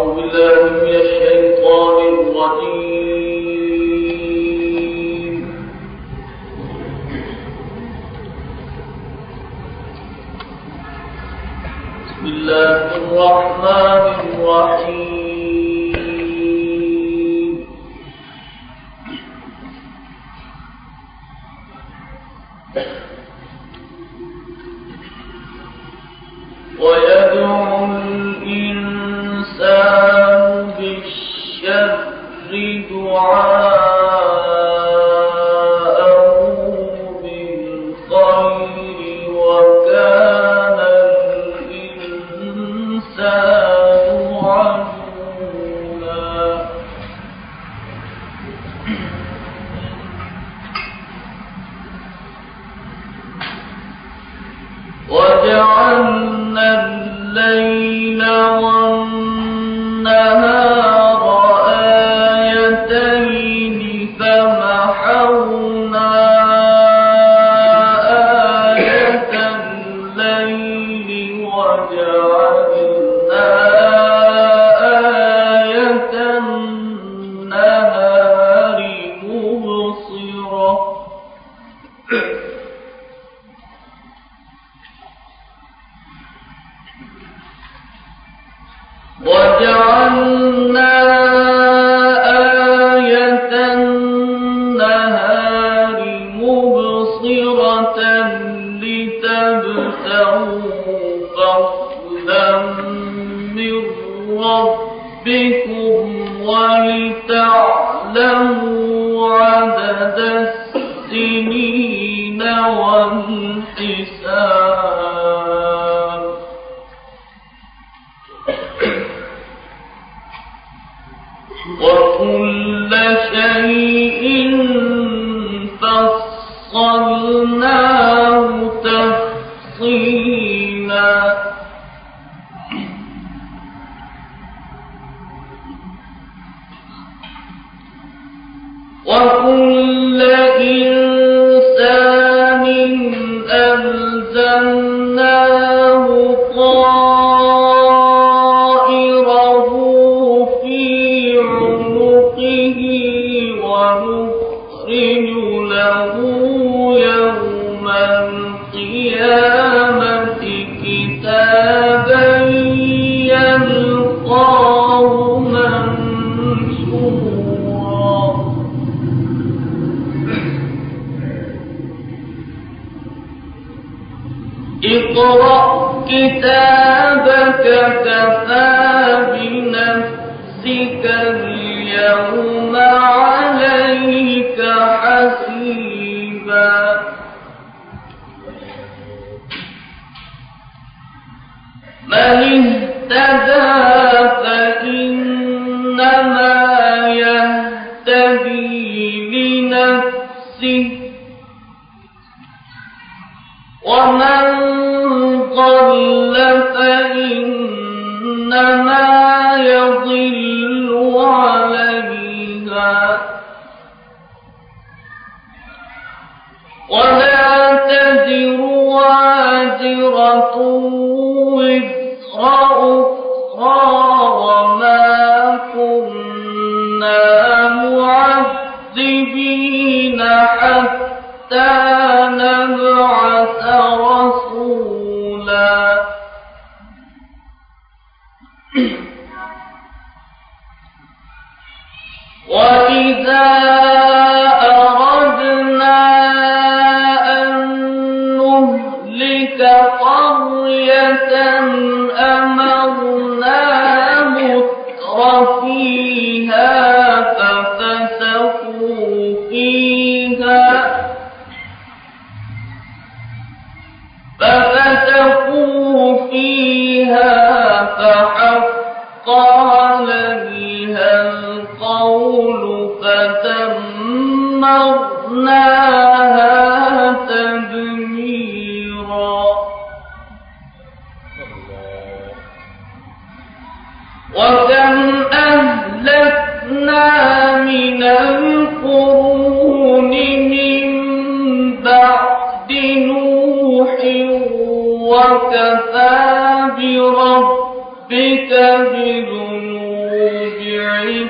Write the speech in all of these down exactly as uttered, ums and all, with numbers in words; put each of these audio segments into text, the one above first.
وكفى بربك بذنوب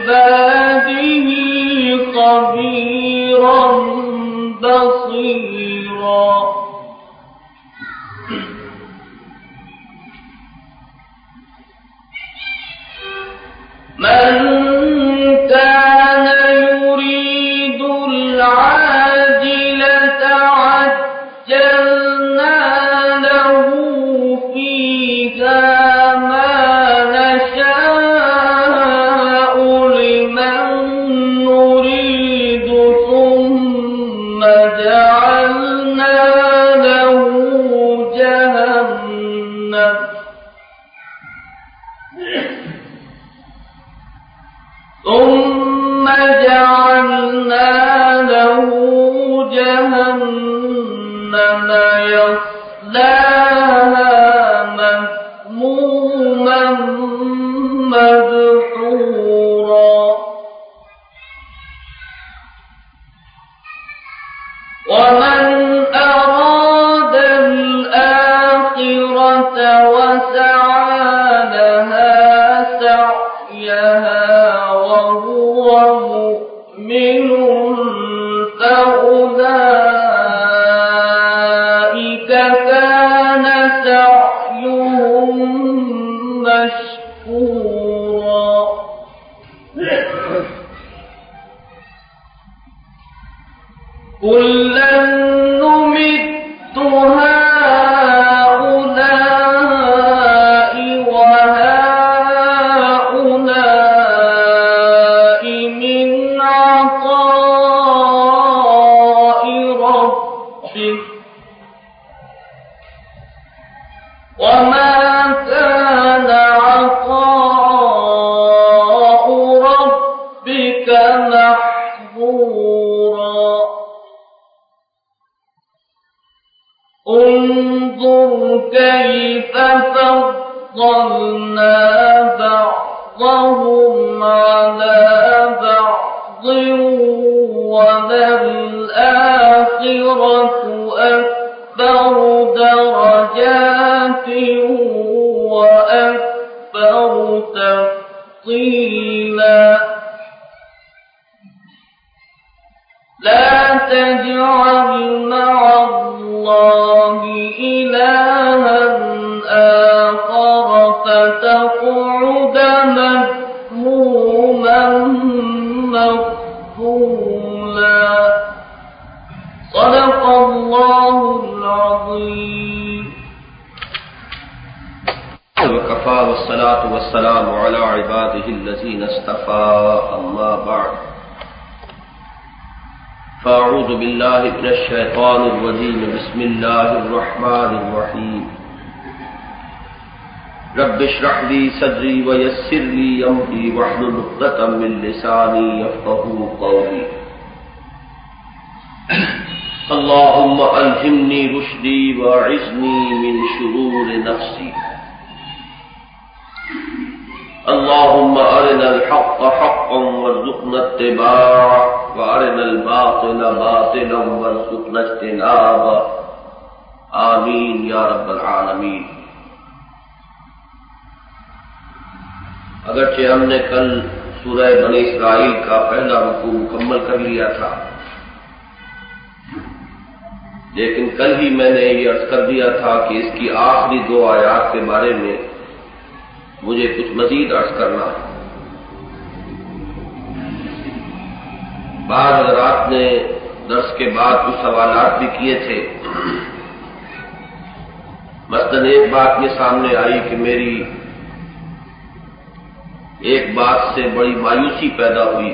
بعباده خبيرا بصيرا من كان يريد العاجلة عجلنا له فيها ما نشاء لمن نريد ثم جعلنا له جهنم ثم جعلنا له جهنم يصلاها مذموما مدحورا ومن أراد الآخرة وسعى لها سعيها وهو مؤمن فأولئك كان سعيهم مشكورا كلا نمد هؤلاء وهؤلاء من عطاء ربك وما كان عطاء ربك محظورا انظر كيف فضلنا بعضهم على بعض وللآخرة أكبر درجات وأكبر تفضيلا لا تجعل مع الله إلها آخر فتقعد مذموما مخذولا صدق الله العظيم. وكفى والصلاة والسلام على عباده الذين اصطفى أما بعد فأعوذ بالله من الشيطان الرجيم بسم الله الرحمن الرحيم رب اشرح لي صدري ويسر لي أمري واحلل عقدة من لساني يفقهوا قولي اللهم ألهمني رشدي وأعذني من شرور نفسي اللهم أرنا الحق حقا وارزقنا اتباعه وأرنا الباطل باطلا وارزقنا اجتنابه آمین یا رب العالمین. اگرچہ ہم نے کل سورہ بنی اسرائیل کا پہلا رکوع مکمل کر لیا تھا، لیکن کل ہی میں نے یہ عرض کر دیا تھا کہ اس کی آخری دو آیات کے بارے میں مجھے کچھ مزید عرض کرنا ہے. بعض حضرات نے درس کے بعد کچھ سوالات بھی کیے تھے. مثلاً ایک بات یہ سامنے آئی کہ میری ایک بات سے بڑی مایوسی پیدا ہوئی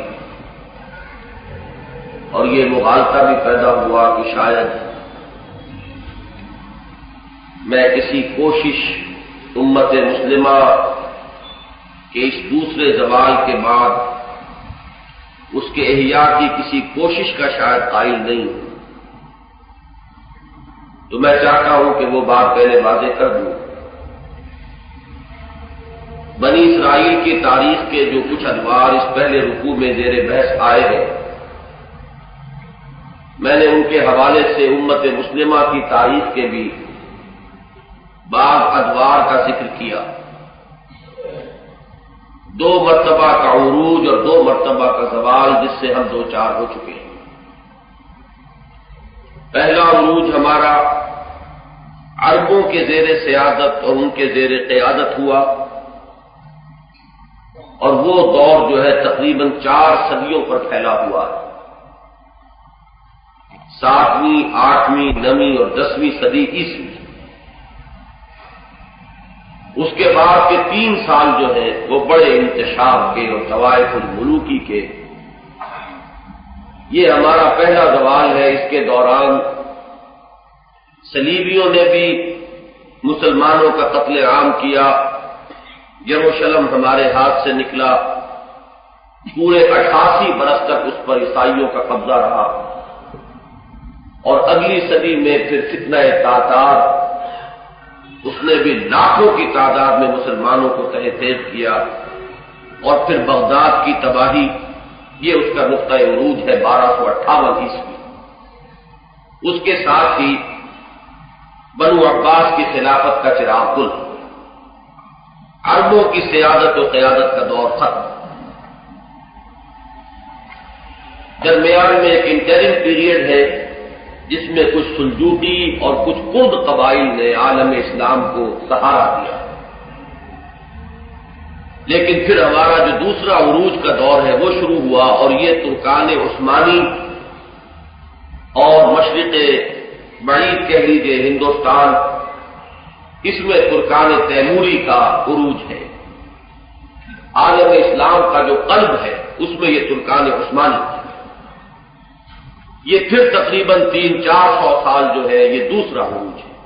اور یہ مغالطہ بھی پیدا ہوا کہ شاید میں کسی کوشش امت مسلمہ کے اس دوسرے زوال کے بعد اس کے احیاء کی کسی کوشش کا شاید قائل نہیں ہوں، تو میں چاہتا ہوں کہ وہ بات پہلے واضح کر دوں. بنی اسرائیل کی تاریخ کے جو کچھ ادوار اس پہلے رکوع میں زیر بحث آئے ہیں، میں نے ان کے حوالے سے امت مسلمہ کی تاریخ کے بھی بعض ادوار کا ذکر کیا. دو مرتبہ کا عروج اور دو مرتبہ کا زوال جس سے ہم دو چار ہو چکے ہیں۔ پہلا عروج ہمارا عربوں کے زیر سیادت اور ان کے زیر قیادت ہوا، اور وہ دور جو ہے تقریباً چار صدیوں پر پھیلا ہوا ہے۔ ساتویں، آٹھویں، نویں اور دسویں صدی عیسوی۔ اس کے بعد کے تین سال جو ہے وہ بڑے انتشار کے اور طوائف الملوکی کے۔ یہ ہمارا پہلا زوال ہے۔ اس کے دوران صلیبیوں نے بھی مسلمانوں کا قتل عام کیا، یروشلم ہمارے ہاتھ سے نکلا، پورے اٹھاسی برس تک اس پر عیسائیوں کا قبضہ رہا، اور اگلی صدی میں پھر فتنہ تاتار، اس نے بھی لاکھوں کی تعداد میں مسلمانوں کو تہہ تیز کیا، اور پھر بغداد کی تباہی، یہ اس کا نقطہ عروج ہے بارہ سو اٹھاون عیسوی۔ اس کے ساتھ ہی بنو عباس کی خلافت کا چراغ گل، عربوں کی سیادت و قیادت کا دور ختم۔ درمیان میں ایک انٹرم پیریڈ ہے جس میں کچھ سلجوقی اور کچھ کرد قبائل نے عالم اسلام کو سہارا دیا، لیکن پھر ہمارا جو دوسرا عروج کا دور ہے وہ شروع ہوا، اور یہ ترکان عثمانی اور مشرق بعید کہہ لیجیے ہندوستان، اس میں ترکان تیموری کا عروج ہے۔ عالم اسلام کا جو قلب ہے اس میں یہ ترکان عثمانی ہے۔ یہ پھر تقریباً تین چار سو سال جو ہے یہ دوسرا عروج ہے۔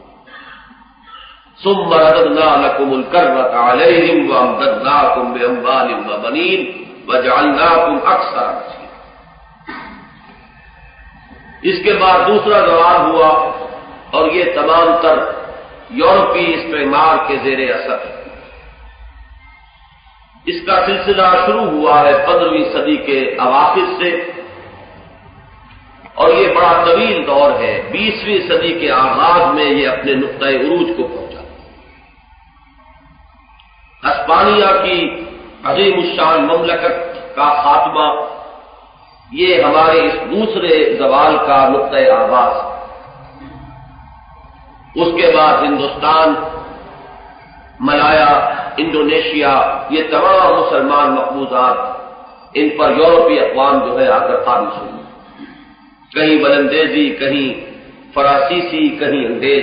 ثم رددنا لكم الكرة عليهم وامددناكم بأموال وبنين وجعلناكم أكثر نفيرا۔ اس کے بعد دوسرا زوال ہوا، اور یہ تمام تر یورپی استعمار کے زیر اثر۔ اس کا سلسلہ شروع ہوا ہے پندرہویں صدی کے اواخر سے، اور یہ بڑا طویل دور ہے۔ بیسویں صدی کے آغاز میں یہ اپنے نقطۂ عروج کو پہنچا۔ ہسپانیہ کی عظیم الشان مملکت کا خاتمہ، یہ ہمارے اس دوسرے زوال کا نقطۂ آغاز۔ اس کے بعد ہندوستان، ملایا، انڈونیشیا، یہ تمام مسلمان مقبوضات، ان پر یورپی اقوام جو ہے آ کر قابض ہوئی، کہیں ولندیزی، کہیں فرانسیسی، کہیں انگریز۔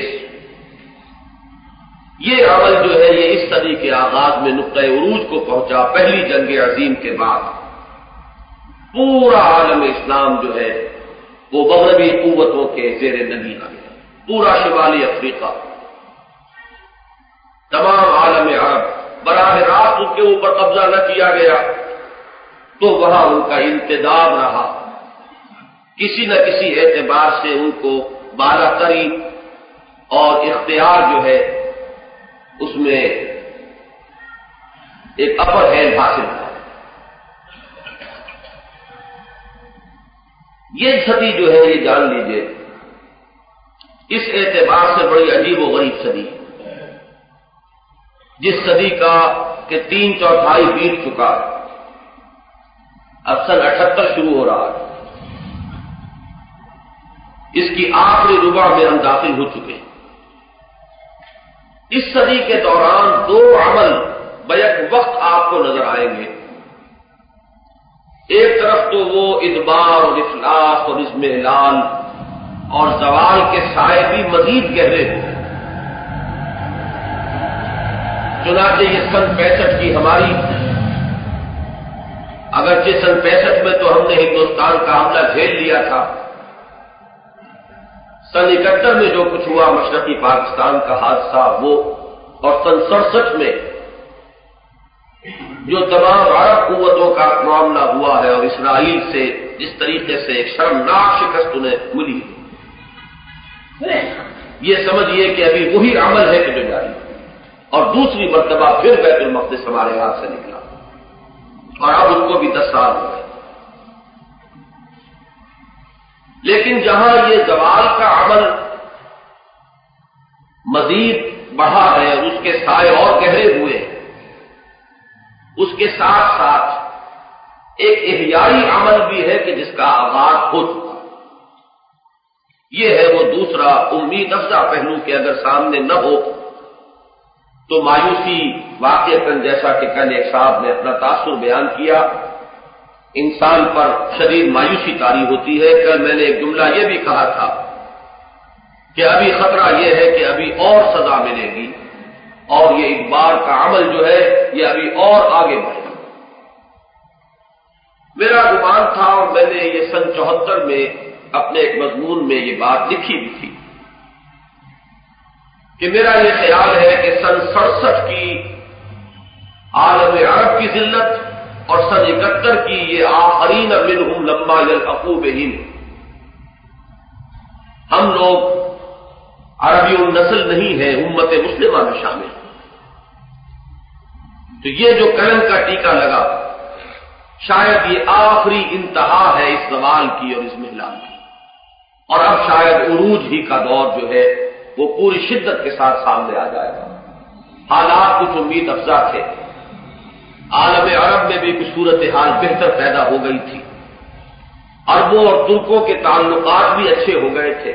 یہ عمل جو ہے یہ اس صدی کے آغاز میں نقطۂ عروج کو پہنچا۔ پہلی جنگ عظیم کے بعد پورا عالم اسلام جو ہے وہ مغربی قوتوں کے زیر نگین آ گیا۔ پورا شمالی افریقہ، تمام عالم عرب، براہ راست ان کے اوپر قبضہ نہ کیا گیا تو وہاں ان کا انتداب رہا، کسی نہ کسی اعتبار سے ان کو بالا تری اور اختیار جو ہے اس میں ایک اپر ہینڈ حاصل ہوا۔ یہ صدی جو ہے یہ جان لیجئے اس اعتبار سے بڑی عجیب و غریب صدی، جس صدی کا کہ تین چوتھائی بیت چکا، اب سن اٹھہتر شروع ہو رہا ہے، اس کی آخری ربع میں ہم داخل ہو چکے ہیں۔ اس صدی کے دوران دو عمل بیک وقت آپ کو نظر آئیں گے۔ ایک طرف تو وہ ادبار اور افلاس اور اضمحلال اور زوال کے سائے بھی مزید گہرے ہوئے۔ چنانچہ یہ سن پینسٹھ کی ہماری، اگرچہ سن پینسٹھ میں تو ہم نے ہندوستان کا حملہ جھیل لیا تھا، سن اکہتر میں جو کچھ ہوا مشرقی پاکستان کا حادثہ وہ، اور سن سڑسٹھ میں جو تمام عرب قوتوں کا معاملہ ہوا ہے اور اسرائیل سے جس طریقے سے ایک شرمناک شکست انہیں ملی، یہ سمجھیے کہ ابھی وہی عمل ہے کہ جو جاری، اور دوسری مرتبہ پھر بیت المقدس ہمارے ہاتھ سے نکلا، اور اب اس کو بھی دس سال ہو گئے۔ لیکن جہاں یہ زوال کا عمل مزید بڑھا ہے اور اس کے سائے اور گہرے ہوئے ہیں، اس کے ساتھ ساتھ ایک احیائی عمل بھی ہے کہ جس کا آغاز ہو چکا. یہ ہے وہ دوسرا امید افزا پہلو کہ اگر سامنے نہ ہو تو مایوسی واقعتاً، جیسا کہ کل ایک صاحب نے اپنا تاثر بیان کیا، انسان پر شدید مایوسی طاری ہوتی ہے. کل میں نے ایک جملہ یہ بھی کہا تھا کہ ابھی خطرہ یہ ہے کہ ابھی اور سزا ملے گی اور یہ اقبال کا عمل جو ہے یہ ابھی اور آگے بڑھے گا. میرا گمان تھا اور میں نے یہ سن چوہتر میں اپنے ایک مضمون میں یہ بات لکھی بھی تھی کہ میرا یہ خیال ہے کہ سن سڑسٹھ کی عالم عرب کی ذلت اور سن اکہتر کی یہ آخرین منہم لما یلحقوا بہم، ہم لوگ عربی النسل نہیں ہیں، امت مسلمہ میں شامل. تو یہ جو قلم کا ٹیکہ لگا شاید یہ آخری انتہا ہے اس زوال کی اور اس محلال کی، اور اب شاید عروج ہی کا دور جو ہے وہ پوری شدت کے ساتھ سامنے آ جائے گا. حالات کچھ امید افزا تھے، عالم عرب میں بھی کچھ صورتحال بہتر پیدا ہو گئی تھی، عربوں اور ترکوں کے تعلقات بھی اچھے ہو گئے تھے.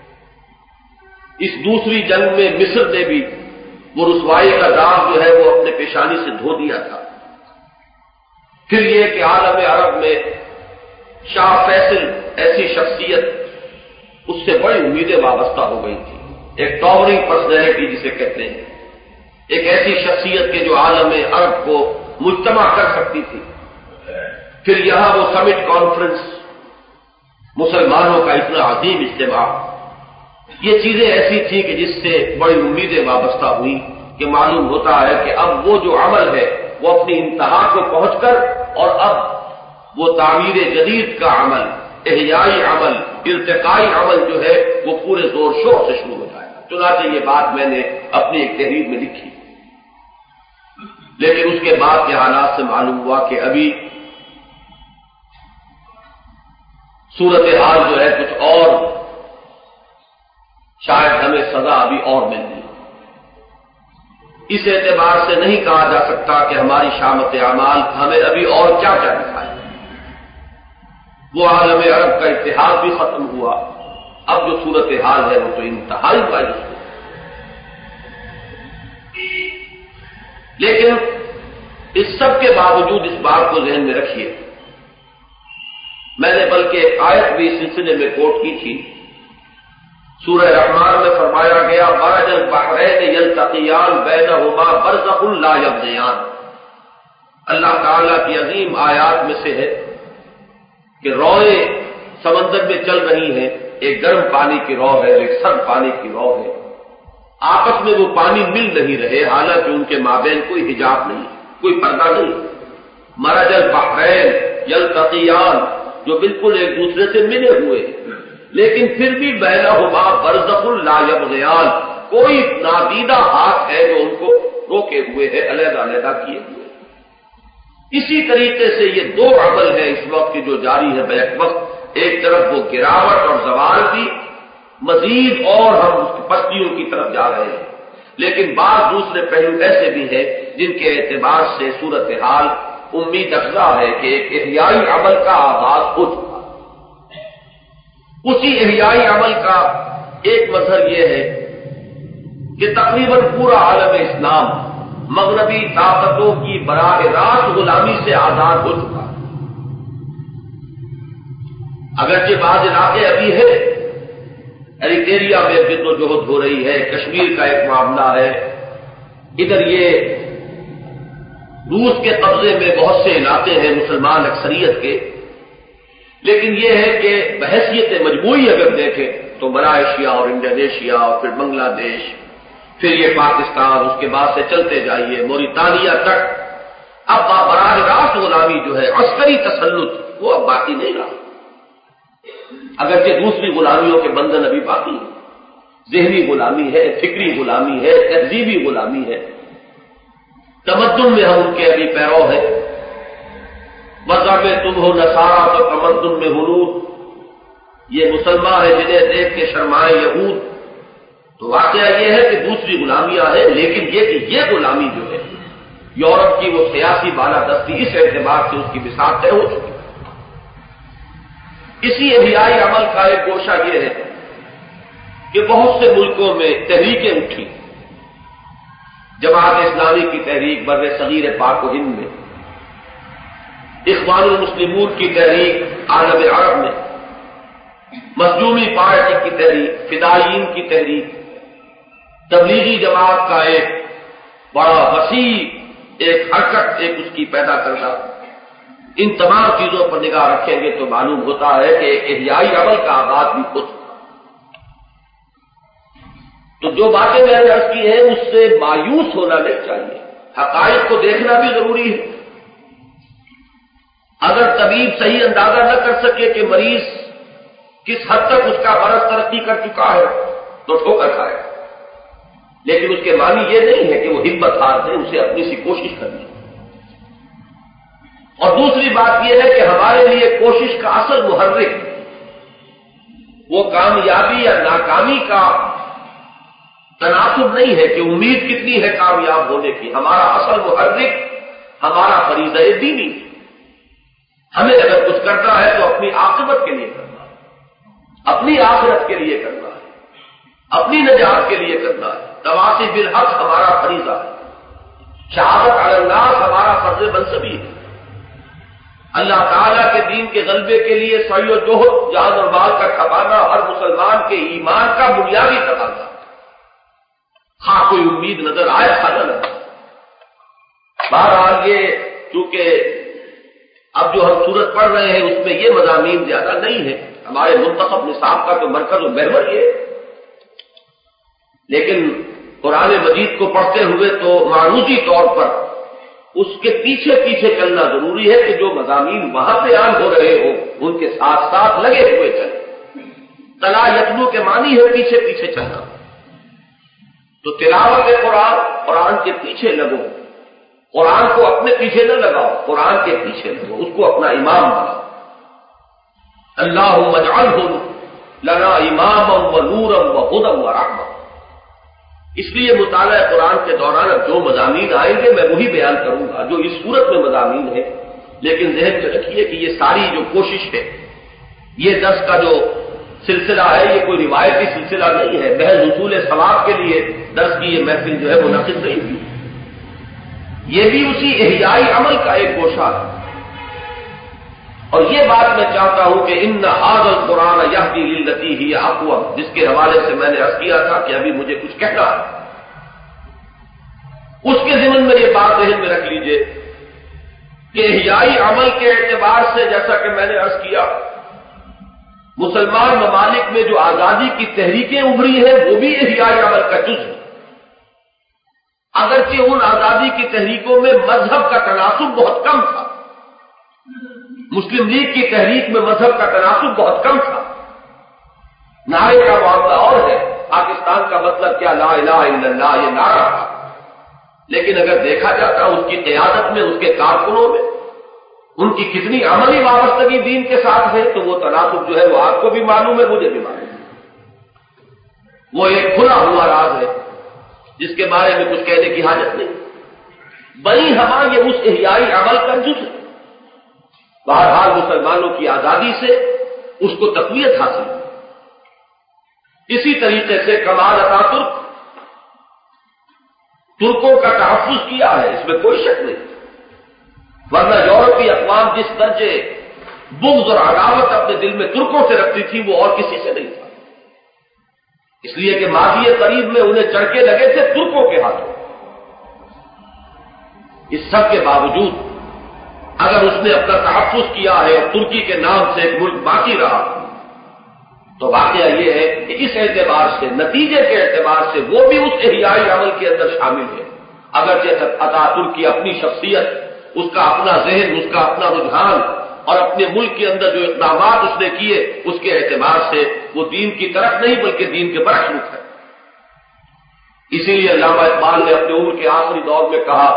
اس دوسری جنگ میں مصر نے بھی وہ رسوائی کا داغ جو ہے وہ اپنے پیشانی سے دھو دیا تھا. پھر یہ کہ عالم عرب میں شاہ فیصل ایسی شخصیت، اس سے بڑی امیدیں وابستہ ہو گئی تھی. ایک ٹاورنگ پرسنالٹی جسے کہتے ہیں، ایک ایسی شخصیت کے جو عالم عرب کو مجتمع کر سکتی تھی. پھر یہاں وہ سمٹ کانفرنس، مسلمانوں کا اتنا عظیم اجتماع، یہ چیزیں ایسی تھیں کہ جس سے بڑی امیدیں وابستہ ہوئی کہ معلوم ہوتا ہے کہ اب وہ جو عمل ہے وہ اپنی انتہا کو پہنچ کر اور اب وہ تعمیر جدید کا عمل، احیائی عمل، ارتقائی عمل جو ہے وہ پورے زور شور سے شروع ہو جائے گا. چنانچہ یہ بات میں نے اپنی ایک تحریر میں لکھی، لیکن اس کے بعد کے حالات سے معلوم ہوا کہ ابھی صورتحال جو ہے کچھ اور، شاید ہمیں سزا ابھی اور مل گئی. اس اعتبار سے نہیں کہا جا سکتا کہ ہماری شامت اعمال ہمیں ابھی اور کیا کیا دکھائے. وہ عالم عرب کا اتحاد بھی ختم ہوا، اب جو صورتحال ہے وہ تو انتہائی مایوس ہے. لیکن اس سب کے باوجود اس بات کو ذہن میں رکھیے، میں نے بلکہ ایک آیت بھی اس سلسلے میں کوٹ کی تھی. سورہ رحمان میں فرمایا گیا مرج البحرین یلتقیان بینہما برزخ لا یبغیان. اللہ تعالیٰ کی عظیم آیات میں سے ہے کہ روئیں سمندر میں چل رہی ہیں، ایک گرم پانی کی رو ہے، ایک سرد پانی کی رو ہے، آپس میں وہ پانی مل نہیں رہے، حالانکہ ان کے مابین کوئی حجاب نہیں، کوئی پردہ نہیں. مرج البحرین یلتقیان، جو بالکل ایک دوسرے سے ملے ہوئے ہیں، لیکن پھر بھی بینہما برزخ لا یبغیان، کوئی نادیدہ ہاتھ ہے جو ان کو روکے ہوئے ہے، علیحدہ علیحدہ کیے ہوئے. اسی طریقے سے یہ دو عمل ہے اس وقت کی جو جاری ہے بیک وقت. ایک طرف وہ گراوٹ اور زوال بھی، مزید اور ہم پستیوں کی طرف جا رہے ہیں، لیکن بعض دوسرے پہلو ایسے بھی ہیں جن کے اعتبار سے صورتحال امید افزا ہے کہ ایک احیائی عمل کا آغاز ہو چکا. اسی احیائی عمل کا ایک مظہر یہ ہے کہ تقریباً پورا عالم اسلام مغربی طاقتوں کی براہ راست غلامی سے آزاد ہو چکا. اگرچہ بعض علاقے ابھی ہے، ایریٹریا میں جدوجہد ہو رہی ہے، کشمیر کا ایک معاملہ ہے، ادھر یہ روس کے قبضے میں بہت سے علاقے ہیں مسلمان اکثریت کے. لیکن یہ ہے کہ بحیثیت مجموعی اگر دیکھیں تو ملائیشیا اور انڈونیشیا اور پھر بنگلہ دیش، پھر یہ پاکستان، اس کے بعد سے چلتے جائیے موریتانیہ تک، اب براہ راست غلامی جو ہے، عسکری تسلط، وہ اب باقی نہیں رہا. اگرچہ دوسری غلامیوں کے بندھن ابھی باقی ہیں، ذہنی غلامی ہے، فکری غلامی ہے، تہذیبی غلامی ہے. تمدن میں ہم ان کے ابھی پیرو ہیں. مذہب میں تم ہو نصارا تو تمدن میں ہنود، یہ مسلمان ہے جنہیں دیکھ کے شرمائے یہود. تو واقعہ یہ ہے کہ دوسری غلامیاں ہیں، لیکن یہ کہ یہ غلامی جو ہے یورپ کی وہ سیاسی بالادستی اس اعتبار سے اس کی بساط طے ہو چکی. اسی احیائی عمل کا ایک گوشہ یہ ہے کہ بہت سے ملکوں میں تحریکیں اٹھی. جماعت اسلامی کی تحریک بر صغیر پاک و ہند میں، اخوان المسلمون کی تحریک عالم عرب میں، مظلومی پارٹی کی تحریک، فدائیین کی تحریک، تبلیغی جماعت کا ایک بڑا وسیع ایک حرکت ایک اس کی پیدا کرنا. ان تمام چیزوں پر نگاہ رکھیں گے تو معلوم ہوتا ہے کہ ایک احیائی عمل کا آغاز بھی خود. تو جو باتیں میں نے عرض کی ہیں اس سے مایوس ہونا نہیں چاہیے، حقائق کو دیکھنا بھی ضروری ہے. اگر طبیب صحیح اندازہ نہ کر سکے کہ مریض کس حد تک اس کا مرض ترقی کر چکا ہے تو ٹھوکر کھائے، لیکن اس کے معنی یہ نہیں ہے کہ وہ ہمت ہار دے، اسے اپنی سی کوشش کرنی. اور دوسری بات یہ ہے کہ ہمارے لیے کوشش کا اصل محرک وہ کامیابی یا ناکامی کا تناسب نہیں ہے کہ امید کتنی ہے کامیاب ہونے کی. ہمارا اصل محرک ہمارا فریضہ دینی. ہمیں اگر کچھ کرنا ہے تو اپنی عاقبت کے لیے کرنا ہے، اپنی آخرت کے لیے کرنا ہے، اپنی نجات کے لیے کرنا ہے. تواصی بالحق ہمارا فریضہ ہے، شہادت علی الناس ہمارا فرض منصبی ہے. اللہ تعالیٰ کے دین کے غلبے کے لیے سعی و جہد جان اور مال کا کھپانا ہر مسلمان کے ایمان کا بنیادی تقاضا. ہاں کوئی امید نظر آئے کھانا نہ. بہرحال یہ چونکہ اب جو ہم سورت پڑھ رہے ہیں اس میں یہ مضامین زیادہ نہیں ہے. ہمارے منتخب نصاب کا تو مرکز و محور یہ ہے، لیکن قرآن مجید کو پڑھتے ہوئے تو معروضی طور پر اس کے پیچھے پیچھے چلنا ضروری ہے کہ جو مضامین وہاں بیان ہو رہے ہوں ان کے ساتھ ساتھ لگے ہوئے چلیں. تلا یتلو کے معنی ہے پیچھے پیچھے چلنا. تو تلاوت قرآن، قرآن کے پیچھے لگو. قرآن کو اپنے پیچھے نہ لگاؤ، قرآن کے پیچھے لگو، اس کو اپنا امام بناؤ. اللہم اجعلہ لنا اماما و نورا و ہدی و رحمہ. اس لیے مطالعہ قرآن کے دوران اب جو مضامین آئیں گے میں وہی بیان کروں گا جو اس صورت میں مضامین ہے. لیکن ذہن میں رکھیے کہ یہ ساری جو کوشش ہے، یہ درس کا جو سلسلہ ہے یہ کوئی روایتی سلسلہ نہیں ہے. محض حصول ثواب کے لیے درس کی یہ محفل جو ہے منعقد نہیں ہوئی. یہ بھی اسی احیائی عمل کا ایک گوشہ ہے. اور یہ بات میں چاہتا ہوں کہ ان ھذا القرآن یہدی للتی ہی اقوم، جس کے حوالے سے میں نے عرض کیا تھا کہ ابھی مجھے کچھ کہنا ہے، اس کے ضمن میں یہ بات ذہن میں رکھ لیجئے کہ احیائی عمل کے اعتبار سے جیسا کہ میں نے عرض کیا مسلمان ممالک میں جو آزادی کی تحریکیں ابھری ہیں وہ بھی احیائی عمل کا جز ہے. اگرچہ ان آزادی کی تحریکوں میں مذہب کا تناسب بہت کم تھا، مسلم لیگ کی تحریک میں مذہب کا تناسب بہت کم تھا. نعرے کا معاملہ اور ہے، پاکستان کا مطلب کیا لا الہ الا اللہ یہ نعرہ تھا، لیکن اگر دیکھا جاتا اس کی قیادت میں، اس کے کارکنوں میں ان کی کتنی عملی وابستگی دین کے ساتھ ہے تو وہ تناسب جو ہے وہ آپ کو بھی معلوم ہے، مجھے بھی معلوم ہے. وہ ایک کھلا ہوا راز ہے جس کے بارے میں کچھ کہنے کی حاجت نہیں. بنی ہما یہ اس احیائی عمل کا جز ہے. بہرحال مسلمانوں کی آزادی سے اس کو تقویت حاصل. اسی طریقے سے کمال اتاترک ترکوں کا تحفظ کیا ہے، اس میں کوئی شک نہیں، ورنہ یورپی اقوام جس درجے بغض اور عداوت اپنے دل میں ترکوں سے رکھتی تھی وہ اور کسی سے نہیں تھا. اس لیے کہ ماضی قریب میں انہیں چڑکے لگے تھے ترکوں کے ہاتھوں. اس سب کے باوجود اگر اس نے اپنا تحفظ کیا ہے اور ترکی کے نام سے ایک ملک باقی رہا تو واقعہ یہ ہے کہ اس اعتبار سے، نتیجے کے اعتبار سے وہ بھی اس احیائی عمل کے اندر شامل ہے. اگرچہ اتاترک کی اپنی شخصیت، اس کا اپنا ذہن، اس کا اپنا رجحان اور اپنے ملک کے اندر جو اقدامات اس نے کیے اس کے اعتبار سے وہ دین کی طرف نہیں بلکہ دین کے برعکس رخ ہے. اسی لیے علامہ اقبال نے اپنے عمر کے آخری دور میں کہا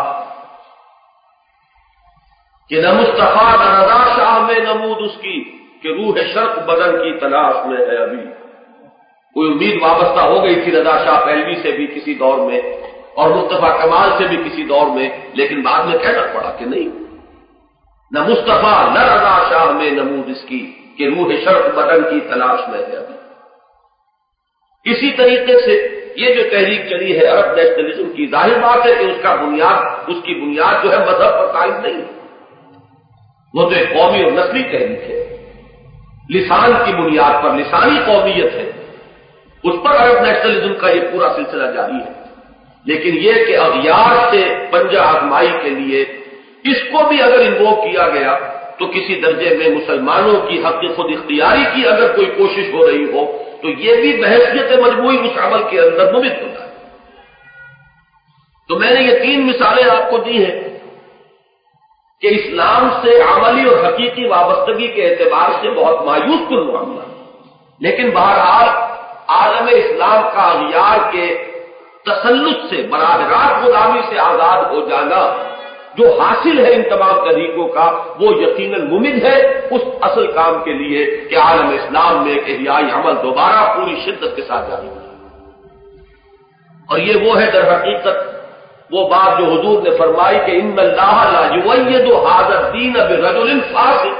کہ نہ مصطفیٰ نہ رضا شاہ میں نمود اس کی کہ روح شرق بدن کی تلاش میں ہے ابھی. کوئی امید وابستہ ہو گئی تھی رضا شاہ پہلوی سے بھی کسی دور میں، اور مصطفیٰ کمال سے بھی کسی دور میں، لیکن بعد میں کہنا پڑا کہ نہیں، نہ مصطفیٰ نہ رضا شاہ میں نمود اس کی کہ روح شرف بدن کی تلاش میں ہے ابھی۔ اسی طریقے سے یہ جو تحریک چلی ہے عرب نیشنلزم کی، ظاہر بات ہے کہ اس کا بنیاد اس کی بنیاد جو ہے مذہب پر قائم نہیں ہے، وہ تو ایک قومی اور نسلی تحریک ہے، لسان کی بنیاد پر، لسانی قومیت ہے، اس پر عرب نیشنلزم کا یہ پورا سلسلہ جاری ہے۔ لیکن یہ کہ اغیار سے پنجہ آزمائی کے لیے اس کو بھی اگر انوو کیا گیا تو کسی درجے میں مسلمانوں کی حق خود اختیاری کی اگر کوئی کوشش ہو رہی ہو تو یہ بھی بحیثیت مجموعی اس عمل کے اندر ممکن ہوتا ہے۔ تو میں نے یہ تین مثالیں آپ کو دی ہیں کہ اسلام سے عملی اور حقیقی وابستگی کے اعتبار سے بہت مایوس کن معاملہ، لیکن بہرحال عالم اسلام کا اغیار کے تسلط سے، براہ راست غلامی سے آزاد ہو جانا جو حاصل ہے ان تمام تحریکوں کا، وہ یقیناً ممکن ہے اس اصل کام کے لیے کہ عالم اسلام میں ایک احیائی عمل دوبارہ پوری شدت کے ساتھ جاری ہو۔ اور یہ وہ ہے در حقیقت وہ بات جو حضور نے فرمائی کہ ان اللہ لا یؤید ھذا الدین برجل فاسق،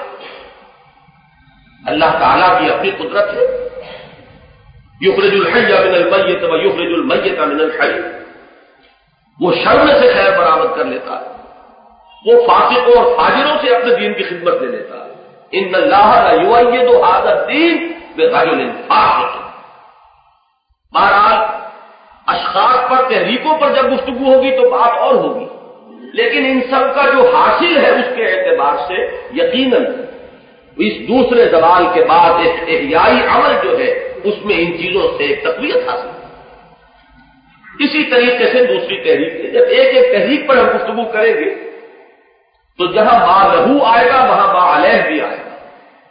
اللہ تعالیٰ کی اپنی قدرت ہے، یخرج الحی من المیت و یخرج المیت من الحی، وہ شر میں سے خیر برآمد کر لیتا ہے، وہ فاسقوں اور فاجروں سے اپنے دین کی خدمت دے لیتا ہے۔ ان اللہ لا یؤید ھذا الدین برجل فاسق۔ بہرحال اشخاص پر، تحریکوں پر جب گفتگو ہوگی تو بات اور ہوگی، لیکن ان سب کا جو حاصل ہے اس کے اعتبار سے یقیناً اس دوسرے زوال کے بعد ایک احیائی عمل جو ہے اس میں ان چیزوں سے ایک تقویت حاصل ہے۔ اسی طریقے سے دوسری تحریک ہے، جب ایک ایک تحریک پر ہم گفتگو کریں گے تو جہاں ما لہو آئے گا وہاں ما علیہ بھی آئے گا،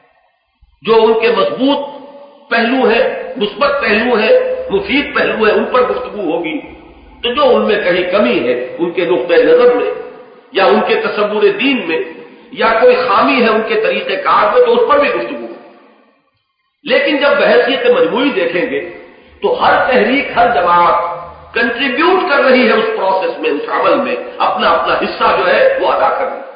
جو ان کے مضبوط پہلو ہے، مثبت پہلو ہے، مفید پہلو ہے، ان پر گفتگو ہوگی، تو جو ان میں کہیں کمی ہے ان کے نقطۂ نظر میں یا ان کے تصور دین میں یا کوئی خامی ہے ان کے طریقہ کار میں تو اس پر بھی گفتگو ہوگی۔ لیکن جب بحثیت مجموعی دیکھیں گے تو ہر تحریک، ہر جماعت کنٹریبیوٹ کر رہی ہے اس پروسیس میں، اس عمل میں اپنا اپنا حصہ جو ہے وہ ادا کر رہی ہے۔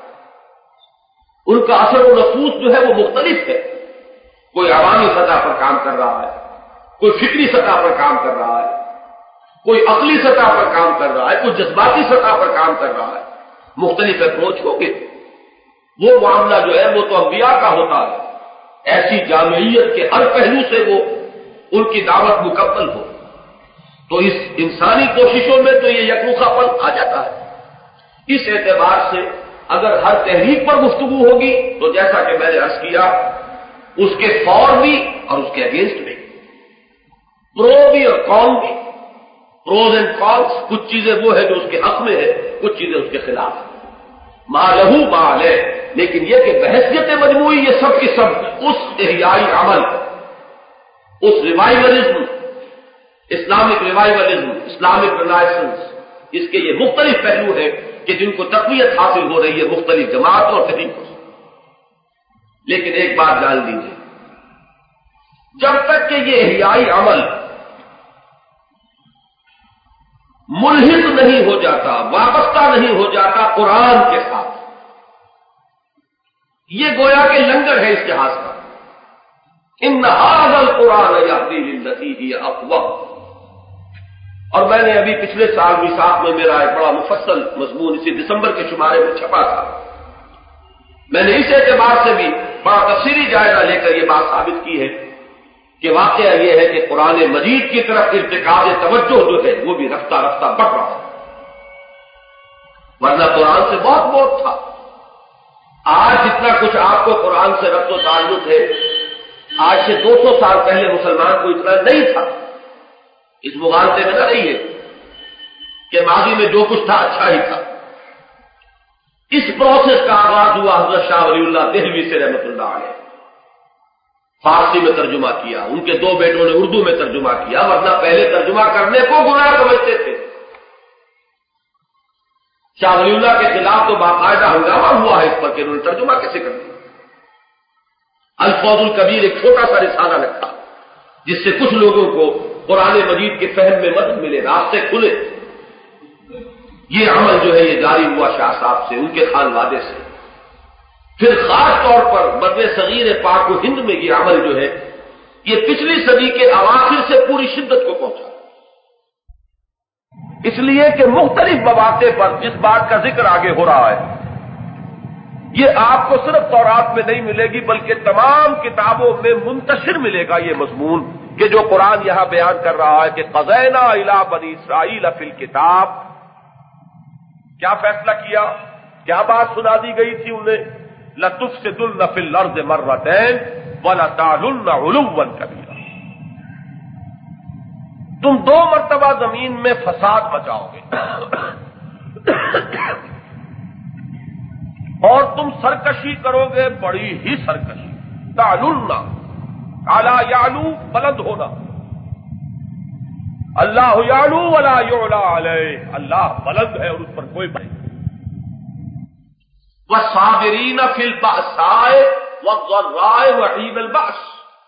ان کا اثر و نفوذ جو ہے وہ مختلف ہے، کوئی عوامی سطح پر کام کر رہا ہے، کوئی فکری سطح پر کام کر رہا ہے، کوئی عقلی سطح پر کام کر رہا ہے، کوئی جذباتی سطح پر کام کر رہا ہے، مختلف اپروچ ہوگی۔ وہ معاملہ جو ہے وہ تو انبیاء کا ہوتا ہے، ایسی جامعیت کے ہر پہلو سے وہ ان کی دعوت مکمل ہو، تو اس انسانی کوششوں میں تو یہ یکروخا پن آ جاتا ہے۔ اس اعتبار سے اگر ہر تحریک پر گفتگو ہوگی تو جیسا کہ میں نے عرض کیا اس کے فور بھی اور اس کے اگینسٹ بھی، پرو بھی اور کون بھی، پروز اینڈ کونس، کچھ چیزیں وہ ہے جو اس کے حق میں ہے، کچھ چیزیں اس کے خلاف ہیں، ما لہو ما علیہ۔ لیکن یہ کہ بحثیت مجموعی یہ سب کے سب اس احیائی عمل، اس revivalism, Islamic revivalism, Islamic renaissance, اس کے یہ مختلف پہلو ہیں کہ جن کو تقویت حاصل ہو رہی ہے مختلف جماعتوں اور طریقوں سے۔ لیکن ایک بات جان لیجیے، جب تک کہ یہ احیائی عمل ملحق نہیں ہو جاتا، وابستہ نہیں ہو جاتا قرآن کے ساتھ، یہ گویا کہ لنگر ہے اس جہاز کا، ان ھذا القرآن یہدی للتی ہی اقوم۔ اور میں نے ابھی پچھلے سال میثاق میں میرا ایک بڑا مفصل مضمون اسی دسمبر کے شمارے میں چھپا تھا، میں نے اس اعتبار سے بھی بڑا تفصیلی جائزہ لے کر یہ بات ثابت کی ہے کہ واقعہ یہ ہے کہ قرآن مجید کی طرف ارتکاز توجہ جو ہے وہ بھی رفتہ رفتہ بڑھ رہا ہے، ورنہ قرآن سے بہت بہت تھا۔ آج جتنا کچھ آپ کو قرآن سے ربط و تعلق ہے، آج سے دو سو سال پہلے مسلمان کو اتنا نہیں تھا۔ اس مغالطے میں نہ رہیے کہ ماضی میں جو کچھ تھا اچھا ہی تھا۔ اس پروسیس کا آغاز ہوا حضرت شاہ ولی اللہ دہلوی سے رحمۃ اللہ علیہ، فارسی میں ترجمہ کیا، ان کے دو بیٹوں نے اردو میں ترجمہ کیا، ورنہ پہلے ترجمہ کرنے کو گناہ سمجھتے تھے۔ شاہ ولی اللہ کے خلاف تو باقاعدہ ہنگامہ ہوا ہے اس پر کہ انہوں نے ترجمہ کیسے کر دیا۔ الفوز الکبیر ایک چھوٹا سا رسالہ لکھا جس سے کچھ لوگوں کو قرآن مجید کے فہم میں مدد ملے، راستے کھلے، یہ عمل جو ہے یہ جاری ہوا شاہ صاحب سے، ان کے خانوادے سے. پھر خاص طور پر بر صغیر پاک و ہند میں یہ عمل جو ہے یہ پچھلی صدی کے اواخر سے پوری شدت کو پہنچا، اس لیے کہ مختلف مواقع پر جس بات کا ذکر آگے ہو رہا ہے یہ آپ کو صرف تورات میں نہیں ملے گی بلکہ تمام کتابوں میں منتشر ملے گا یہ مضمون کہ جو قرآن یہاں بیان کر رہا ہے کہ قضینا الی بنی اسرائیل فی الکتاب. کیا فیصلہ کیا، کیا بات سنا دی گئی تھی انہیں؟ لَتُفْسِدُنَّ فِي الْأَرْضِ مَرَّتَيْنِ وَلَتَعْلُنَّ عُلُوًّا كَبِيرًا. تم دو مرتبہ زمین میں فساد مچاؤ گے اور تم سرکشی کرو گے، بڑی ہی سرکشی. تعلن اعلی یعلو، بلند ہونا. اللہ یعلو ولا یعلی علیہ، اللہ بلند ہے اور اس پر کوئی بلند. والصابرین فی البأساء والضراء وحین البأس.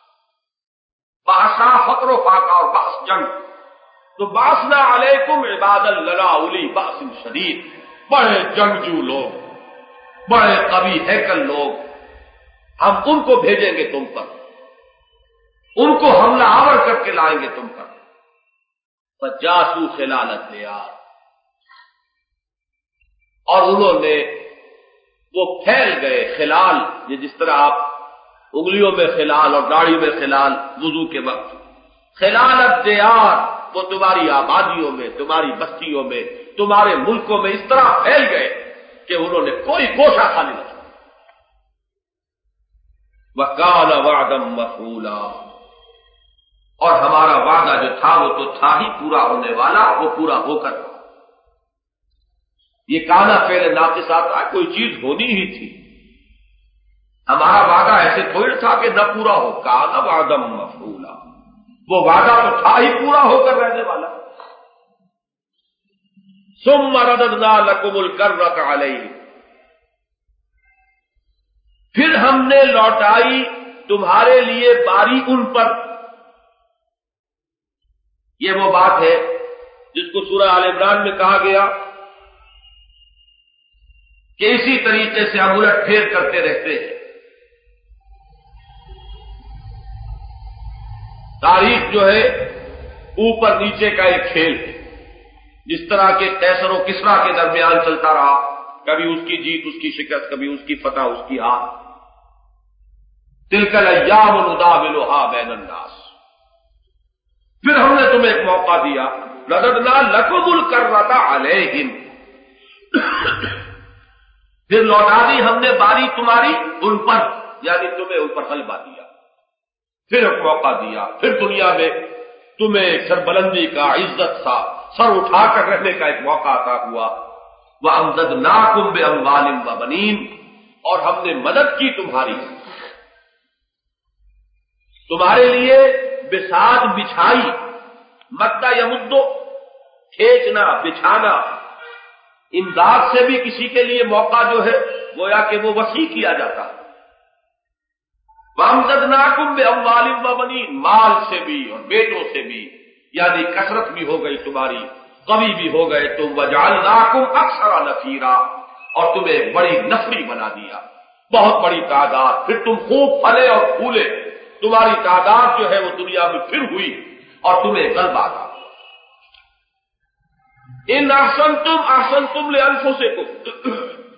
بأسا فقر و فاقہ اور بأس جنگ. تو بعثنا علیکم عبادا لنا اولی بأس شدید، بڑے جنگجو لوگ، بڑے قوی ہیکل لوگ، ہم ان کو بھیجیں گے تم پر، ان کو حملہ آور کر کے لائیں گے تم پر. فجاسو خلال الدیار، اور انہوں نے وہ پھیل گئے خلال، یہ جس طرح آپ انگلیوں میں خلال اور داڑھی میں خلال وضو کے وقت، خلال الدیار، وہ تمہاری آبادیوں میں، تمہاری بستیوں میں، تمہارے ملکوں میں اس طرح پھیل گئے کہ انہوں نے کوئی گوشہ خالی نہ چھوڑا. وَكَانَ وَعْدًا مَفْعُولًا، اور ہمارا وعدہ جو تھا وہ تو تھا ہی پورا ہونے والا، وہ پورا ہو کر رہا. یہ کانا فعل ناقص آتا ہے، کوئی چیز ہونی ہی تھی. ہمارا وعدہ ایسے تھوڑی تھا کہ نہ پورا ہو. کانا وعدًا مفعولا، وہ وعدہ تو تھا ہی پورا ہو کر رہنے والا. ثم رددنا لكم الكرة عليهم، پھر ہم نے لوٹائی تمہارے لیے باری ان پر. یہ وہ بات ہے جس کو سورہ آل عمران میں کہا گیا کہ اسی طریقے سے ہم الٹ پھیر کرتے رہتے ہیں. تاریخ جو ہے اوپر نیچے کا ایک کھیل ہے، جس طرح کے قیصر و کسریٰ کے درمیان چلتا رہا، کبھی اس کی جیت، اس کی شکست، کبھی اس کی فتح، اس کی ہار. تلک الایام نداولها بین الناس. پھر ہم نے تمہیں ایک موقع دیا، رددنا لکم الکرۃ علیہم، پھر لوٹا دی ہم نے باری تمہاری ان پر، یعنی تمہیں اوپر غلبہ دیا. پھر ایک موقع دیا، پھر دنیا میں تمہیں سربلندی کا، عزت کا، سر اٹھا کر رہنے کا ایک موقع عطا ہوا. وَأَمْدَدْنَاكُمْ بِأَمْوَالٍ وَبَنِينَ، اور ہم نے مدد کی تمہاری، تمہارے لیے بساط بچھائی. مدہ یمدو، کھینچنا، بچھانا. امداد سے بھی کسی کے لیے موقع جو ہے گویا کہ وہ وسیع کیا جاتا ہے. وَأَمْدَدْنَاكُمْ بِأَمْوَالٍ وَبَنِينَ، مال سے بھی اور بیٹوں سے بھی، یعنی کثرت بھی ہو گئی تمہاری، قوی بھی ہو گئے تم. وَجَعَلْنَاكُمْ أَكْثَرَ نَفِيرًا، اور تمہیں بڑی نفری بنا دیا، بہت بڑی تعداد. پھر تم خوب پھلے اور پھولے، تمہاری تعداد جو ہے وہ دنیا میں پھر ہوئی اور تمہیں غلبہ آتا. ان احسنتم احسنتم لانفسکم،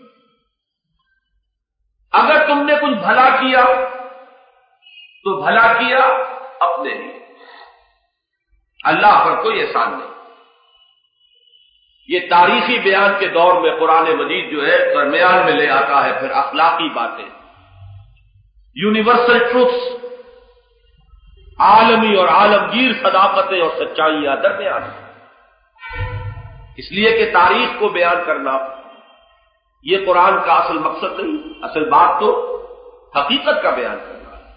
اگر تم نے کچھ بھلا کیا تو بھلا کیا اپنے لیے، اللہ پر کوئی احسان نہیں. یہ تاریخی بیان کے دور میں قرآن مجید جو ہے درمیان میں لے آتا ہے پھر اخلاقی باتیں، یونیورسل ٹروتس، عالمی اور عالمگیر صداقتیں اور سچائیاں درمیان ہیں. اس لیے کہ تاریخ کو بیان کرنا یہ قرآن کا اصل مقصد نہیں، اصل بات تو حقیقت کا بیان کرنا ہے.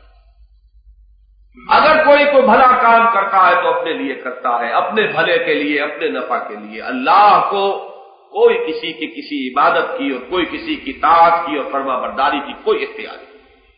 اگر کوئی کوئی بھلا کام کرتا ہے تو اپنے لیے کرتا ہے، اپنے بھلے کے لیے، اپنے نفع کے لیے. اللہ کو کوئی کسی کی کسی عبادت کی اور کوئی کسی کی طاعت کی اور فرما برداری کی کوئی اختیار نہیں.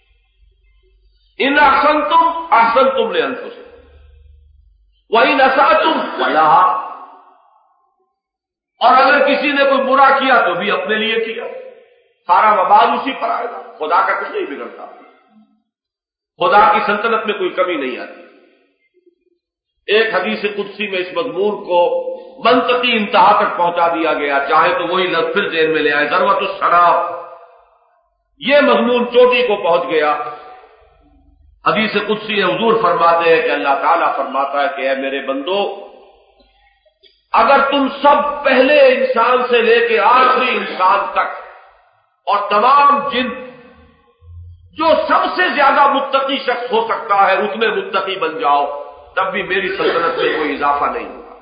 ان احسنتم احسنتم لانفسکم وان اسأتم فلہا، اور اگر کسی نے کوئی برا کیا تو بھی اپنے لیے کیا، سارا وبال اسی پر آئے گا. خدا کا کچھ نہیں بگڑتا، خدا کی سلطنت میں کوئی کمی نہیں آتی. ایک حدیث قدسی میں اس مضمون کو منطقی انتہا تک پہنچا دیا گیا، چاہے تو وہی لفظ پھر ذہن میں لے آئے، ذروت السلام. یہ مضمون چوٹی کو پہنچ گیا. حدیث قدسی ہے، حضور فرماتے ہیں کہ اللہ تعالیٰ فرماتا ہے کہ اے میرے بندو، اگر تم سب پہلے انسان سے لے کے آخری انسان تک اور تمام جن جو سب سے زیادہ متقی شخص ہو سکتا ہے اتنے متقی بن جاؤ، تب بھی میری سلطنت میں کوئی اضافہ نہیں ہوگا.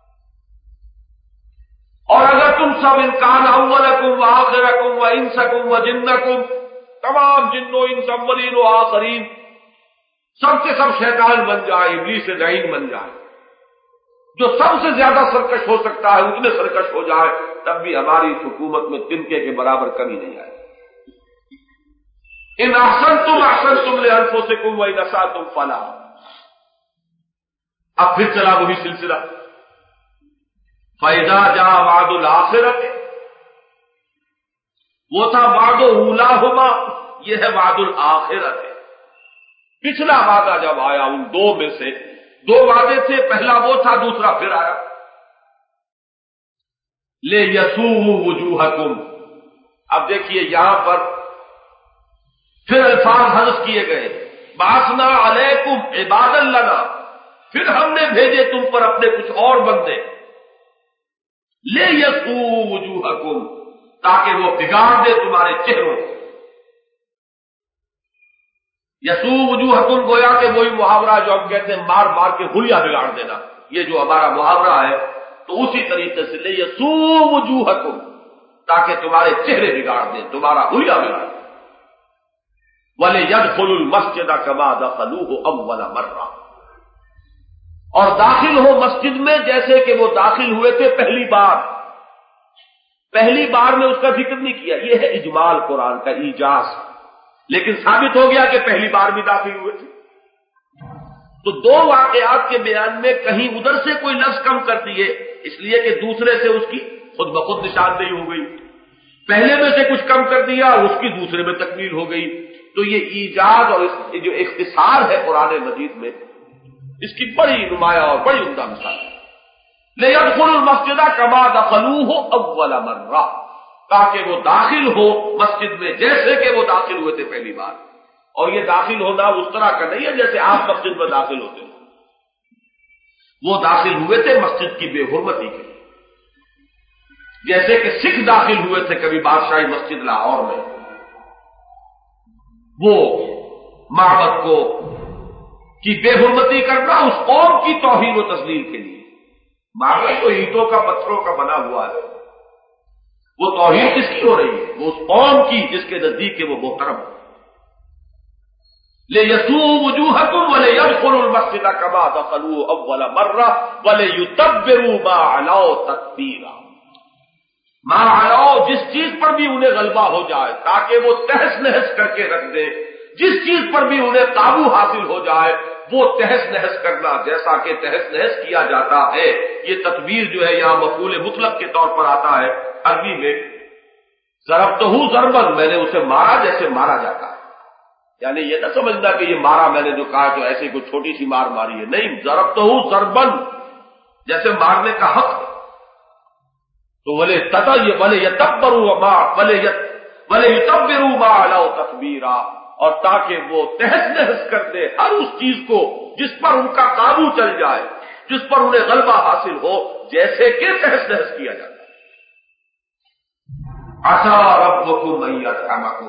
اور اگر تم سب انکان اولکم و آخرکم و انسکم و جنکم، تمام جنوں انس اولین و آخرین سب کے سب شیطان بن جائے، ابلیس لعین بن جائے، جو سب سے زیادہ سرکش ہو سکتا ہے اتنے سرکش ہو جائے، تب بھی ہماری اس حکومت میں تنکے کے برابر کمی نہیں آئے. ان احسنتم احسنتم لانفسکم وان اسأتم فلہا. اب پھر چلا وہی سلسلہ، فَإِذَا جَاءَ وَعْدُ الْآخِرَةِ، وہ تھا وعد اولاہما، یہ ہے وعد الآخرۃ. پچھلا وعدہ جب آیا ان دو میں سے، دو وعدے تھے، پہلا وہ تھا، دوسرا پھر آیا. لِيَسُوءُوا وُجُوهَكُمْ. اب دیکھیے یہاں پر پھر الفاظ حذف کیے گئے. بَعَثْنَا عَلَيْكُمْ عِبَادًا لَنَا، پھر ہم نے بھیجے تم پر اپنے کچھ اور بندے. لِيَسُوءُوا وُجُوهَكُمْ، تاکہ وہ بگاڑ دے تمہارے چہروں کو. یسوء وجوہکم گویا کہ وہی محاورہ جو ہم کہتے ہیں مار مار کے حلیہ بگاڑ دینا، یہ جو ہمارا محاورہ ہے تو اسی طریقے سے لے یسوء وجوہکم، تاکہ تمہارے چہرے بگاڑ دیں، تمہارا حلیہ بگاڑ دیں. وَلِيَدْخُلُوا الْمَسْجِدَ كَمَا دَخَلُوهُ أَوَّلَ مَرَّةٍ، اور داخل ہو مسجد میں جیسے کہ وہ داخل ہوئے تھے پہلی بار. پہلی بار میں اس کا ذکر نہیں کیا، یہ ہے اجمال قرآن کا، ایجاز. لیکن ثابت ہو گیا کہ پہلی بار بھی داخل ہوئے تھے. تو دو واقعات کے بیان میں کہیں ادھر سے کوئی لفظ کم کر دیے، اس لیے کہ دوسرے سے اس کی خود بخود نشاندہی ہو گئی. پہلے میں سے کچھ کم کر دیا، اس کی دوسرے میں تکمیل ہو گئی. تو یہ ایجاز اور اس جو اختصار ہے قرآن مجید میں، اس کی بڑی نمایاں اور بڑی عمدہ مثال ہے. لِيَدْخُلُوا الْمَسْجِدَ كَمَا دَخَلُوهُ أَوَّلَ مَرَّةٍ، تاکہ وہ داخل ہو مسجد میں جیسے کہ وہ داخل ہوئے تھے پہلی بار. اور یہ داخل ہونا اس طرح کا نہیں ہے جیسے آپ مسجد میں داخل ہوتے ہیں. وہ داخل ہوئے تھے مسجد کی بے حرمتی کے لیے، جیسے کہ سکھ داخل ہوئے تھے کبھی بادشاہی مسجد لاہور میں، وہ معبد کو کی بے حرمتی کرنا اس قوم کی توہین و تذلیل کے لیے. معبد تو اینٹوں کا پتھروں کا بنا ہوا ہے، وہ توہین کس کی ہو رہی ہے؟ وہ اس قوم کی جس کے نزدیک وہ محترم ہے. لِيَسُوءُوا وُجُوهَكُمْ وَلِيَدْخُلُوا الْمَسْجِدَ كَمَا دَخَلُوهُ أَوَّلَ مَرَّةٍ وَلِيُتَبِّرُوا مَا عَلَوْا تَتْبِيرًا. ما عَلَوْا، جس چیز پر بھی انہیں غلبہ ہو جائے تاکہ وہ تہس نہس کر کے رکھ دیں، جس چیز پر بھی انہیں قابو حاصل ہو جائے وہ تہس نہس کرنا، جیسا کہ تہس نہس کیا جاتا ہے. یہ تدبیر جو ہے یہاں مفعول مطلق کے طور پر آتا ہے عربی میں. ضربتہ ضربن، میں نے اسے مارا جیسے مارا جاتا ہے. یعنی یہ نہ سمجھنا کہ یہ مارا میں نے جو کہا تو ایسے کوئی چھوٹی سی مار ماری ہے، نہیں، ضربتہ ضربن جیسے مارنے کا حق ہے. تو ولے تتا یہ ولے یتبروا ما ولے ولے یتبروا ما علاؤ تکبیرا، اور تاکہ وہ تہس نہس کر دے ہر اس چیز کو جس پر ان کا قابو چل جائے، جس پر انہیں غلبہ حاصل ہو، جیسے کہ تہس نہس کیا جاتا ہے. عسیٰ ربکم ان یرحمکم،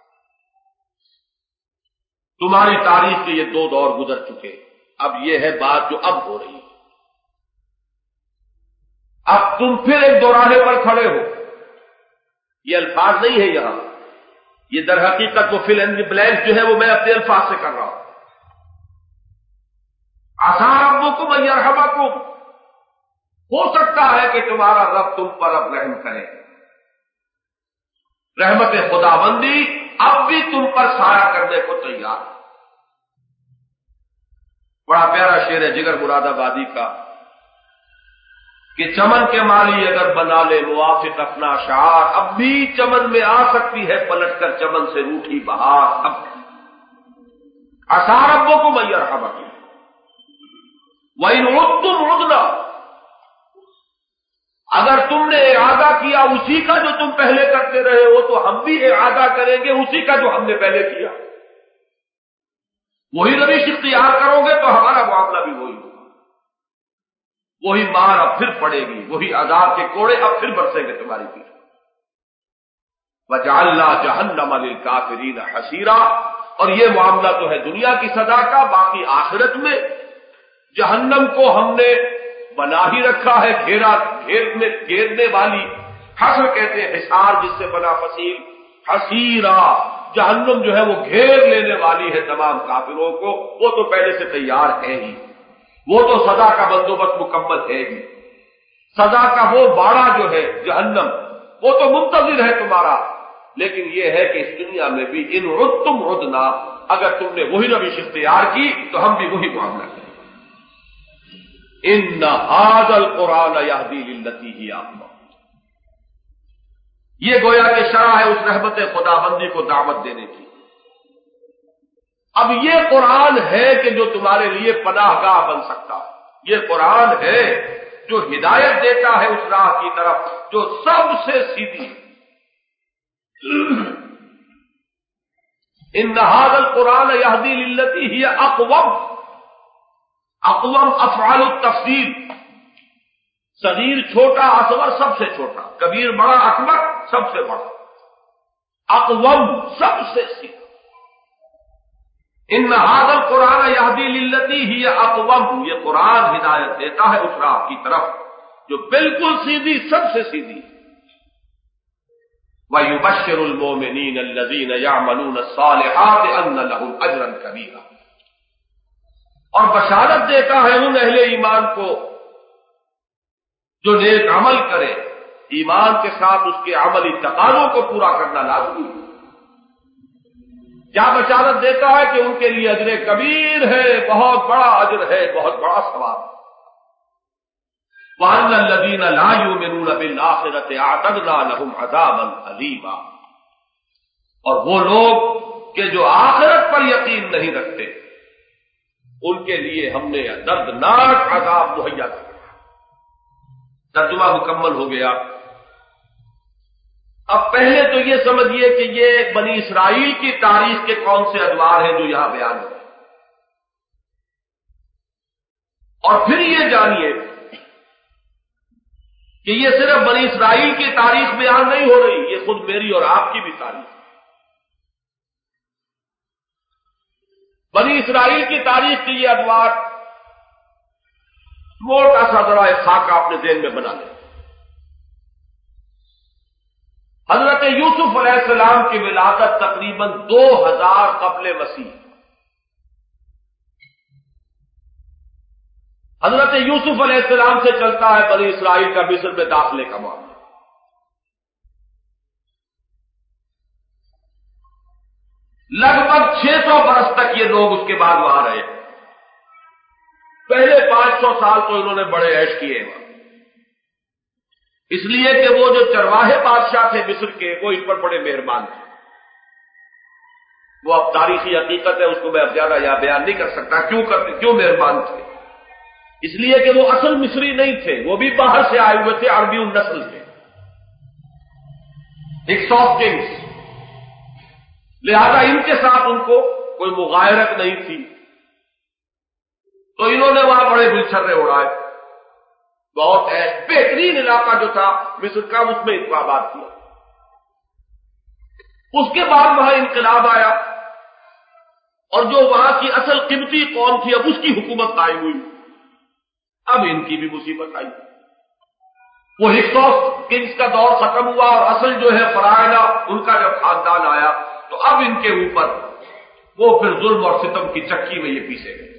تمہاری تاریخ کے یہ دو دور گزر چکے، اب یہ ہے بات جو اب ہو رہی ہے. اب تم پھر ایک دوراہے پر کھڑے ہو. یہ الفاظ نہیں ہے یہاں، یہ در حقیقت وہ فل اینڈ بلینک جو ہے وہ میں اپنے الفاظ سے کر رہا ہوں. عسیٰ ربکم ان یرحمکم، ہو سکتا ہے کہ تمہارا رب تم پر اب رحم کرے. رحمت خداوندی اب بھی تم پر سایہ کرنے کو تیار ہے. بڑا پیارا شعر ہے جگر مراد آبادی کا. کہ چمن کے مالی اگر بنا لے موافق اپنا شعار، اب بھی چمن میں آ سکتی ہے پلٹ کر چمن سے روٹھی بہار، اب عسى ربكم أن يرحمكم وإن عدتم عدنا، اگر تم نے اعادہ کیا اسی کا جو تم پہلے کرتے رہے ہو تو ہم بھی اعادہ کریں گے اسی کا جو ہم نے پہلے کیا، وہی روش اختیار کرو گے تو ہمارا معاملہ بھی وہی ہوگا، وہی مار اب پھر پڑے گی، وہی عذاب کے کوڑے اب پھر برسیں گے تمہاری پیٹھ۔ وَجَعَلْنَا جَهَنَّمَ لِلْكَافِرِينَ حَصِيرًا، اور یہ معاملہ تو ہے دنیا کی سزا کا، باقی آخرت میں جہنم کو ہم نے بنا ہی رکھا ہے گھیرا، گھیرنے گھیرنے والی، حصر کہتے ہیں حصار جس سے بنا فصیل، حصیرا، جہنم جو ہے وہ گھیر لینے والی ہے تمام کافروں کو، وہ تو پہلے سے تیار ہے ہی، وہ تو سزا کا بندوبست مکمل ہے ہی، سزا کا وہ باڑہ جو ہے جہنم وہ تو منتظر ہے تمہارا، لیکن یہ ہے کہ اس دنیا میں بھی ان عدتم عدنا، اگر تم نے وہی روش اختیار کی تو ہم بھی وہی معاملہ کریں۔ ان ھذا القرآن یہدی للتی ہی اقوم، یہ گویا کہ شرح ہے اس رحمت خدا بندی کو دعوت دینے کی۔ اب یہ قرآن ہے کہ جو تمہارے لیے پناہ گاہ بن سکتا ہے، یہ قرآن ہے جو ہدایت دیتا ہے اس راہ کی طرف جو سب سے سیدھی۔ ان ھذا القرآن یہدی للتی ہی اقوم، اقوم افعال التفضیل، صغیر چھوٹا، اصغر سب سے چھوٹا، کبیر بڑا، اکبر سب سے بڑا، اقوم سب سے سیدھا۔ ان ھذا القرآن یہدی للتی ہی اقوم، یہ قرآن ہدایت دیتا ہے اس راہ کی طرف جو بالکل سیدھی، سب سے سیدھی۔ وَيُبَشِّرُ الْمُؤْمِنِينَ الَّذِينَ يَعْمَلُونَ الصَّالِحَاتِ أَنَّ لَهُمْ أَجْرًا كَبِيرًا، اور بشارت دیتا ہے ان اہل ایمان کو جو نیک عمل کرے، ایمان کے ساتھ اس کے عملی تقاضوں کو پورا کرنا لازمی ہے۔ کیا بشارت دیتا ہے کہ ان کے لیے اجر کبیر ہے، بہت بڑا اجر ہے، بہت بڑا ثواب ہے۔ وَأَنَّ الَّذِينَ لَا يُؤْمِنُونَ بِالْآخِرَةِ أَعْتَدْنَا لَهُمْ عَذَابًا أَلِيمًا، اور وہ لوگ کہ جو آخرت پر یقین نہیں رکھتے ان کے لیے ہم نے دردناک عذاب مہیا کیا۔ ترجمہ مکمل ہو گیا۔ اب پہلے تو یہ سمجھیے کہ یہ بنی اسرائیل کی تاریخ کے کون سے ادوار ہیں جو یہاں بیان ہوئے، اور پھر یہ جانیے کہ یہ صرف بنی اسرائیل کی تاریخ بیان نہیں ہو رہی، یہ خود میری اور آپ کی بھی تاریخ ہے۔ بنی اسرائیل کی تاریخ کے یہ ادوار موٹا سا ذرا ایک خاکہ اپنے ذہن میں بنا لیں۔ حضرت یوسف علیہ السلام کی ولادت تقریباً دو ہزار قبل مسیح، حضرت یوسف علیہ السلام سے چلتا ہے بنی اسرائیل کا مصر میں داخلے کا معاملہ۔ لگ بھگ چھ سو برس تک یہ لوگ اس کے بعد وہاں رہے، پہلے پانچ سو سال تو انہوں نے بڑے عیش کیے وہاں، اس لیے کہ وہ جو چرواہے بادشاہ تھے مصر کے وہ ان پر بڑے مہربان تھے۔ وہ اب تاریخی حقیقت ہے، اس کو میں اب زیادہ یہاں بیان نہیں کر سکتا کیوں کرتے کیوں مہربان تھے، اس لیے کہ وہ اصل مصری نہیں تھے، وہ بھی باہر سے آئے ہوئے تھے، عربی النسل تھے، ایک سافٹ کنگز، لہذا ان کے ساتھ ان کو کوئی مغایرت نہیں تھی، تو انہوں نے وہاں بڑے گلچھرے اڑائے، بہت ہے بہترین علاقہ جو تھا مصر کا اس میں ان کو آباد کیا۔ اس کے بعد وہاں انقلاب آیا اور جو وہاں کی اصل قبطی قوم تھی اب اس کی حکومت قائم ہوئی، اب ان کی بھی مصیبت آئی، وہ ہکسوس کنگز کا دور ختم ہوا اور اصل جو ہے فراعنہ ان کا جب خاندان آیا تو اب ان کے اوپر وہ پھر ظلم اور ستم کی چکی میں یہ پیسے گئے۔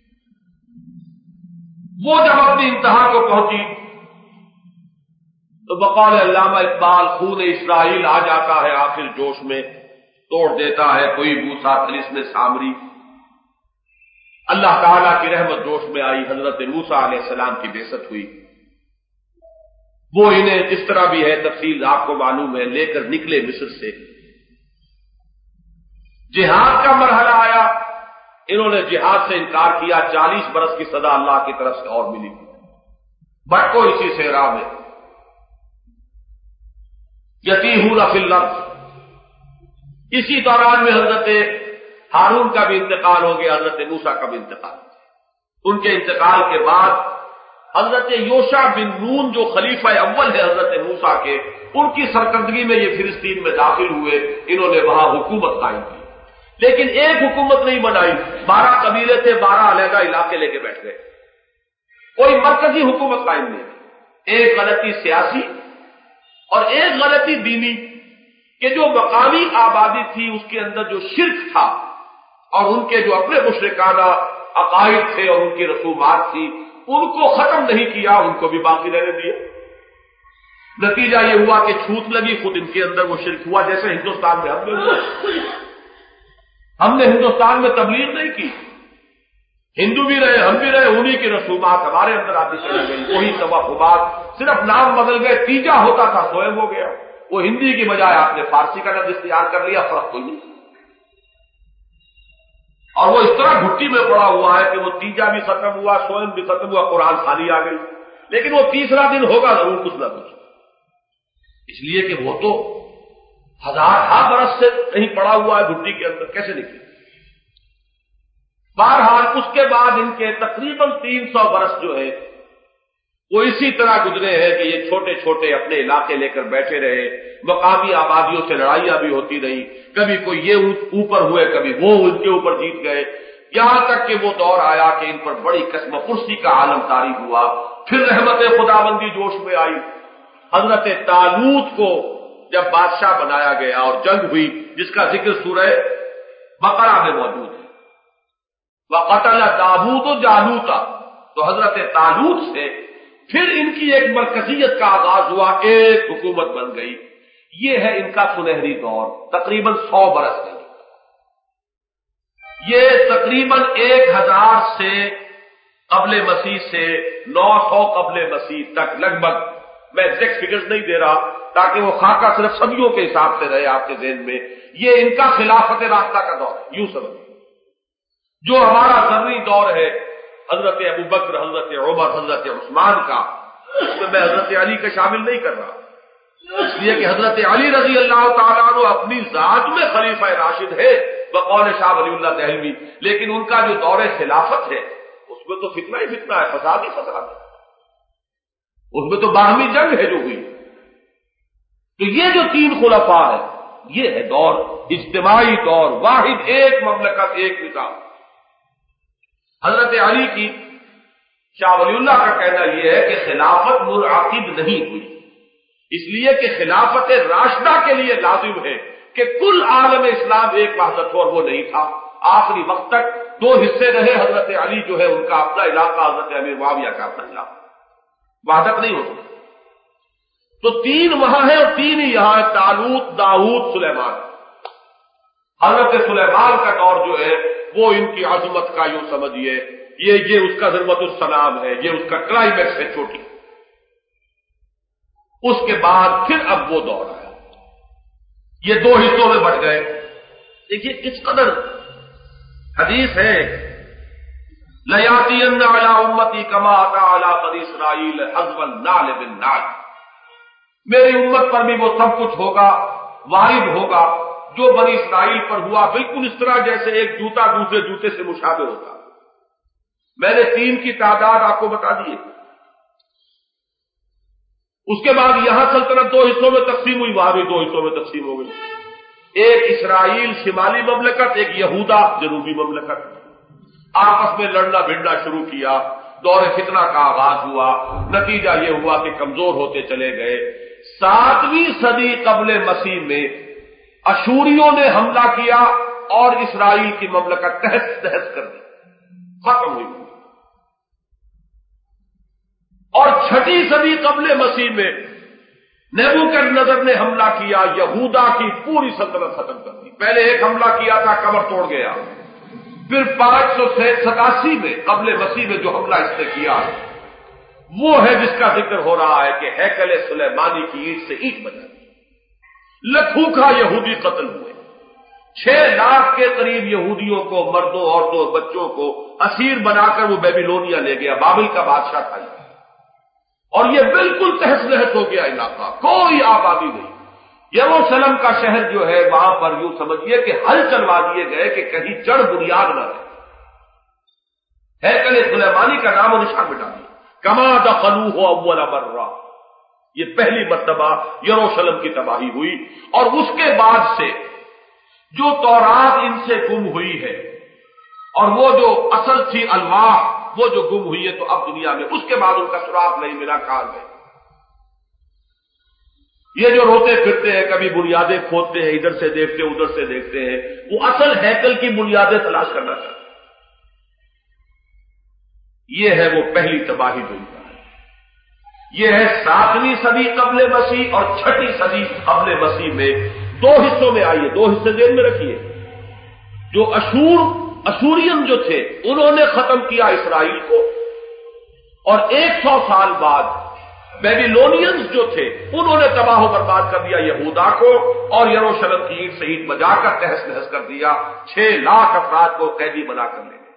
وہ جب اپنی انتہا کو پہنچی تو بقول علامہ اقبال خون اسرائیل آ جاتا ہے آخر جوش میں، توڑ دیتا ہے کوئی بوسا طلسم سامری۔ اللہ تعالیٰ کی رحمت جوش میں آئی، حضرت موسیٰ علیہ السلام کی بعثت ہوئی، وہ انہیں اس طرح بھی ہے، تفصیل آپ کو معلوم ہے، لے کر نکلے مصر سے، جہاد کا مرحلہ آیا، انہوں نے جہاد سے انکار کیا، چالیس برس کی سزا اللہ کی طرف سے اور ملی، بٹکو اسی صحرا میں، یتیہون فی الارض۔ اسی دوران میں حضرت ہارون کا بھی انتقال ہو گیا، حضرت موسیٰ کا بھی انتقال، ان کے انتقال کے بعد حضرت یوشع بن نون جو خلیفہ اول ہے حضرت موسیٰ کے، ان کی سرکردگی میں یہ فلسطین میں داخل ہوئے، انہوں نے وہاں حکومت قائم کی، لیکن ایک حکومت نہیں بنائی، بارہ قبیلے تھے، بارہ علیحدہ علاقے لے کے بیٹھ گئے، کوئی مرکزی حکومت قائم نہیں، ایک غلطی سیاسی اور ایک غلطی دینی، کہ جو مقامی آبادی تھی اس کے اندر جو شرک تھا اور ان کے جو اپنے مشرکانہ عقائد تھے اور ان کی رسومات تھی، ان کو ختم نہیں کیا، ان کو بھی باقی رہنے دیا۔ نتیجہ یہ ہوا کہ چھوت لگی، خود ان کے اندر وہ شرک ہوا، جیسے ہندوستان میں ہم نے ہوا، ہم نے ہندوستان میں تبلیغ نہیں کی، ہندو بھی رہے، ہم بھی رہے، انہی کی رسومات ہمارے اندر آتی چلی گئی، وہی توہمات، صرف نام بدل گئے، تیجا ہوتا تھا سوئم ہو گیا، وہ ہندی کی بجائے آپ نے فارسی کا لفظ اختیار کر لیا، فرق کوئی نہیں، اور وہ اس طرح گھٹی میں پڑا ہوا ہے کہ وہ تیجا بھی ختم ہوا، سوئم بھی ختم ہوا، قرآن خانی آ گئی، لیکن وہ تیسرا دن ہوگا ضرور کچھ نہ کچھ، اس لیے کہ وہ تو ہزار ہا برس سے کہیں پڑا ہوا ہے گھٹی کے اندر، کیسے نکلے؟ بہرحال اس کے بعد ان کے تقریباً تین سو برس جو ہے وہ اسی طرح گزرے ہیں کہ یہ چھوٹے چھوٹے اپنے علاقے لے کر بیٹھے رہے، مقامی آبادیوں سے لڑائیاں بھی ہوتی رہی، کبھی کوئی یہ اوپر ہوئے، کبھی وہ ان کے اوپر جیت گئے، یہاں تک کہ وہ دور آیا کہ ان پر بڑی قسم پرسی کا عالم طاری ہوا۔ پھر رحمت خداوندی جوش میں آئی، حضرت طالوت کو جب بادشاہ بنایا گیا اور جنگ ہوئی، جس کا ذکر سورہ بقرہ میں موجود ہے، وَقَتَلَ دَاوُودُ جَالُوتَ، تو حضرت طالوت سے پھر ان کی ایک مرکزیت کا آغاز ہوا، ایک حکومت بن گئی۔ یہ ہے ان کا سنہری دور، تقریباً سو برس کا، یہ تقریباً ایک ہزار سے قبل مسیح سے نو سو قبل مسیح تک لگ بھگ، میں ایگزیکٹ فگرز نہیں دے رہا تاکہ وہ خاکہ صرف صدیوں کے حساب سے رہے آپ کے ذہن میں، یہ ان کا خلافت راستہ کا دور ہے، یوں سمجھ۔ جو ہمارا ذرنی دور ہے حضرت ابو بکر، حضرت عمر، حضرت عثمان کا، اس میں میں حضرت علی کا شامل نہیں کر رہا، اس لیے کہ حضرت علی رضی اللہ تعالیٰ عنہ اپنی ذات میں خلیفہ راشد ہے بقول شاہ ولی اللہ دہلوی، لیکن ان کا جو دور خلافت ہے اس میں تو فتنہ ہی فتنہ ہے، فساد ہی فساد ہے، اس میں تو باہمی جنگ ہے جو ہوئی۔ تو یہ جو تین خلفاء ہے، یہ ہے دور اجتماعی دور، واحد ایک مملکت ایک نظام۔ حضرت علی کی شاہ ولی اللہ کا کہنا یہ ہے کہ خلافت منعقد نہیں ہوئی، اس لیے کہ خلافت راشدہ کے لیے لازم ہے کہ کل عالم اسلام ایک وحدت ہو، اور وہ نہیں تھا۔ آخری وقت تک دو حصے رہے، حضرت علی جو ہے ان کا اپنا علاقہ، حضرت امیر معاویہ کا اپنا علاقہ، وحدت نہیں ہوتی۔ تو تین وہاں ہیں اور تین ہی یہاں، طالوت، داؤد، سلیمان۔ حضرت سلیمان کا دور جو ہے وہ ان کی عظمت کا، یوں سمجھیے یہ یہ اس کا ضربت السلام ہے، یہ اس کا کلائمیکس ہے چھوٹی۔ اس کے بعد پھر اب وہ دور آیا، یہ دو حصوں میں بٹ گئے۔ دیکھیے کس قدر حدیث ہے، لَيَأْتِيَنَّ عَلَىٰ أُمَّتِي كَمَا أَتَىٰ عَلَىٰ بَنِي إِسْرَائِيلَ حَذْوَ النَّعْلِ بِالنَّعْلِ، میری امت پر بھی وہ سب کچھ ہوگا، وارد ہوگا جو بنی اسرائیل پر ہوا، بالکل اس طرح جیسے ایک جوتا دوسرے جوتے سے مشابہ ہوتا۔ میں نے تین کی تعداد آپ کو بتا دی۔ اس کے بعد یہاں سلطنت دو حصوں میں تقسیم ہوئی، وہاں بھی دو حصوں میں تقسیم ہو گئی، ایک اسرائیل شمالی مملکت، ایک یہودا جنوبی مملکت، آپس میں لڑنا بھڑنا شروع کیا، دور فتنہ کا آغاز ہوا، نتیجہ یہ ہوا کہ کمزور ہوتے چلے گئے۔ ساتویں صدی قبل مسیح میں اشوریوں نے حملہ کیا اور اسرائیل کی مملکت تہس تہس کر دی، ختم ہوئی۔ اور چھٹی صدی قبل مسیح میں نیبوکدنضر نے حملہ کیا، یہودا کی پوری سلطنت ختم کر دی۔ پہلے ایک حملہ کیا تھا، کمر توڑ گیا، پھر پانچ سو ستاسی میں قبل مسیح میں جو حملہ اس نے کیا وہ ہے جس کا ذکر ہو رہا ہے کہ ہیکل سلیمانی کی اینٹ سے اینٹ بنا دی، لکھوں کا یہودی قتل ہوئے، چھ لاکھ کے قریب یہودیوں کو، مردوں عورتوں بچوں کو اسیر بنا کر وہ بیبیلونیا لے گیا، بابل کا بادشاہ تھا یہ، اور یہ بالکل تہس نہس ہو گیا علاقہ، کوئی آبادی نہیں۔ یروشلم کا شہر جو ہے وہاں پر یوں سمجھیے کہ ہل چلوا دیے گئے کہ کہیں جڑ بنیاد نہ رہے، ہیکل سلیمانی کا نام و نشان مٹا دیا۔ کما دخلوہ اول مرہ، یہ پہلی مرتبہ یروشلم کی تباہی ہوئی، اور اس کے بعد سے جو تورات ان سے گم ہوئی ہے اور وہ جو اصل تھی الواح وہ جو گم ہوئی ہے، تو اب دنیا میں اس کے بعد ان کا سراغ نہیں ملا، کہاں گئے؟ یہ جو روتے پھرتے ہیں، کبھی بنیادیں کھودتے ہیں، ادھر سے دیکھتے ہیں ادھر سے دیکھتے ہیں، وہ اصل ہیکل کی بنیادیں تلاش کرنا چاہتے ہیں۔ یہ ہے وہ پہلی تباہی جو ان کا ہے۔ یہ ہے ساتویں صدی قبل مسیح اور چھٹی صدی قبل مسیح میں، دو حصوں میں آئیے، دو حصے ذہن میں رکھیے۔ جو اشور اشورین جو تھے انہوں نے ختم کیا اسرائیل کو، اور ایک سو سال بعد بیبیلونینز جو تھے انہوں نے تباہ و برباد کر دیا یہودا کو، اور یروشلم کی اینٹ سے اینٹ بجا کر تہس نہس کر دیا، چھ لاکھ افراد کو قیدی بنا کر لے گئے۔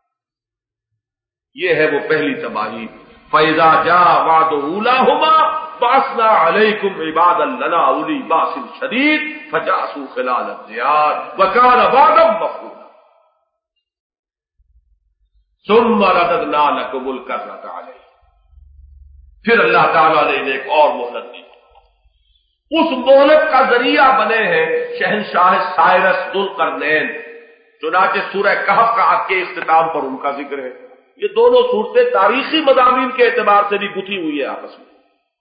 یہ ہے وہ پہلی تباہی۔ فَإِذَا جَاءَ وَعْدُ أُولَاهُمَا بَعَثْنَا عَلَيْكُمْ عِبَادًا لَنَا أُولِي بَأْسٍ شَدِيدٍ فَجَاسُوا خِلَالَ الدِّيَارِ وَكَانَ وَعْدًا مَفْعُولًا ثُمَّ رَدَدْنَا لَكُمُ الْكَرَّةَ عَلَيْهِمْ، پھر اللہ تعالیٰ نے انہیں ایک اور مہلت دی۔ اس مہلت کا ذریعہ بنے ہیں شہنشاہ سائرس ذوالقرنین، چنانچہ سورہ کہف کا کے اختتام پر ان کا ذکر ہے۔ یہ دونوں صورتیں تاریخی مضامین کے اعتبار سے بھی گتھی ہوئی ہے آپس میں،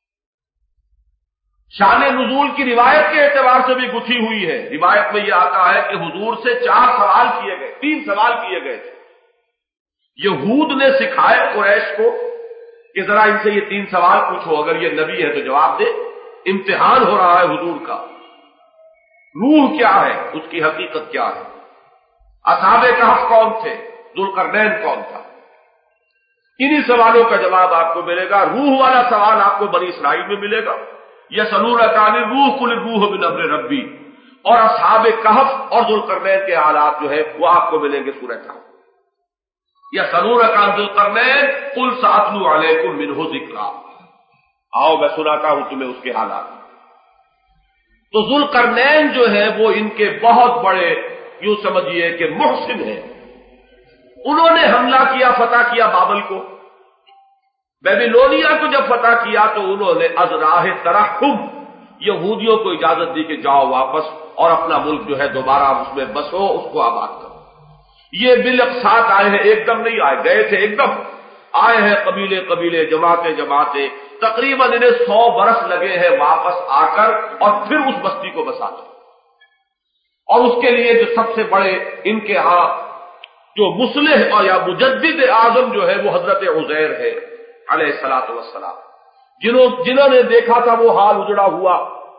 شان نزول کی روایت کے اعتبار سے بھی گتھی ہوئی ہے۔ روایت میں یہ آتا ہے کہ حضور سے چار سوال کیے گئے، تین سوال کیے گئے تھے۔ یہود نے سکھائے قریش کو کہ ذرا ان سے یہ تین سوال پوچھو، اگر یہ نبی ہے تو جواب دے، امتحان ہو رہا ہے حضور کا۔ روح کیا ہے، اس کی حقیقت کیا ہے، اصحاب کہف کون تھے، ذوالقرنین کون تھا، انہی سوالوں کا جواب آپ کو ملے گا۔ روح والا سوال آپ کو بنی اسرائیل میں ملے گا، یسألونک عن الروح قل الروح من امر ربی، اور اصحاب کہف اور ذوالقرنین کے حالات جو ہے وہ آپ کو ملیں گے سورہ کہف۔ یسألونک عن ذوالقرنین قل سأتلو علیکم منہ ذکرا، آؤ میں سناتا ہوں تمہیں اس کے حالات۔ تو ذوالقرنین جو ہے وہ ان کے بہت بڑے یوں سمجھیے کہ محسن ہیں۔ انہوں نے حملہ کیا، فتح کیا بابل کو، بیبیلونیا کو جب فتح کیا تو انہوں نے از راہ ترحم یہودیوں کو اجازت دی کہ جاؤ واپس اور اپنا ملک جو ہے دوبارہ اس میں بسو، اس کو آباد کرو۔ یہ بالاقساط آئے ہیں، ایک دم نہیں آئے، گئے تھے ایک دم، آئے ہیں قبیلے قبیلے، جماعتیں جماعتیں، تقریباً انہیں سو برس لگے ہیں واپس آ کر اور پھر اس بستی کو بساتے۔ اور اس کے لیے جو سب سے بڑے ان کے ہاں جو مصلح اور یا مجدد اعظم جو ہے وہ حضرت عزیر ہے علیہ الصلوۃ والسلام، جنہوں جنہوں نے دیکھا تھا وہ حال اجڑا ہوا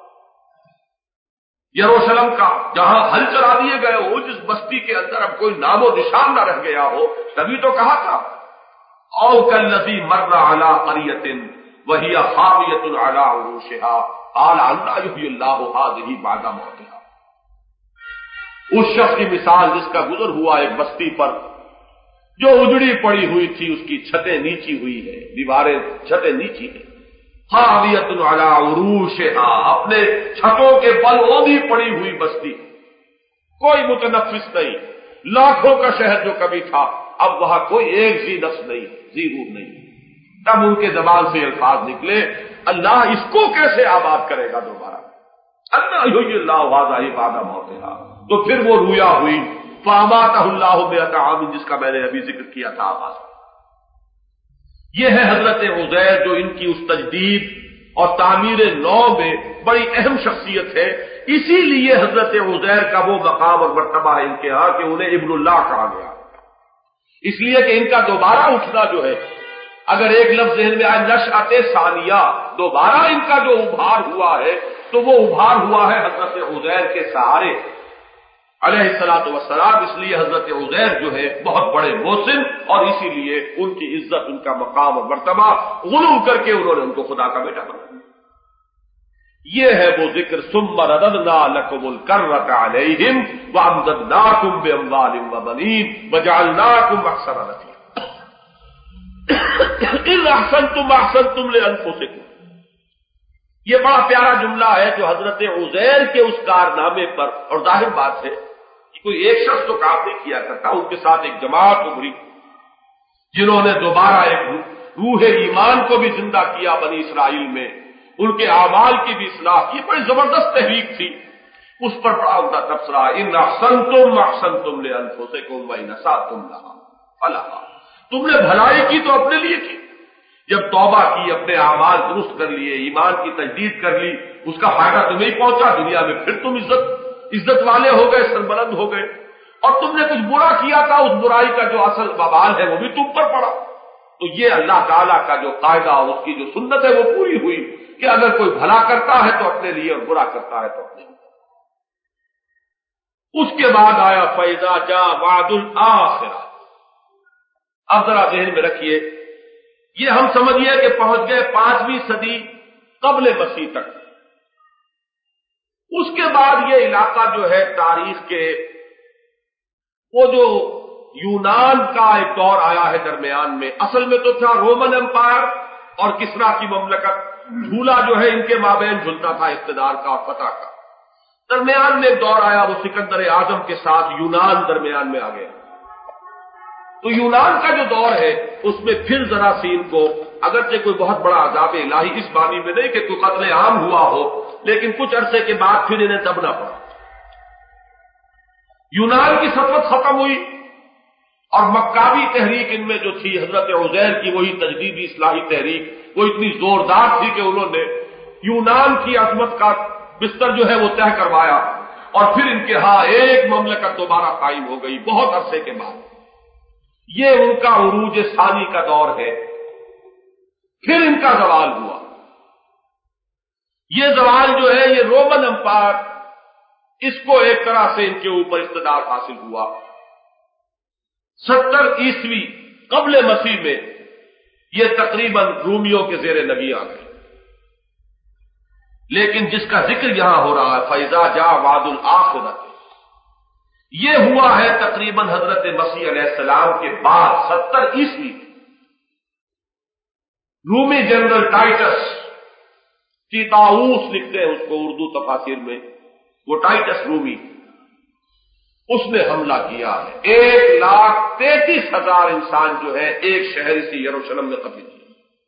یروشلم کا، جہاں ہل چلا دیے گئے ہو، جس بستی کے اندر اب کوئی نام و نشان نہ رہ گیا ہو، تبھی تو کہا تھا او کالذی مر علی قریۃ وہی خاویۃ علی عروشها قال انا یحیی اللہ ہذہ بعد موتها۔ اس شخص کی مثال جس کا گزر ہوا ایک بستی پر جو اجڑی پڑی ہوئی تھی، اس کی چھتیں نیچی ہوئی ہے، دیواریں چھتیں نیچی ہیں، خاویۃ علی عروشها، اپنے چھتوں کے بل اوندھی پڑی ہوئی بستی، کوئی متنفس نہیں، لاکھوں کا شہر جو کبھی تھا اب وہاں کوئی ایک ذی نفس نہیں، ذی روح نہیں۔ تب ان کے زبان سے الفاظ نکلے اللہ اس کو کیسے آباد کرے گا دوبارہ، انا یحیی اللہ ہذہ بعد موتها۔ تو پھر وہ رویا ہوئی فاماتہ اللہ مئۃ عام، جس کا میں نے ابھی ذکر کیا تھا آغاز۔ یہ ہے حضرت عزیر جو ان کی اس تجدید اور تعمیر نو میں بڑی اہم شخصیت ہے۔ اسی لیے حضرت عزیر کا وہ مقام اور مرتبہ ہے ان کے ہاں کہ انہیں ابن اللہ کہا گیا، اس لیے کہ ان کا دوبارہ اٹھنا جو ہے، اگر ایک لفظ ذہن میں آئے نشأۃ ثانیہ، دوبارہ ان کا جو ابھار ہوا ہے تو وہ ابھار ہوا ہے حضرت عزیر کے سہارے علیہ الصلوۃ والسلام، اس لیے حضرت عزیر جو ہے بہت بڑے محسن، اور اسی لیے ان کی عزت، ان کا مقام اور مرتبہ غلو کر کے انہوں نے ان کو خدا کا بیٹا بنا دیا۔ یہ ہے وہ ذکر ثم رددنا لکم الکرۃ علیہم وامددناکم باموال وبنین وجعلناکم اکثر نفیرا اذ احسنتم احسنتم لانفسکم۔ یہ بڑا پیارا جملہ ہے جو حضرت عزیر کے اس کارنامے پر، اور ظاہر بات ہے کہ کوئی ایک شخص تو کام نہیں کیا کرتا، ان کے ساتھ ایک جماعت ابھری جنہوں نے دوبارہ ایک روح ایمان کو بھی زندہ کیا بنی اسرائیل میں، ان کے اعمال کی بھی اصلاح کی، بڑی زبردست تحریک تھی، اس پر بڑا عمدہ تبصرہ ان احسنتم احسنتم لانفسکم وان اسأتم لها فلها۔ تم نے بھلائی کی تو اپنے لیے کی، جب توبہ کی، اپنے اعمال درست کر لیے، ایمان کی تجدید کر لی، اس کا فائدہ تمہیں ہی پہنچا دنیا میں، پھر تم عزت عزت والے ہو گئے، سربلند ہو گئے، اور تم نے کچھ برا کیا تھا، اس برائی کا جو اصل وبال ہے وہ بھی تم پر پڑا۔ تو یہ اللہ تعالیٰ کا جو قاعدہ اور اس کی جو سنت ہے وہ پوری ہوئی کہ اگر کوئی بھلا کرتا ہے تو اپنے لیے اور برا کرتا ہے تو اپنے لیے۔ اس کے بعد آیا فَإِذَا جَاءَ وَعْدُ الْآخِرَةِ۔ اب ذرا ذہن میں رکھیے، یہ ہم سمجھیے کہ پہنچ گئے پانچویں صدی قبل مسیح تک۔ اس کے بعد یہ علاقہ جو ہے تاریخ کے، وہ جو یونان کا ایک دور آیا ہے درمیان میں، اصل میں تو تھا رومن امپائر اور کسرا کی مملکت، جھولا جو ہے ان کے مابین جھلتا تھا اقتدار کا اور فتح کا۔ درمیان میں ایک دور آیا، وہ سکندر اعظم کے ساتھ یونان درمیان میں آ گیا۔ تو یونان کا جو دور ہے اس میں پھر ذرا سین کو، اگرچہ کوئی بہت بڑا عذاب الہی اس معنی میں نہیں کہ کوئی قتل عام ہوا ہو، لیکن کچھ عرصے کے بعد پھر انہیں دبنا پڑا۔ یونان کی سلطنت ختم ہوئی، اور مکاوی تحریک ان میں جو تھی حضرت عزیر کی، وہی تجدیدی اصلاحی تحریک، وہ اتنی زوردار تھی کہ انہوں نے یونان کی عظمت کا بستر جو ہے وہ طے کروایا، اور پھر ان کے ہاں ایک مملکت دوبارہ قائم ہو گئی بہت عرصے کے بعد۔ یہ ان کا عروج ثانی کا دور ہے۔ پھر ان کا زوال ہوا۔ یہ زوال جو ہے یہ رومن امپائر، اس کو ایک طرح سے ان کے اوپر اقتدار حاصل ہوا۔ ستر عیسوی قبل مسیح میں یہ تقریباً رومیوں کے زیر نگی آ گئے، لیکن جس کا ذکر یہاں ہو رہا ہے فَإِذَا جَاءَ وَعْدُ الْآخِرَةِ، یہ ہوا ہے تقریباً حضرت مسیح علیہ السلام کے بعد ستر عیسوی میں۔ رومی جنرل ٹائٹس، تیتاؤس لکھتے ہیں اس کو اردو تفاسیر میں، وہ ٹائٹس رومی، اس نے حملہ کیا ہے، ایک لاکھ تینتیس ہزار انسان جو ہے ایک شہر اسی یروشلم میں قتل کیا،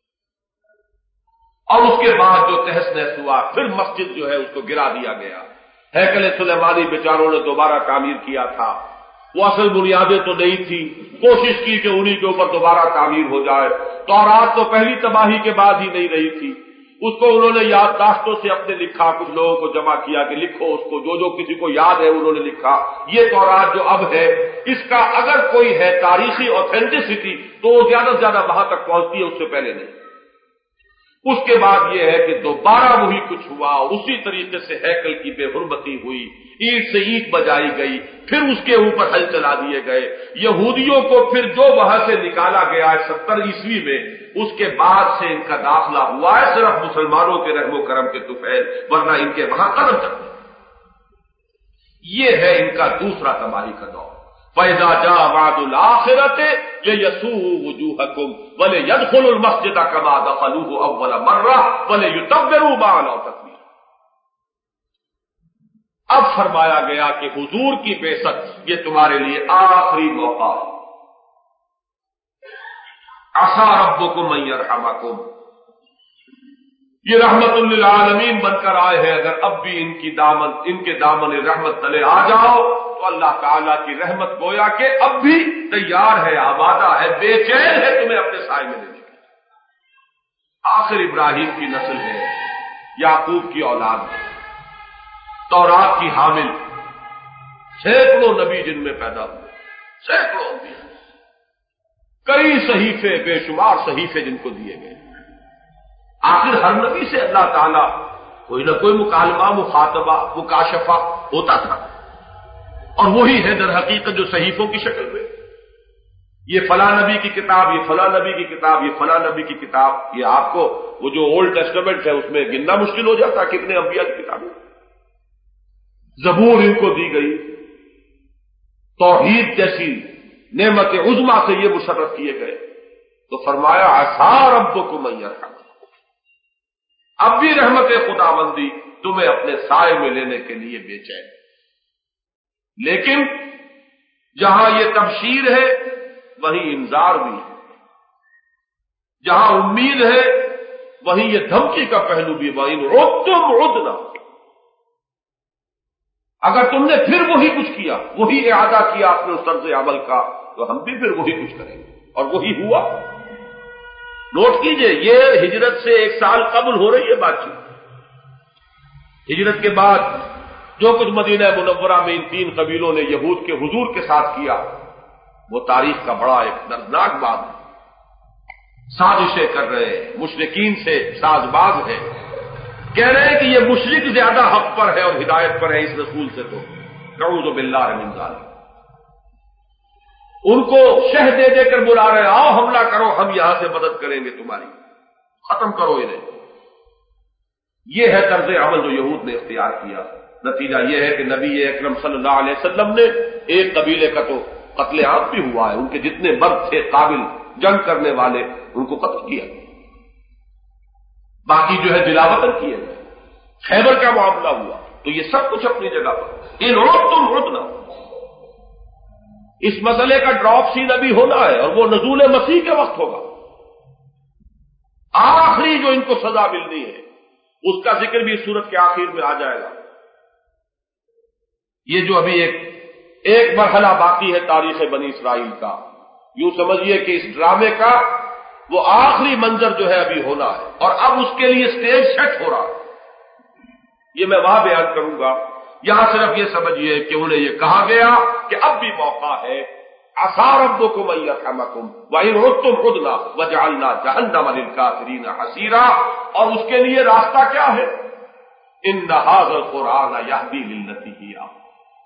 اور اس کے بعد جو تہس نہس ہوا، پھر مسجد جو ہے اس کو گرا دیا گیا۔ ہیکل سلیمانی بیچاروں نے دوبارہ تعمیر کیا تھا، وہ اصل بنیادیں تو نہیں تھی، کوشش کی کہ انہی کے اوپر دوبارہ تعمیر ہو جائے۔ تورات تو پہلی تباہی کے بعد ہی نہیں رہی تھی، اس کو انہوں نے یادداشتوں سے اپنے لکھا، کچھ لوگوں کو جمع کیا کہ لکھو اس کو، جو جو کسی کو یاد ہے انہوں نے لکھا۔ یہ تورات جو اب ہے، اس کا اگر کوئی ہے تاریخی اوتھینٹسٹی تو وہ زیادہ سے زیادہ وہاں تک پہنچتی ہے، اس سے پہلے نہیں۔ اس کے بعد یہ ہے کہ دوبارہ وہی کچھ ہوا، اور اسی طریقے سے ہیکل کی بے حرمتی ہوئی، اینٹ سے اینٹ بجائی گئی، پھر اس کے اوپر حل چلا دیے گئے۔ یہودیوں کو پھر جو وہاں سے نکالا گیا ہے ستر عیسوی میں، اس کے بعد سے ان کا داخلہ ہوا ہے صرف مسلمانوں کے رحم و کرم کے طفیل، ورنہ ان کے وہاں قدم چلتے۔ یہ ہے ان کا دوسرا تباہی کا دور۔ فَإِذَا جَاءَ وَعْدُ الْآخِرَةِ لِيَسُوءُوا وُجُوهَكُمْ وَلِيَدْخُلُوا الْمَسْجِدَ كَمَا دَخَلُوهُ أَوَّلَ مَرَّةٍ وَلِيُتَبِّرُوا مَا عَلَوْا تَتْبِيرًا۔ اب فرمایا گیا کہ حضور کی بعثت یہ تمہارے لیے آخری موقع ہے۔ عَسَىٰ رَبُّكُمْ أَن يَرْحَمَكُمْ، یہ رحمت للعالمین بن کر آئے ہیں، اگر اب بھی ان کی دامن ان کے دامن رحمت تلے آ جاؤ تو اللہ تعالیٰ کی رحمت گویا کہ اب بھی تیار ہے، آبادہ ہے، بے چین ہے تمہیں اپنے سائے میں لینے کی۔ آخر ابراہیم کی نسل ہے، یعقوب کی اولاد ہے، تورات کی حامل، سینکڑوں نبی جن میں پیدا ہوئے، سینکڑوں انبیاء، کئی صحیفے، بے شمار صحیفے جن کو دیے گئے۔ آخر ہر نبی سے اللہ تعالیٰ کوئی نہ کوئی مکالمہ، مخاطبہ، مکاشفہ ہوتا تھا۔ اور وہی ہے در حقیقت جو صحیفوں کی شکل میں، یہ فلاں نبی کی کتاب، یہ فلاں نبی کی کتاب، یہ فلاں نبی کی کتاب. یہ آپ کو وہ جو اولڈ ٹیسٹمنٹ ہے اس میں گننا مشکل ہو جاتا کتنے انبیاء کی کتابیں. زبور ان کو دی گئی، توحید جیسی نعمت عظما سے یہ مشرف کیے گئے. تو فرمایا عسیٰ ربکم ان یرحمکم، اب بھی رحمت خداوندی تمہیں اپنے سائے میں لینے کے لیے بے چین. لیکن جہاں یہ تبشیر ہے وہیں انذار بھی ہے، جہاں امید ہے وہیں یہ دھمکی کا پہلو بھی. وَإِنْ عُدْتُمْ عُدْنَا، اگر تم نے پھر وہی کچھ کیا، وہی اعادہ کیا اپنے اس طرز عمل کا، تو ہم بھی پھر وہی کچھ کریں گے. اور وہی ہوا. نوٹ کیجئے یہ ہجرت سے ایک سال قبل ہو رہی ہے بات چیت. ہجرت کے بعد جو کچھ مدینہ منورہ میں ان تین قبیلوں نے یہود کے حضور کے ساتھ کیا وہ تاریخ کا بڑا ایک دردناک بات ہے. سازشیں کر رہے ہیں، مشرکین سے ساز باز ہیں، کہہ رہے ہیں کہ یہ مشرک زیادہ حق پر ہے اور ہدایت پر ہے اس رسول سے، تو نعوذ باللہ من ذالک. ان کو شہ دے دے کر بلا رہے ہیں، آؤ حملہ کرو، ہم یہاں سے مدد کریں گے تمہاری، ختم کرو انہیں. یہ ہے طرز عمل جو یہود نے اختیار کیا. نتیجہ یہ ہے کہ نبی اکرم صلی اللہ علیہ وسلم نے ایک قبیلے کا تو قتل عام بھی ہوا ہے، ان کے جتنے مرد تھے قابل جنگ کرنے والے ان کو قتل کیا، باقی جو ہے دلاوطن کیے گئے. خیبر کا معاملہ ہوا. تو یہ سب کچھ اپنی جگہ پر. ان عدتم عدنا، اس مسئلے کا ڈراپ سین ابھی ہونا ہے اور وہ نزول مسیح کے وقت ہوگا. آخری جو ان کو سزا ملنی ہے اس کا ذکر بھی اس صورت کے آخر میں آ جائے گا. یہ جو ابھی ایک ایک مرحلہ باقی ہے تاریخ بنی اسرائیل کا، یوں سمجھیے کہ اس ڈرامے کا وہ آخری منظر جو ہے ابھی ہونا ہے، اور اب اس کے لیے سٹیج سیٹ ہو رہا ہے. یہ میں وہاں بیان کروں گا. یہاں صرف یہ سمجھیے کہ انہیں یہ کہا گیا کہ اب بھی موقع ہے. عسیٰ ربکم ان یرحمکم وَإِنْ عُدْتُمْ عُدْنَا وَجَعَلْنَا جَهَنَّمَ لِلْكَافِرِينَ حَصِيرًا. اور اس کے لیے راستہ کیا ہے؟ إِنَّ هَذَا الْقُرْآنَ يَهْدِي لِلَّتِي هِيَ أَقْوَمُ.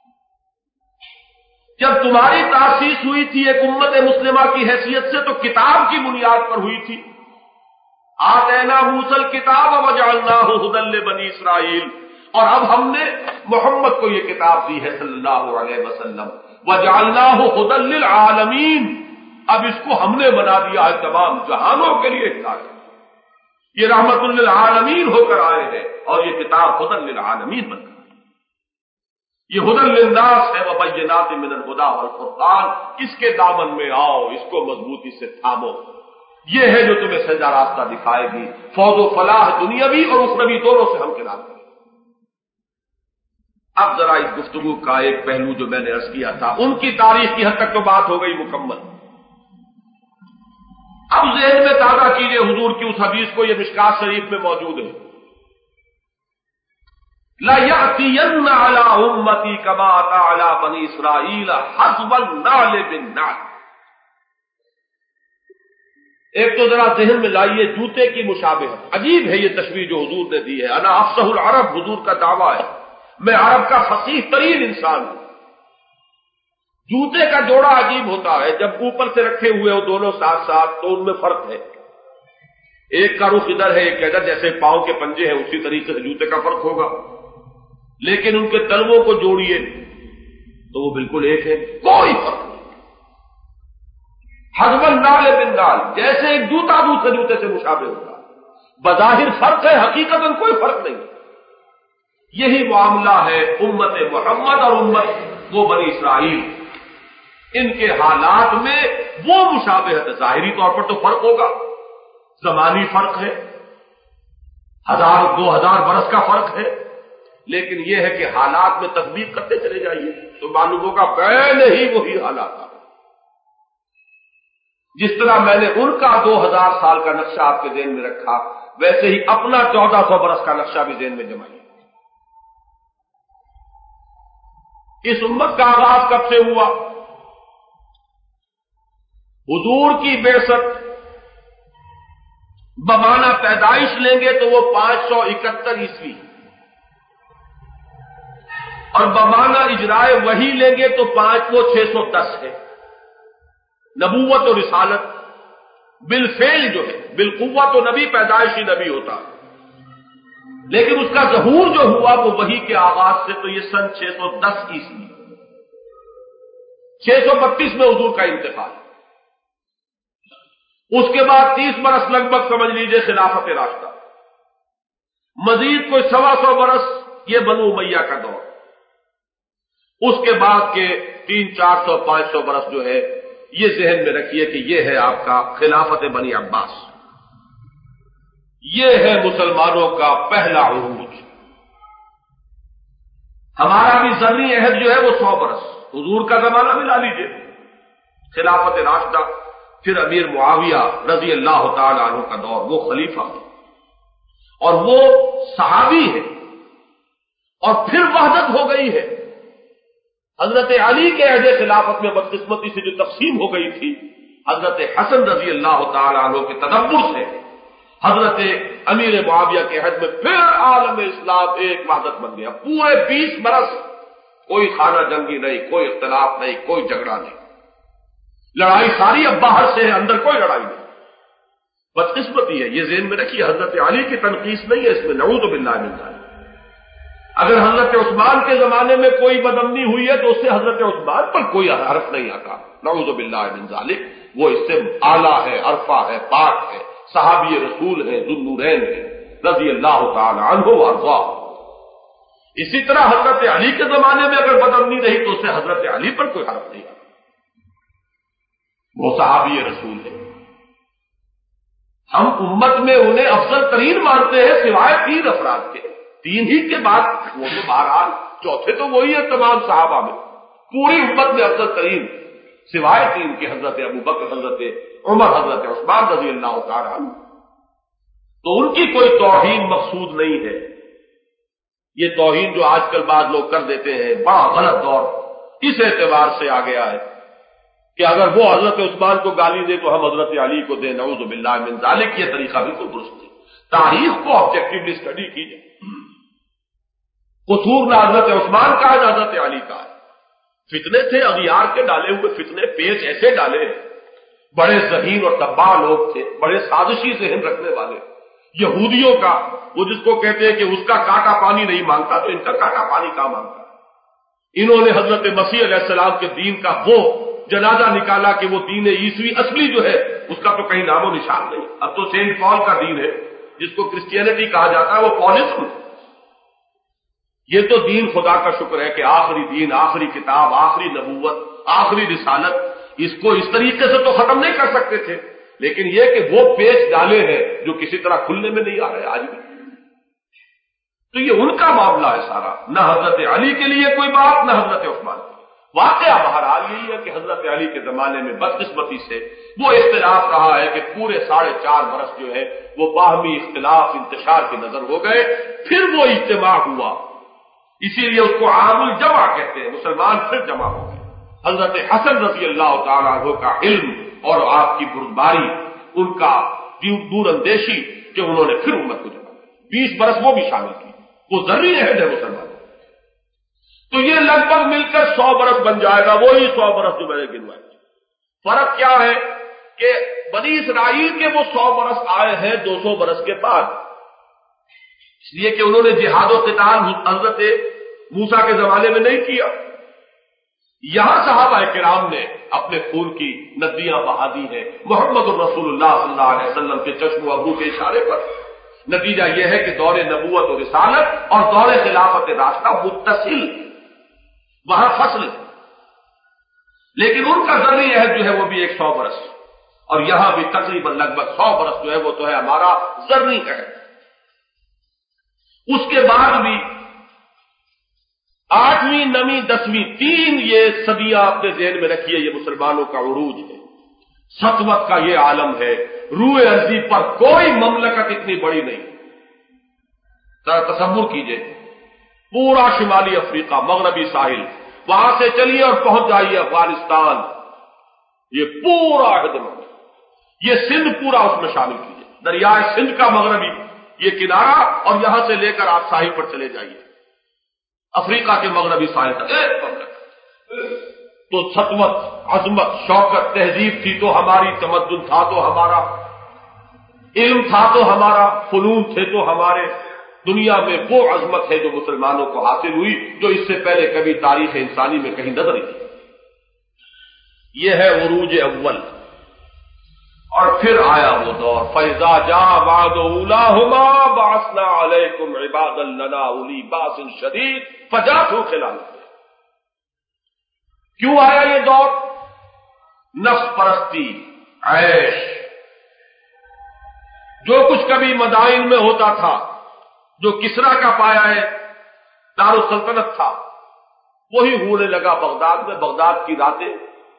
جب تمہاری تاسیس ہوئی تھی ایک امت مسلمہ کی حیثیت سے تو کتاب کی بنیاد پر ہوئی تھی. آتینا موسیٰ الکتاب وجعلناہ ھدی لبنی اسرائیل، اور اب ہم نے محمد کو یہ کتاب دی ہے صلی اللہ علیہ وسلم. وجعلناہ ھدی للعالمین، اب اس کو ہم نے بنا دیا ہے تمام جہانوں کے لیے ہدایت. یہ رحمت للعالمین ہو کر آئے ہیں اور یہ کتاب ھدی للعالمین بن کر. یہ ھدی للناس ہے وبینات من الھدی والفرقان. اس کے دامن میں آؤ، اس کو مضبوطی سے تھامو. یہ ہے جو تمہیں سجا راستہ دکھائے گی. فوز و فلاح دنیاوی اور اخروی دونوں سے ہم کنار کریں. اب ذرا اس گفتگو کا ایک پہلو جو میں نے عرض کیا تھا، ان کی تاریخ کی حد تک تو بات ہو گئی مکمل. اب ذہن میں تازہ کیجئے حضور کی اس حدیث کو، یہ مشکات شریف میں موجود ہے. لَيَأْتِيَنَّ عَلَىٰ أُمَّتِي كَمَا أَتَىٰ عَلَىٰ بَنِي إِسْرَائِيلَ حَسْبَ النَّعْلِ بِالنَّعْلِ. ایک تو ذرا ذہن میں لائیے جوتے کی مشابہت. عجیب ہے یہ تشبیہ جو حضور نے دی ہے. انا افصح العرب، حضور کا دعویٰ ہے میں عرب کا فصیح ترین انسان ہوں. جوتے کا جوڑا عجیب ہوتا ہے، جب اوپر سے رکھے ہوئے ہو دونوں ساتھ ساتھ تو ان میں فرق ہے. ایک کا رخ ادھر ہے ایک ادھر، جیسے پاؤں کے پنجے ہیں اسی طریقے سے جوتے کا فرق ہوگا. لیکن ان کے تلووں کو جوڑیے تو وہ بالکل ایک ہے، کوئی فرق نہیں. حسب النعل بالنعل، جیسے ایک جوتا دوسرے جوتے سے مشابہ ہوتا ہے. بظاہر فرق ہے، حقیقت میں کوئی فرق نہیں. یہی معاملہ ہے امت محمد اور امت وہ بنی اسرائیل. ان کے حالات میں وہ مشابہت ہے. ظاہری طور پر تو فرق ہوگا، زمانی فرق ہے، ہزار دو ہزار برس کا فرق ہے، لیکن یہ ہے کہ حالات میں تطبیق کرتے چلے جائیے تو معلوم ہوگا پہلے ہی وہی حالات آ. جس طرح میں نے ان کا دو ہزار سال کا نقشہ آپ کے ذہن میں رکھا، ویسے ہی اپنا چودہ سو برس کا نقشہ بھی ذہن میں جمائیے. اس امت کا آغاز کب سے ہوا؟ حضور کی بعثت بمعنی پیدائش لیں گے تو وہ پانچ سو اکہتر عیسوی. اور بمانا اجرائے وہی لیں گے تو پانچ وہ چھ سو دس ہے. نبوت اور رسالت بالفعل جو ہے، بالقوت تو نبی پیدائشی نبی ہوتا ہے، لیکن اس کا ظہور جو ہوا وہ وہی کے آغاز سے، تو یہ سن چھ سو دس عیسوی، چھ سو بتیس میں حضور کا انتقال. اس کے بعد تیس برس لگ بھگ سمجھ لیجئے خلافت راشدہ، مزید کوئی سوا سو برس یہ بنو امیہ کا دور، اس کے بعد کے تین چار سو پانچ سو برس جو ہے یہ ذہن میں رکھیے کہ یہ ہے آپ کا خلافت بنی عباس. یہ ہے مسلمانوں کا پہلا عروج. ہمارا بھی ذرنی عہد جو ہے وہ سو برس، حضور کا زمانہ ملا لیجئے، خلافت راشدہ، پھر امیر معاویہ رضی اللہ تعالی عنہ کا دور، وہ خلیفہ ہے اور وہ صحابی ہے، اور پھر وحدت ہو گئی ہے. حضرت علی کے عہد خلافت میں بدقسمتی سے جو تقسیم ہو گئی تھی، حضرت حسن رضی اللہ تعالی عنہ کے تدبر سے حضرت امیر معاویہ کے عہد میں پھر عالم اسلام ایک وحدت بن گیا. پورے بیس برس کوئی خانہ جنگی نہیں، کوئی اختلاف نہیں، کوئی جھگڑا نہیں، لڑائی ساری اب باہر سے ہے، اندر کوئی لڑائی نہیں. بدقسمتی ہے، یہ ذہن میں رکھیے، حضرت علی کی تنقیص نہیں ہے اس میں، نعوذ باللہ من ذلک. اگر حضرت عثمان کے زمانے میں کوئی بدامنی ہوئی ہے تو اس سے حضرت عثمان پر کوئی حرف نہیں آتا، نعوذ باللہ من ذلک. وہ اس سے اعلیٰ ہے، عرفہ ہے، پاک ہے، صحابی رسول ہیں، ذو النورین ہیں رضی اللہ تعالی عنہ وارضاہ. اسی طرح حضرت علی کے زمانے میں اگر بدامنی رہی تو اس سے حضرت علی پر کوئی حرف نہیں آتا، وہ صحابی رسول ہیں. ہم امت میں انہیں افضل ترین مانتے ہیں سوائے تین افراد کے، تین ہی کے بعد وہ تو بہرحال چوتھے تو وہی ہے تمام صحابہ میں، پوری امت میں افضل ترین سوائے تین کے حضرت ابو بکر، حضرت عمر، حضرت عثمان رضی اللہ تعالی عنہ. تو ان کی کوئی توہین مقصود نہیں ہے. یہ توہین جو آج کل بعض لوگ کر دیتے ہیں، بڑا غلط دور اس اعتبار سے آ گیا ہے کہ اگر وہ حضرت عثمان کو گالی دے تو ہم حضرت علی کو دیں، نعوذ باللہ من ذالک. یہ طریقہ بالکل درست ہے. تاریخ کو آبجیکٹیولی اسٹڈی کیجیے، قصور نہ حضرت عثمان کا ہے نہ حضرت علی کا ہے. فتنے تھے، اغیار کے ڈالے ہوئے فتنے، پیچ ایسے ڈالے ہیں، بڑے ذہین اور تباہ لوگ تھے، بڑے سازشی ذہن رکھنے والے. یہودیوں کا وہ جس کو کہتے ہیں کہ اس کا کاٹا پانی نہیں مانگتا تو ان کا کاٹا پانی کہاں مانگتا. انہوں نے حضرت مسیح علیہ السلام کے دین کا وہ جنازہ نکالا کہ وہ دین عیسوی اصلی جو ہے اس کا تو کہیں نام و نشان نہیں. اب تو سینٹ پال کا دین ہے جس کو کرسچینٹی کہا جاتا ہے، وہ پالسم. یہ تو دین خدا کا شکر ہے کہ آخری دین، آخری کتاب، آخری نبوت، آخری رسالت، اس کو اس طریقے سے تو ختم نہیں کر سکتے تھے، لیکن یہ کہ وہ پیچ ڈالے ہیں جو کسی طرح کھلنے میں نہیں آ رہے آج بھی. تو یہ ان کا معاملہ ہے سارا، نہ حضرت علی کے لیے کوئی بات، نہ حضرت عثمان کی. واقعہ بہرحال یہی ہے کہ حضرت علی کے زمانے میں بدقسمتی سے وہ اختلاف رہا ہے کہ پورے ساڑھے چار برس جو ہے وہ باہمی اختلاف انتشار کی نظر ہو گئے. پھر وہ اجتماع ہوا، اسی لیے اس کو عام الجمع کہتے ہیں. مسلمان پھر جمع ہو گئے. حضرت حسن رضی اللہ تعالیٰ عنہ کا علم اور آپ کی بردباری، ان کا دور اندیشی کہ انہوں نے پھر امت کو جمع بیس برس وہ بھی شامل کی. وہ ذری عہد ہے مسلمان. تو یہ لگ بھگ مل کر سو برس بن جائے گا، وہی سو برس جو میں نے گنوائے. فرق کیا ہے کہ بنی اسرائیل کے وہ سو برس آئے ہیں دو سو برس کے بعد، اس لیے کہ انہوں نے جہاد و قتال حضرت موسیٰ کے زمانے میں نہیں کیا. یہاں صحابہ کرام نے اپنے خون کی ندیاں بہا دی ہیں محمد الرسول اللہ صلی اللہ علیہ وسلم کے چشم و ابرو کے اشارے پر. نتیجہ یہ ہے کہ دور نبوت و رسالت اور دور خلافت راستہ متصل، وہاں فصل، لیکن ان کا ذرعی عہد جو ہے وہ بھی ایک سو برس، اور یہاں بھی تقریباً لگ بھگ سو برس جو ہے وہ تو ہے ہمارا ذرعی عہد. اس کے بعد بھی آٹھویں، نویں، دسویں، تین یہ صدیاں اپنے ذہن میں رکھیے، یہ مسلمانوں کا عروج ہے. سطوت کا یہ عالم ہے، روئے ارضی پر کوئی مملکت اتنی بڑی نہیں. ذرا تصور کیجئے، پورا شمالی افریقہ، مغربی ساحل، وہاں سے چلیے اور پہنچ جائیے افغانستان، یہ پورا عہد مند، یہ سندھ پورا اس میں شامل کیجئے، دریائے سندھ کا مغربی یہ کنارہ، اور یہاں سے لے کر آپ ساحل پر چلے جائیے. افریقہ کے مغربی ساحل تک ایک مملکت. تو سطوت، عظمت، شوکت، تہذیب تھی تو ہماری، تمدن تھا تو ہمارا، علم تھا تو ہمارا، فنون تھے تو ہمارے. دنیا میں وہ عظمت ہے جو مسلمانوں کو حاصل ہوئی جو اس سے پہلے کبھی تاریخ انسانی میں کہیں نظر نہیں تھی. یہ ہے عروج اول. اور پھر آیا وہ دور فَإِذَا جَاءَ وَعْدُ أُولَاهُمَا بَعَثْنَا عَلَيْكُمْ عِبَادًا لَّنَا أُولِي بَأْسٍ شَدِيدٍ فَجَاسُوا خِلَالَ. کیوں آیا یہ دور؟ نفس پرستی، عیش، جو کچھ کبھی مدائن میں ہوتا تھا، جو کسرا کا پایا ہے دارالسلطنت تھا، وہی ہونے لگا بغداد میں. بغداد کی راتیں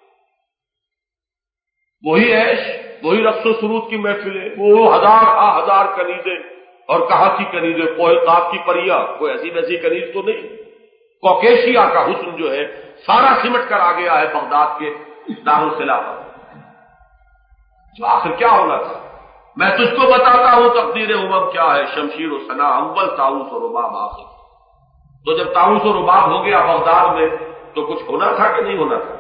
وہی عیش، وہی رقص و سرود کی محفلیں، وہ ہزار ہا ہزار کنیزیں. اور کہاں کی کنیزیں؟ کوہ قاف کی پریاں، کوئی ایسی ویسی کنیز تو نہیں. کوکیشیا کا حسن جو ہے سارا سمٹ کر آ گیا ہے بغداد کے دارالخلافہ. تو آخر کیا ہونا تھا؟ میں تجھ کو بتاتا ہوں تقدیر امم کیا ہے. شمشیر و سنا اول، طاؤس و رباب آخر. تو جب طاؤس و رباب ہو گیا بغداد میں تو کچھ ہونا تھا کہ نہیں ہونا تھا؟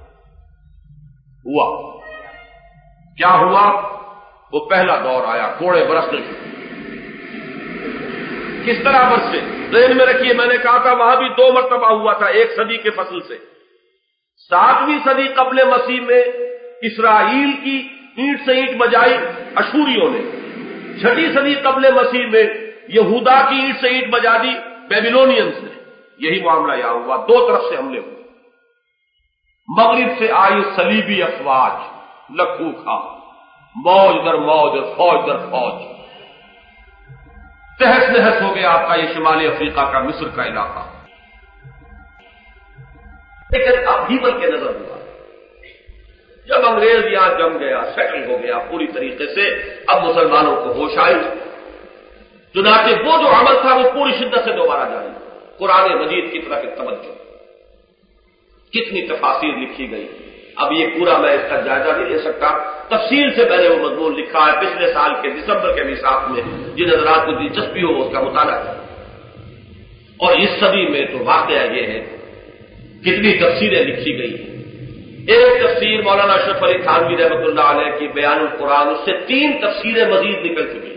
ہوا. کیا ہوا؟ وہ پہلا دور آیا، کوڑے برسنے شروع. کس طرح برسے؟ ذہن میں رکھیے، میں نے کہا تھا وہاں بھی دو مرتبہ ہوا تھا ایک صدی کے فصل سے. ساتویں صدی قبل مسیح میں اسرائیل کی اینٹ سے اینٹ بجائی اشوریوں نے. چھٹی صدی قبل مسیح میں یہودا کی اینٹ سے اینٹ بجا دی بیبیلونینز نے. یہی معاملہ یہاں ہوا، دو طرف سے حملے ہوئے. مغرب سے آئی صلیبی افواج، لکھو کھا، موج در موج اور فوج در فوج. تہس نہس ہو گیا آپ کا یہ شمالی افریقہ کا، مصر کا علاقہ. لیکن اب بھی بل کے نظر ہوا جب انگریز یہاں جم گیا، سیٹل ہو گیا پوری طریقے سے، اب مسلمانوں کو ہوش آئی. چنانچہ وہ جو عمل تھا وہ پوری شدت سے دوبارہ جاری. قرآن مجید کی طرف توجہ، کتنی تفاسیر لکھی گئی. اب یہ پورا میں اس کا جائزہ نہیں لے سکتا، تفصیل سے میں نے وہ مضمون لکھا ہے پچھلے سال کے دسمبر کے نصاب میں. جن حضرات کو دلچسپی ہو اس کا مطالعہ کریں. اور اس صدی میں تو واقعہ یہ ہے کتنی تفسیریں لکھی گئی. ایک تفسیر مولانا اشرف علی تھانوی رحمۃ اللہ علیہ کی بیان القرآن، اس سے تین تفسیریں مزید نکل چکی.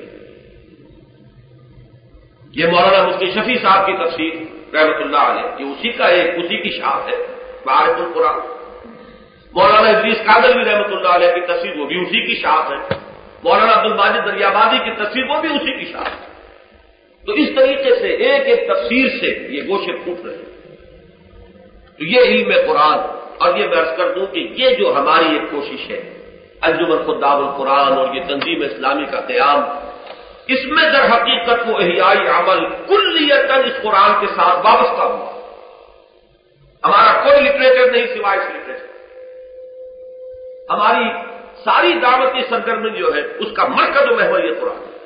یہ مولانا مفتی شفیع صاحب کی تفسیر رحمۃ اللہ علیہ کی اسی کا ایک اسی کی شاخ ہے معارف القرآن. مولانا ادریس قادری رحمۃ اللہ علیہ کی تفسیر وہ بھی اسی کی شاخ ہے. مولانا عبد الماجد دریابادی کی تفسیر وہ بھی اسی کی شاخ ہے. تو اس طریقے سے ایک ایک تفسیر سے یہ گوشے پھوٹ رہے ہیں. تو یہ علم قرآن، اور یہ میں عرض کر دوں کہ یہ جو ہماری ایک کوشش ہے انجمن خدام القرآن اور یہ تنظیم اسلامی کا قیام، اس میں در حقیقت وہ احیائی عمل کلیتاً اس قرآن کے ساتھ وابستہ ہوا. ہمارا کوئی لٹریچر نہیں سوائے اس لٹریچر. ہماری ساری دعوتی سرگرمی جو ہے اس کا مرکز و محور یہ قرآن ہے.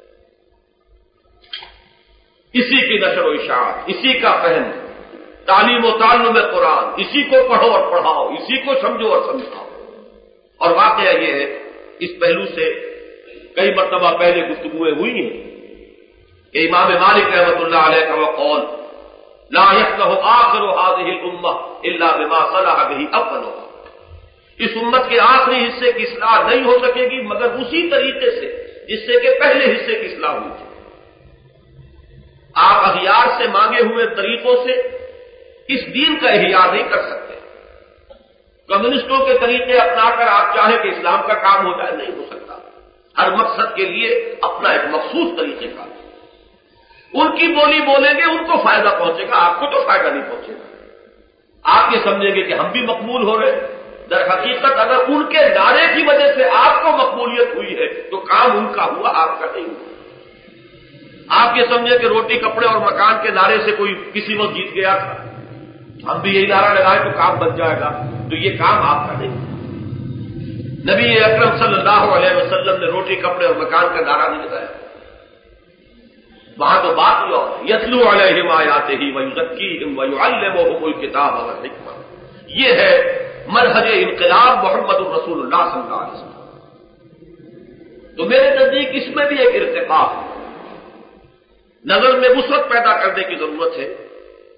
اسی کی نشر و اشاعت، اسی کا فہم، تعلیم و تعلم قرآن، اسی کو پڑھو اور پڑھاؤ، اسی کو سمجھو اور سمجھاؤ. اور واقعہ یہ ہے اس پہلو سے کئی مرتبہ پہلے گفتگویں ہوئی ہیں کہ امام مالک رحمۃ اللہ علیہ کا وہ قول لا يصلح آخر هذه الامه الا بما صلح به اولها. اس امت کے آخری حصے کی اصلاح نہیں ہو سکے گی مگر اسی طریقے سے جس سے کہ پہلے حصے کی اصلاح ہوئی تھی. آپ اغیار سے مانگے ہوئے طریقوں سے اس دین کا احیاء نہیں کر سکتے. کمیونسٹوں کے طریقے اپنا کر آپ چاہیں کہ اسلام کا کام ہو جائے، نہیں ہو سکتا. ہر مقصد کے لیے اپنا ایک مخصوص طریقے کا. ان کی بولی بولیں گے ان کو فائدہ پہنچے گا، آپ کو تو فائدہ نہیں پہنچے گا. آپ یہ سمجھیں گے کہ ہم بھی مقبول ہو رہے ہیں. در حقیقت اگر ان کے نعرے کی وجہ سے آپ کو مقبولیت ہوئی ہے تو کام ان کا ہوا، آپ کا نہیں ہوا. آپ یہ سمجھیں کہ روٹی کپڑے اور مکان کے نعرے سے کوئی کسی وقت جیت گیا تھا، ہم بھی یہی نعرہ لگائیں تو کام بن جائے گا، تو یہ کام آپ کا نہیں. نبی اکرم صلی اللہ علیہ وسلم نے روٹی کپڑے اور مکان کا نعرہ نہیں لگایا. وہاں تو بات ہی اور یتلو علیہم آیاتہ ویزکیہم ویعلمہم الکتاب والحکمہ. یہ ہے منہج انقلاب محمد الرسول اللہ صلی اللہ علیہ وسلم. تو میرے نزدیک اس میں بھی ایک ارتقا ہے. نظر میں وسعت پیدا کرنے کی ضرورت ہے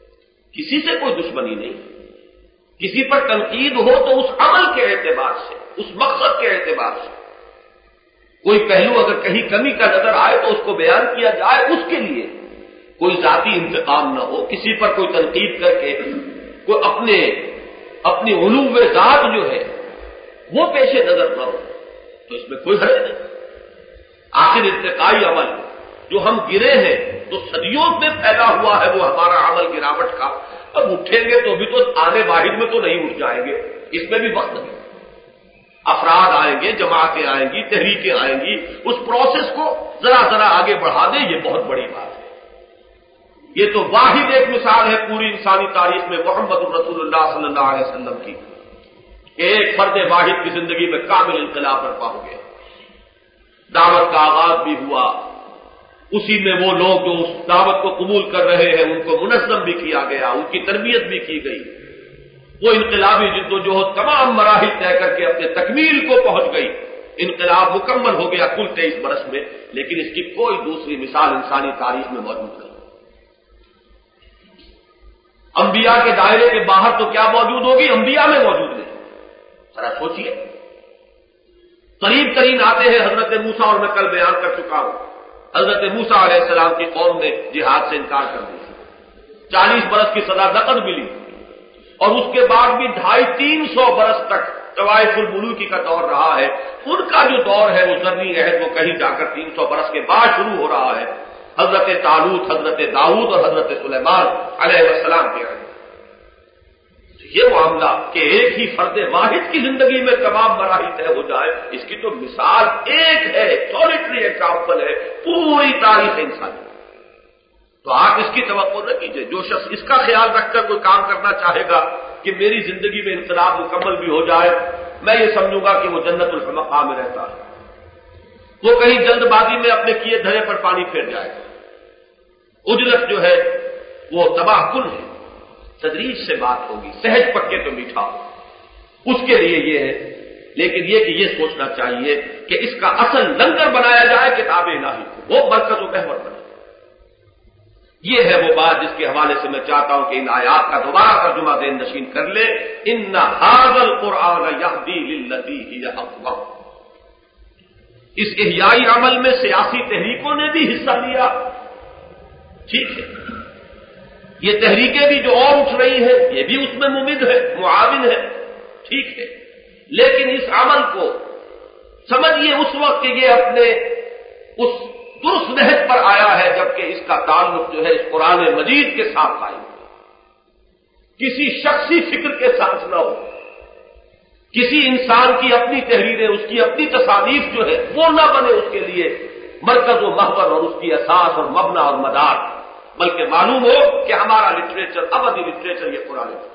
کسی سے کوئی دشمنی نہیں. کسی پر تنقید ہو تو اس عمل کے اعتبار سے، اس مقصد کے اعتبار سے. کوئی پہلو اگر کہیں کمی کا نظر آئے تو اس کو بیان کیا جائے، اس کے لیے کوئی ذاتی انتقام نہ ہو. کسی پر کوئی تنقید کر کے کوئی اپنے اپنی علو ذات جو ہے وہ پیش نظر نہ ہو تو اس میں کوئی حرج نہیں. آخر ارتقائی عمل جو ہم گرے ہیں تو صدیوں میں پھیلا ہوا ہے وہ ہمارا عمل گراوٹ کا. اب اٹھیں گے تو بھی تو آنے واحد میں تو نہیں اٹھ جائیں گے، اس میں بھی وقت نہیں. افراد آئیں گے، جماعتیں آئیں گی، تحریکیں آئیں گی، اس پروسیس کو ذرا ذرا آگے بڑھا دیں، یہ بہت بڑی بات ہے. یہ تو واحد ایک مثال ہے پوری انسانی تاریخ میں محمد رسول اللہ صلی اللہ علیہ وسلم کی. ایک فرد واحد کی زندگی میں کامل انقلاب برپا ہو گیا. دعوت کا آغاز بھی ہوا، اسی میں وہ لوگ جو اس دعوت کو قبول کر رہے ہیں ان کو منظم بھی کیا گیا، ان کی تربیت بھی کی گئی. وہ انقلابی جد و جہد تمام مراحل طے کر کے اپنے تکمیل کو پہنچ گئی. انقلاب مکمل ہو گیا کل تیئیس برس میں، لیکن اس کی کوئی دوسری مثال انسانی تاریخ میں موجود نہیں. انبیاء کے دائرے کے باہر تو کیا موجود ہوگی، انبیاء میں موجود نہیں. ذرا سوچئے، قریب ترین آتے ہیں حضرت موسیٰ، اور میں کل بیان کر چکا ہوں حضرت موسیٰ علیہ السلام کی قوم نے جہاد سے انکار کر دیا. چالیس برس کی سزا نقد ملی، اور اس کے بعد بھی ڈھائی تین سو برس تک طوائف الملوکی کا دور رہا ہے. ان کا جو دور ہے وہ زرنی عہد وہ کہیں جا کر تین سو برس کے بعد شروع ہو رہا ہے. حضرت طالوت، حضرت داؤد اور حضرت سلیمان علیہ السلام کے عہد. یہ معاملہ کہ ایک ہی فرد واحد کی زندگی میں تمام مراحل طے ہو جائے، اس کی تو مثال ایک ہے، سولیٹری ایگزامپل ہے پوری تاریخ انسانی. تو آپ اس کی توقع نہ کیجیے. جو شخص اس کا خیال رکھ کر کوئی کام کرنا چاہے گا کہ میری زندگی میں انقلاب مکمل بھی ہو جائے، میں یہ سمجھوں گا کہ وہ جنت الفمقاع میں رہتا ہے. وہ کہیں جلد بازی میں اپنے کیے دھرے پر پانی پھیر جائے گا. اجرت جو ہے وہ تباہ کن ہے. تدریج سے بات ہوگی، سہج پکے تو میٹھا اس کے لیے یہ ہے. لیکن یہ کہ یہ سوچنا چاہیے کہ اس کا اصل لنگر بنایا جائے کتاب الہی کو، وہ مرکز و محور بنے. یہ ہے وہ بات جس کے حوالے سے میں چاہتا ہوں کہ ان آیات کا دوبارہ ترجمہ ذہن نشین کر لے. ان ھذا القرآن یہدی للتی ہی اقوم. اس احیائی عمل میں سیاسی تحریکوں نے بھی حصہ لیا، ٹھیک ہے. یہ تحریکیں بھی جو اور اٹھ رہی ہیں یہ بھی اس میں ممد ہے، معاون ہے، ٹھیک ہے. لیکن اس عمل کو سمجھیے اس وقت کہ یہ اپنے اس درست نہج پر آیا ہے جبکہ اس کا تعلق جو ہے اس قرآن مجید کے ساتھ قائم ہو، کسی شخصی فکر کے ساتھ نہ ہو. کسی انسان کی اپنی تحریریں، اس کی اپنی تصانیف جو ہے وہ نہ بنے اس کے لیے مرکز و محور اور اس کی اساس اور مبنا اور مدار، بلکہ معلوم ہو کہ ہمارا لٹریچر، ابدی لٹریچر یہ قرآن ہے.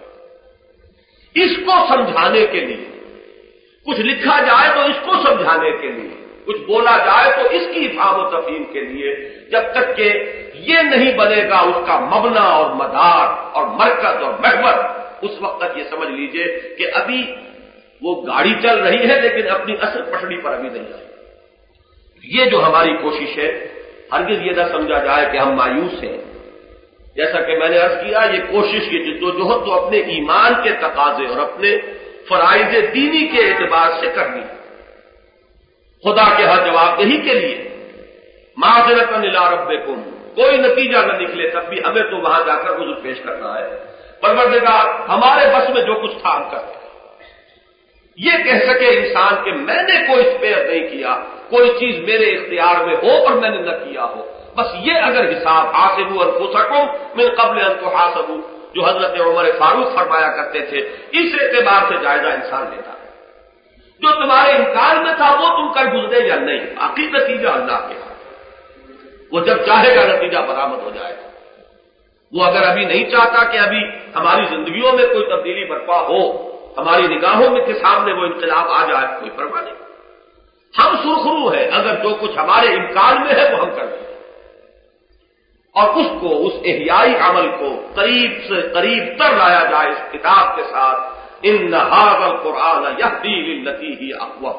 اس کو سمجھانے کے لیے کچھ لکھا جائے تو اس کو سمجھانے کے لیے، کچھ بولا جائے تو اس کی افہام و تفہیم کے لیے، جب تک کہ یہ نہیں بنے گا اس کا مبنا اور مدار اور مرکز اور محور، اس وقت تک یہ سمجھ لیجئے کہ ابھی وہ گاڑی چل رہی ہے لیکن اپنی اصل پٹڑی پر ابھی نہیں آئی. یہ جو ہماری کوشش ہے، ہرگز یہ نہ سمجھا جائے کہ ہم مایوس ہیں. جیسا کہ میں نے عرض کیا، یہ کوشش، یہ جد و جہد تو اپنے ایمان کے تقاضے اور اپنے فرائض دینی کے اعتبار سے کرنی ہے، خدا کے ہر جواب دہی کے لیے. معذرۃ الی ربکم، کوئی نتیجہ نہ نکلے تب بھی ہمیں تو وہاں جا کر عذر پیش کرنا ہے. پروردگار ہمارے بس میں جو کچھ تھا ہم کرتے ہیں. یہ کہہ سکے انسان کہ میں نے کوئی اسپیئر نہیں کیا، کوئی چیز میرے اختیار میں ہو اور میں نے نہ کیا ہو، بس یہ اگر حساب حاسبوا انفسکم من قبل ان تحاسبوا جو حضرت عمر فاروق فرمایا کرتے تھے، اس اعتبار سے جائزہ انسان لیتا ہے. جو تمہارے امکان میں تھا وہ تم کر گزرے یا نہیں، باقی نتیجہ اللہ کے ہاتھ. وہ جب چاہے گا نتیجہ برآمد ہو جائے گا. وہ اگر ابھی نہیں چاہتا کہ ابھی ہماری زندگیوں میں کوئی تبدیلی برپا ہو، ہماری نگاہوں میں کے سامنے وہ انقلاب آ جائے، کوئی پرواہ نہیں. ہم سرخرو ہیں اگر جو کچھ ہمارے امکان میں ہے وہ ہم کر دیں اور اس کو، اس احیائی عمل کو قریب سے قریب تر لایا جائے اس کتاب کے ساتھ. ان ھذا القرآن یہدی للتی ہی اقوم.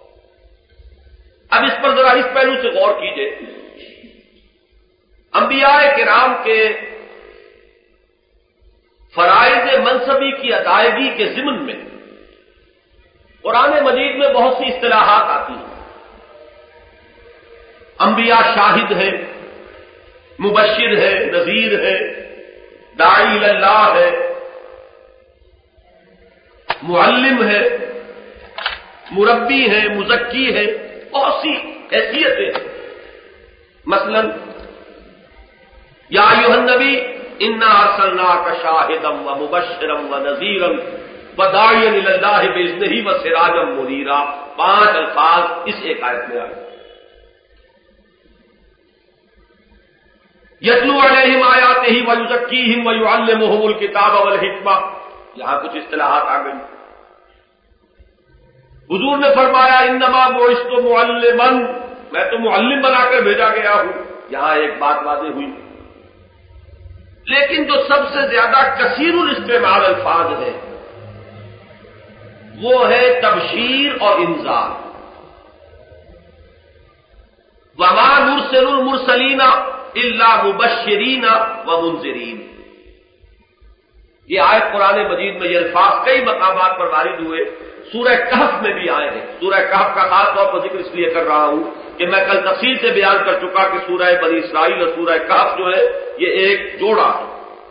اب اس پر ذرا اس پہلو سے غور کیجئے. انبیاء کرام کے فرائض منصبی کی ادائیگی کے ضمن میں قرآن مجید میں بہت سی اصطلاحات آتی ہیں. انبیاء شاہد ہے، مبشر ہے، نذیر ہے، داعی اللہ ہے، معلم ہے، مربی ہے، مزکی ہے، بہت سی حیثیتیں ہیں. مثلا یا ایھا النبی انا ارسلناک شاہدا ومبشرا ونذیرا وداعیا الی اللہ باذنہ وسراجا منیرا، پانچ الفاظ اس ایک آیت میں آئے. یتلو علیہم آیاتہ ویزکیہم ویعلمہم الکتاب والحکمہ، یہاں کچھ اصطلاحات آ گئی. حضور نے فرمایا انما بعثت معلما، میں تو معلم بنا کر بھیجا گیا ہوں، یہاں ایک بات واضح ہوئی. لیکن جو سب سے زیادہ کثیر الاستعمال الفاظ ہے وہ ہے تبشیر اور انذار. وما نرسل المرسلین الا مبشرین ومنذرین، یہ آیت قرآن مجید میں یہ الفاظ کئی مقامات پر وارد ہوئے. سورہ کہف میں بھی آئے ہیں. سورہ کہف کا خاص طور پر ذکر اس لیے کر رہا ہوں کہ میں کل تفصیل سے بیان کر چکا کہ سورہ بنی اسرائیل اور سورہ کہف جو ہے یہ ایک جوڑا ہے.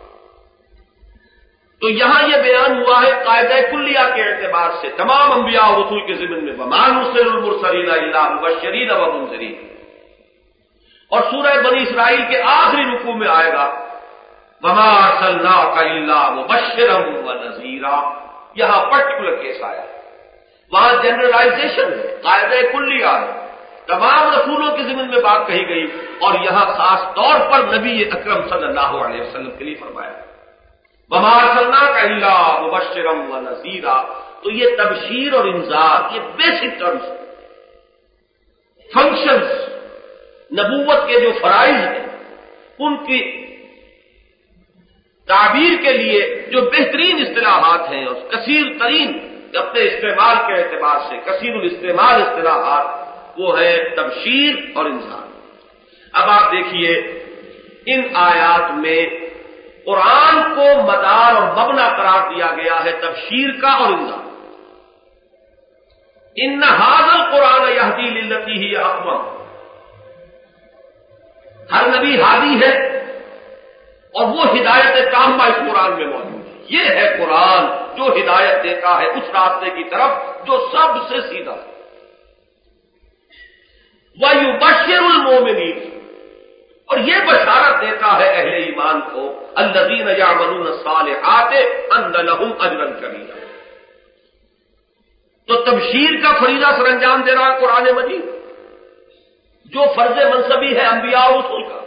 تو یہاں یہ بیان ہوا ہے قاعدہ کلیہ کے اعتبار سے تمام انبیاء اور رسول کے ضمن میں وما نرسل المرسلین الا مبشرین ومنذرین. اور سورہ بنی اسرائیل کے آخری رکوع میں آئے گا وما ارسلناک الا مبشرا ونذیرا، یہاں پرٹیکولر کیس آیا. وہاں جنرلائزیشن ہے، قاعدہ کلیہ ہے، تمام رسولوں کے ضمن میں بات کہی گئی، اور یہاں خاص طور پر نبی اکرم صلی اللہ علیہ وسلم کے لیے فرمایا وما ارسلناک الا مبشرا ونذیرا. تو یہ تبشیر اور انذار یہ بیسک ٹرمز، فنکشنز، نبوت کے جو فرائض ہیں ان کی تعبیر کے لیے جو بہترین اصطلاحات ہیں اور کثیر ترین اپنے استعمال کے اعتبار سے کثیر الاستعمال اصطلاحات وہ ہے تبشیر اور انذار. اب آپ دیکھیے ان آیات میں قرآن کو مدار اور مبنا قرار دیا گیا ہے تبشیر کا اور انذار. ان ھذا القرآن یہدی للتی ہی اقوم، ہر نبی ہادی ہے اور وہ ہدایت تامہ اس قرآن میں موجود ہے. یہ ہے قرآن جو ہدایت دیتا ہے اس راستے کی طرف جو سب سے سیدھا ہے. وَيُبَشِّرُ الْمُؤْمِنِينَ، اور یہ بشارت دیتا ہے اہل ایمان کو الذین یعملون الصالحات ان لہم اجرا کبیرا. تو تبشیر کا فریضہ سر انجام دے رہا ہے قرآن مجید، جو فرض منصبی ہے انبیاء و رسول کا.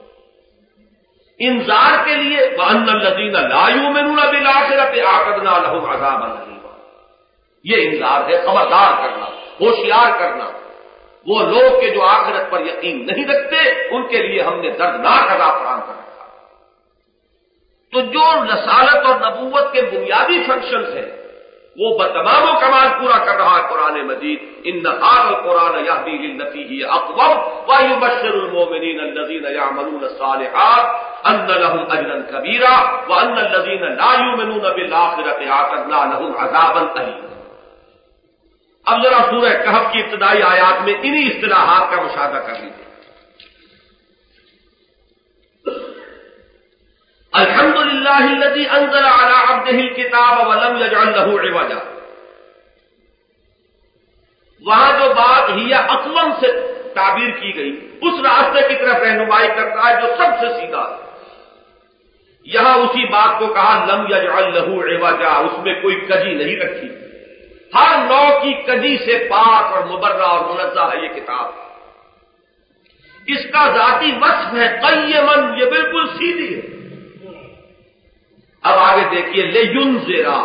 انذار کے لیے وَأَنَّ الَّذِينَ لَا يُؤْمِنُونَ بِالْآخِرَةِ أَعْتَدْنَا لَهُمْ عَذَابًا أَلِيمًا، یہ انذار ہے، خبردار کرنا، ہوشیار کرنا. وہ لوگ کے جو آخرت پر یقین نہیں رکھتے ان کے لیے ہم نے دردناک عذاب فراہم کر رکھا. تو جو رسالت اور نبوت کے بنیادی فنکشنز ہیں وہ بتمام و کمال پورا کر رہا ہے قرآن مجید. ان ھذا القرآن یہدی للتی ہی اقوم ویبشر المؤمنین الذین یعملون الصالحات ان لهم اجرا کبیرا وان الذین لا یؤمنون بالآخرۃ اعتدنا لهم عذابا الیما. اب ذرا سورہ کہف کی ابتدائی آیات میں انہی اصطلاحات کا مشاہدہ کر لیجیے. الحمد للہ الذی انزل علی عبدہ الکتاب ولم یجعل لہ عوجا، وہاں جو بات ہی اقوم سے تعبیر کی گئی اس راستے کی طرف رہنمائی کرتا ہے جو سب سے سیدھا ہے. یہاں اسی بات کو کہا لم یجعل لہ عوجا، اس میں کوئی کجی نہیں رکھی، ہر نوع کی کجی سے پاک اور مبرہ اور منزہ ہے یہ کتاب. اس کا ذاتی وصف ہے قیمن، یہ بالکل سیدھی ہے. اب آگے دیکھیے لینذرا،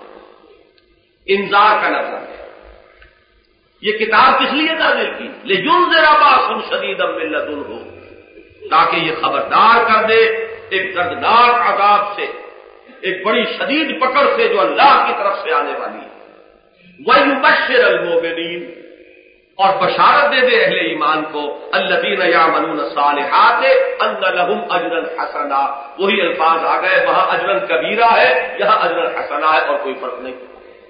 انذار کا لفظ ہے. یہ کتاب کس لیے نازل کی؟ لینذرا باسا شدیدا من لدنہ، تاکہ یہ خبردار کر دے ایک دردناک عذاب سے، ایک بڑی شدید پکڑ سے جو اللہ کی طرف سے آنے والی ہے. وَيُبَشِّرَ الْمُؤْمِنِينَ، اور بشارت دے دے اہل ایمان کو الذین یعملون الصالحات ان لہم اجرا حسنا. وہی الفاظ آ گئے، وہاں اجرا کبیرہ ہے، یہاں اجرا حسنا ہے، اور کوئی فرق نہیں.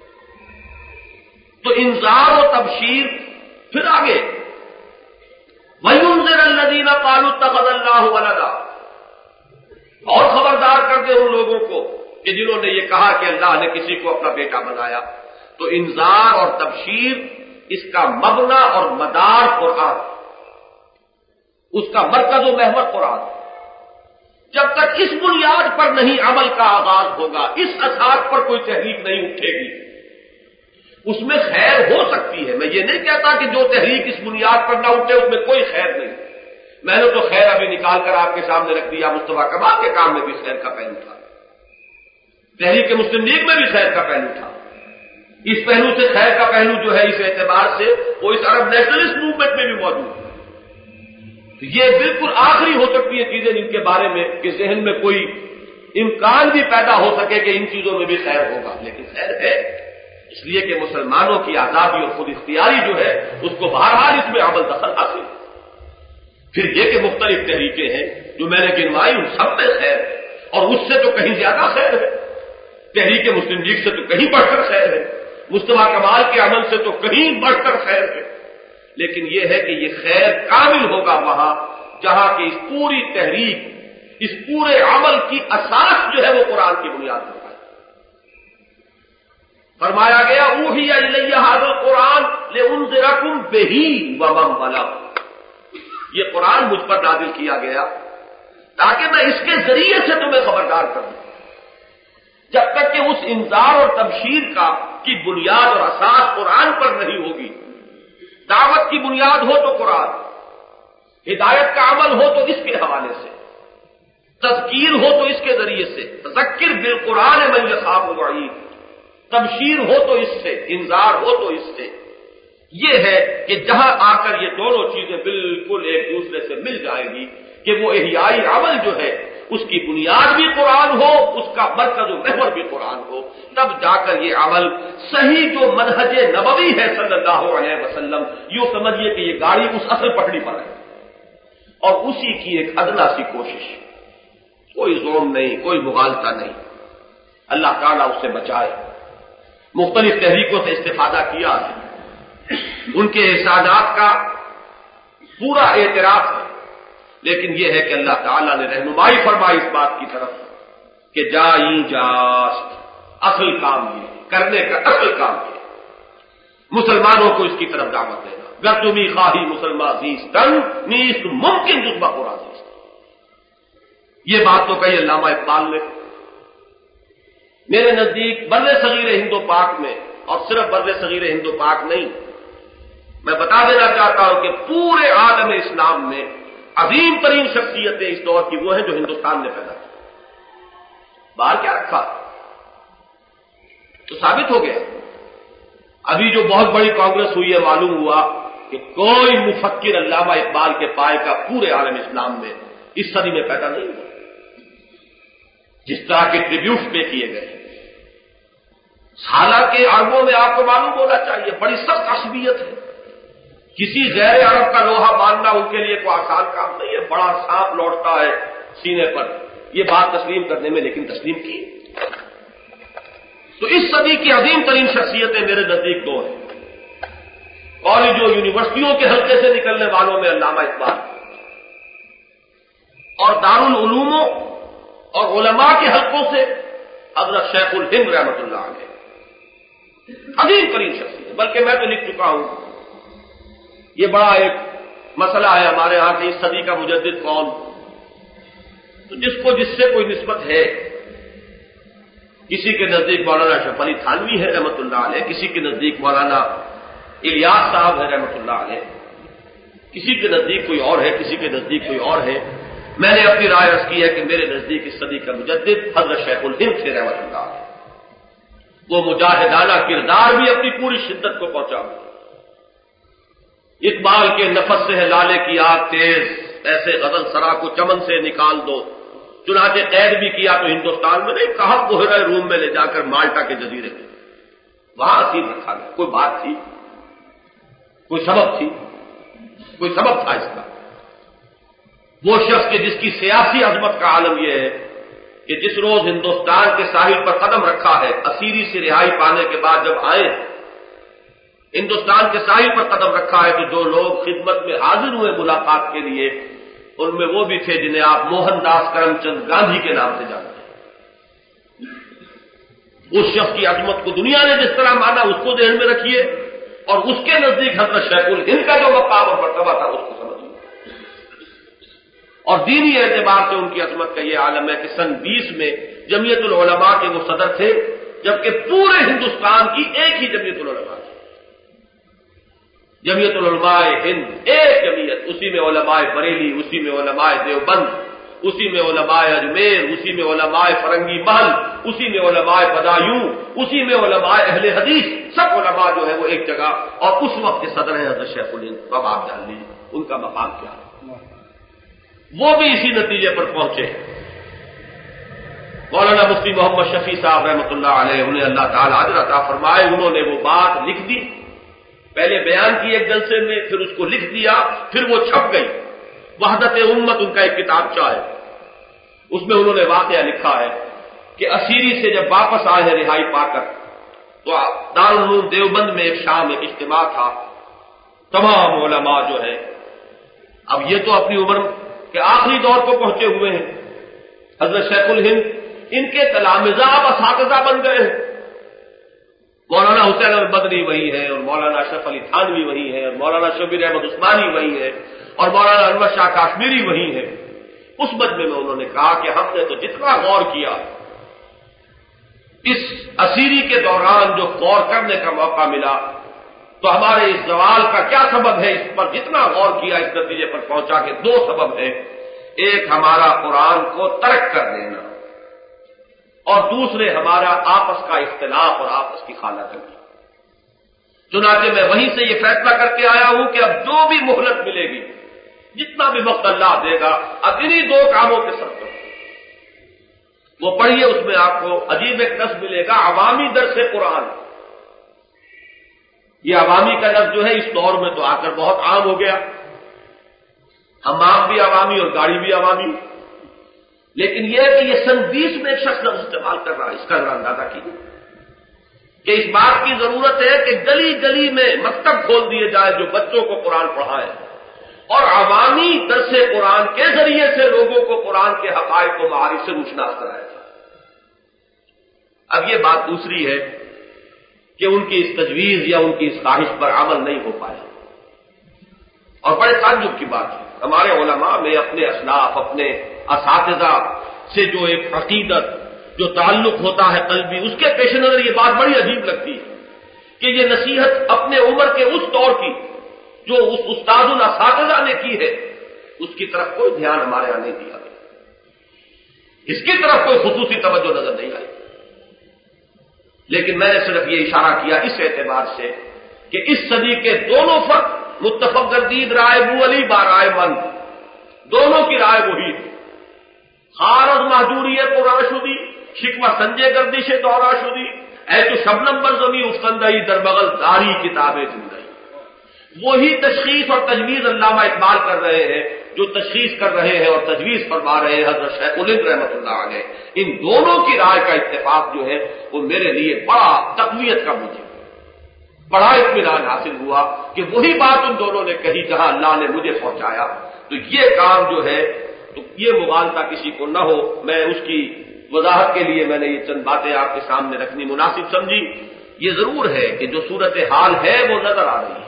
تو انذار و تبشیر. پھر آگے وَيُنذِرَ الَّذِينَ قَالُوا اتَّخَذَ اللَّهُ وَلَدًا، اور خبردار کر دے ان لوگوں کو کہ جنہوں نے یہ کہا کہ اللہ نے کسی کو اپنا بیٹا بنایا. تو انذار اور تبشیر اس کا مبنا اور مدار قرآن، اس کا مرکز و محور قرآن. جب تک اس بنیاد پر نہیں عمل کا آغاز ہوگا، اس اساس پر کوئی تحریک نہیں اٹھے گی. اس میں خیر ہو سکتی ہے، میں یہ نہیں کہتا کہ جو تحریک اس بنیاد پر نہ اٹھے اس میں کوئی خیر نہیں. میں نے تو خیر ابھی نکال کر آپ کے سامنے رکھ دیا. مصطفیٰ کمال کے کام میں بھی خیر کا پہلو تھا، تحریک مسلم لیگ میں بھی خیر کا پہلو تھا. اس پہلو سے خیر کا پہلو جو ہے اس اعتبار سے وہ اس عرب نیشنلسٹ موومنٹ میں بھی موجود ہے. یہ بالکل آخری ہو سکتی ہے چیزیں جن کے بارے میں کہ ذہن میں کوئی امکان بھی پیدا ہو سکے کہ ان چیزوں میں بھی خیر ہوگا، لیکن خیر ہے اس لیے کہ مسلمانوں کی آزادی اور خود اختیاری جو ہے اس کو بہرحال اس میں عمل دخل حاصل. پھر یہ کہ مختلف تحریکیں ہیں جو میں نے گنوائی، ان سب میں خیر ہے، اور اس سے تو کہیں زیادہ خیر ہے. تحریک مسلم لیگ سے تو کہیں بڑھ کر خیر ہے، مصطفیٰ کمال کے عمل سے تو کہیں بڑھ کر خیر ہے. لیکن یہ ہے کہ یہ خیر کامل ہوگا وہاں جہاں کہ اس پوری تحریک، اس پورے عمل کی اساس جو ہے وہ قرآن کی بنیاد پر ہے. فرمایا گیا اوحی الی ھذا القرآن لانذرکم بہ ومن بلغ، یہ قرآن مجھ پر نازل کیا گیا تاکہ میں اس کے ذریعے سے تمہیں خبردار کروں. جب تک کہ اس انذار اور تبشیر کا کی بنیاد اور اساس قرآن پر نہیں ہوگی، دعوت کی بنیاد ہو تو قرآن، ہدایت کا عمل ہو تو اس کے حوالے سے، تذکیر ہو تو اس کے ذریعے سے، ذکر بالقرآن من یخاف وعید، تبشیر ہو تو اس سے، انذار ہو تو اس سے. یہ ہے کہ جہاں آ کر یہ دونوں چیزیں بالکل ایک دوسرے سے مل جائیں گی کہ وہ احیائی عمل جو ہے اس کی بنیاد بھی قرآن ہو، اس کا مرکز و محور بھی قرآن ہو، تب جا کر یہ عمل صحیح جو منہج نبوی ہے صلی اللہ علیہ وسلم، یوں سمجھیے کہ یہ گاڑی اس اصل پٹڑی پر ہے اور اسی کی ایک ادنا سی کوشش، کوئی زوم نہیں، کوئی مغالطہ نہیں. اللہ تعالیٰ اس سے بچائے. مختلف تحریکوں سے استفادہ کیا ہے، ان کے احسانات کا پورا اعتراف ہے، لیکن یہ ہے کہ اللہ تعالیٰ نے رہنمائی فرمائی اس بات کی طرف کہ جائی جاست، اصل کام یہ کرنے کا اصل کام یہ مسلمانوں کو اس کی طرف دعوت دینا. گر تمہیں خواہی مسلمان زیستن نیست ممکن جزبہ قرآن زیست. یہ بات تو کہی علامہ اقبال نے. میرے نزدیک بر صغیر ہند و پاک میں، اور صرف بر صغیر ہند و پاک نہیں، میں بتا دینا چاہتا ہوں کہ پورے عالم اسلام میں عظیم ترین شخصیتیں اس دور کی وہ ہیں جو ہندوستان نے پیدا کی. باہر کیا رکھا تو ثابت ہو گیا. ابھی جو بہت بڑی کانگریس ہوئی ہے، معلوم ہوا کہ کوئی مفکر علامہ اقبال کے پائے کا پورے عالم اسلام میں اس صدی میں پیدا نہیں ہوا. جس طرح کے ٹریبیوٹس پے کیے گئے، حالانکہ عربوں میں آپ کو معلوم ہونا چاہیے بڑی سخت عصبیت ہے. کسی غیر عرب کا لوہا باندھنا ان کے لیے کوئی آسان کام نہیں ہے. بڑا سانپ لوٹتا ہے سینے پر، یہ بات تسلیم کرنے میں، لیکن تسلیم کی. تو اس صدی کی عظیم ترین شخصیتیں میرے نزدیک دو ہیں. کالجوں یونیورسٹیوں کے حلقے سے نکلنے والوں میں علامہ اقبال، اور دارالعلوموں اور علماء کے حلقوں سے حضرت شیخ الہند رحمۃ اللہ علیہ، عظیم ترین شخصیت. بلکہ میں تو لکھ چکا ہوں، یہ بڑا ایک مسئلہ ہے ہمارے ہاں کہ اس صدی کا مجدد کون. تو جس کو جس سے کوئی نسبت ہے، کسی کے نزدیک مولانا اشرف علی تھانوی ہے رحمۃ اللہ علیہ، کسی کے نزدیک مولانا الیاس صاحب ہے رحمۃ اللہ علیہ، کسی کے نزدیک کوئی اور ہے، کسی کے نزدیک کوئی اور ہے. میں نے اپنی رائے عرض کی ہے کہ میرے نزدیک اس صدی کا مجدد حضرت شیخ الہند سے رحمۃ اللہ علیہ. وہ مجاہدانہ کردار بھی اپنی پوری شدت کو پہنچا. اقبال کے نفس سے ہے لالے کی آگ تیز، ایسے غزل سرا کو چمن سے نکال دو. چنانچہ قید بھی کیا تو ہندوستان میں نہیں، کہاں بحیرہ روم میں لے جا کر مالٹا کے جزیرے میں، وہاں اسیر رکھا گیا. کوئی بات تھی؟ کوئی سبب تھی، کوئی سبب تھا اس کا؟ وہ شخص کے جس کی سیاسی عظمت کا عالم یہ ہے کہ جس روز ہندوستان کے ساحل پر قدم رکھا ہے، اسیری سے رہائی پانے کے بعد جب آئے ہندوستان کے ساحل پر قدم رکھا ہے، تو جو لوگ خدمت میں حاضر ہوئے ملاقات کے لیے، ان میں وہ بھی تھے جنہیں آپ موہن داس کرم چند گاندھی کے نام سے جانتے ہیں۔ اس شخص کی عظمت کو دنیا نے جس طرح مانا اس کو ذہن میں رکھیے، اور اس کے نزدیک حضرت شیخ الہند کا جو مقام اور مرتبہ تھا اس کو سمجھیے۔ اور دینی اعتبار سے ان کی عظمت کا یہ عالم ہے کہ سن بیس میں جمعیت العلماء کے وہ صدر تھے، جبکہ پورے ہندوستان کی ایک ہی جمعیت العلماء تھی، جمعیت العلماء ہند، ایک جمعیت، اسی میں علماء بریلی، اسی میں علماء دیوبند، اسی میں علماء اجمیر، اسی میں علماء فرنگی محل، اسی میں علماء بدایوں، اسی میں علماء اہل حدیث، سب علماء جو ہے وہ ایک جگہ، اور اس وقت کے صدر ہیں حضرت شیخ الہند۔ اب آپ جان لیجیے ان کا مقام کیا ہے، وہ بھی اسی نتیجے پر پہنچے۔ مولانا مفتی محمد شفیع صاحب رحمۃ اللہ علیہ، انہیں اللہ تعالیٰ اجر عطا فرمائے، انہوں نے وہ بات لکھ دی، پہلے بیان کی ایک جلسے میں، پھر اس کو لکھ دیا، پھر وہ چھپ گئی۔ وحدت امت ان کا ایک کتابچہ ہے، اس میں انہوں نے واقعہ لکھا ہے کہ اسیری سے جب واپس آئے ہیں رہائی پا کر، تو دارالعلوم دیوبند میں ایک شام ایک اجتماع تھا، تمام علماء جو ہیں، اب یہ تو اپنی عمر کے آخری دور کو پہنچے ہوئے ہیں، حضرت شیخ الہند ان کے تلامذہ اب اساتذہ بن گئے ہیں، مولانا حسین المدنی وہی ہے، اور مولانا اشرف علی تھانوی وہی ہے، اور مولانا شبیر احمد عثمانی وہی ہے، اور مولانا انور شاہ کاشمیری وہی ہے۔ اس مجمع میں انہوں نے کہا کہ ہم نے تو جتنا غور کیا اس اسیری کے دوران، جو غور کرنے کا موقع ملا، تو ہمارے اس زوال کا کیا سبب ہے، اس پر جتنا غور کیا اس نتیجے پر پہنچا کہ دو سبب ہیں، ایک ہمارا قرآن کو ترک کر دینا، اور دوسرے ہمارا آپس کا اختلاف اور آپس کی خالہ جنگی۔ چنانچہ میں وہیں سے یہ فیصلہ کر کے آیا ہوں کہ اب جو بھی مہلت ملے گی، جتنا بھی وقت اللہ دے گا، اب انہی دو کاموں کے سر پر وہ پڑھیے، اس میں آپ کو عجیب ایک لفظ ملے گا، عوامی درس قرآن۔ یہ عوامی کا لفظ جو ہے اس دور میں تو آ کر بہت عام ہو گیا، حمام بھی عوامی اور گاڑی بھی عوامی، لیکن یہ ہے کہ یہ سن بیس میں ایک شخص لفظ استعمال کر رہا ہے، اس کا ذرا اندازہ کیجیے کہ اس بات کی ضرورت ہے کہ گلی گلی میں مکتب کھول دیے جائے جو بچوں کو قرآن پڑھائے، اور عوامی درس قرآن کے ذریعے سے لوگوں کو قرآن کے حقائق و معارف سے روشناس کرایا جائے۔ اب یہ بات دوسری ہے کہ ان کی اس تجویز یا ان کی اس خواہش پر عمل نہیں ہو پایا، اور بڑے تعجب کی بات ہے، ہمارے علماء میں اپنے اسلاف، اپنے اساتذہ سے جو ایک عقیدت، جو تعلق ہوتا ہے قلبی، اس کے پیش نظر یہ بات بڑی عجیب لگتی ہے کہ یہ نصیحت اپنے عمر کے اس دور کی جو اس استاد الاساتذہ نے کی ہے، اس کی طرف کوئی دھیان ہمارے یہاں نہیں دیا گیا، اس کی طرف کوئی خصوصی توجہ نظر نہیں آئی۔ لیکن میں نے صرف یہ اشارہ کیا اس اعتبار سے کہ اس صدی کے دونوں فرق متفق گردید رائے بو علی با رائے مند، دونوں کی رائے وہی ہے، خارج محجوریت قرآن شدی، شکوہ سنجے گردش دورہ شدی، اے تو شبنم بر زمیں افکندہی در بغل داری کتابیں زندگی۔ وہی تشخیص اور تجویز علامہ اقبال کر رہے ہیں جو تشخیص کر رہے ہیں اور تجویز فرما رہے ہیں حضرت شیخ الہند رحمۃ اللہ علیہ۔ ان دونوں کی رائے کا اتفاق جو ہے وہ میرے لیے بڑا تقویت کا مجھے بڑا اطمینان حاصل ہوا کہ وہی بات ان دونوں نے کہی جہاں اللہ نے مجھے پہنچایا۔ تو یہ کام جو ہے، تو یہ مغالطہ کسی کو نہ ہو، میں اس کی وضاحت کے لیے میں نے یہ چند باتیں آپ کے سامنے رکھنی مناسب سمجھی۔ یہ ضرور ہے کہ جو صورت حال ہے وہ نظر آ رہی ہے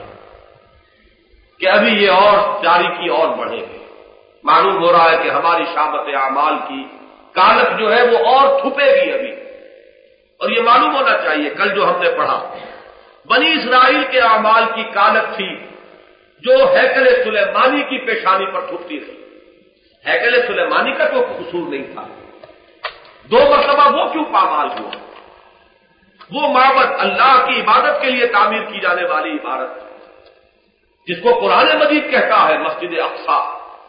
کہ ابھی یہ اور تاریکی اور بڑھے گی، معلوم ہو رہا ہے کہ ہماری شامت اعمال کی کالک جو ہے وہ اور تھپے گی ابھی، اور یہ معلوم ہونا چاہیے کل جو ہم نے پڑھا بنی اسرائیل کے اعمال کی کالک تھی جو ہیکل سلیمانی کی پیشانی پر تھپتی رہی۔ ہیکل سلیمانی کا تو قصور نہیں تھا، دو مرتبہ وہ کیوں پامال ہوا؟ وہ معبد اللہ کی عبادت کے لیے تعمیر کی جانے والی عبادت جس کو قرآن مجید کہتا ہے مسجد اقصی،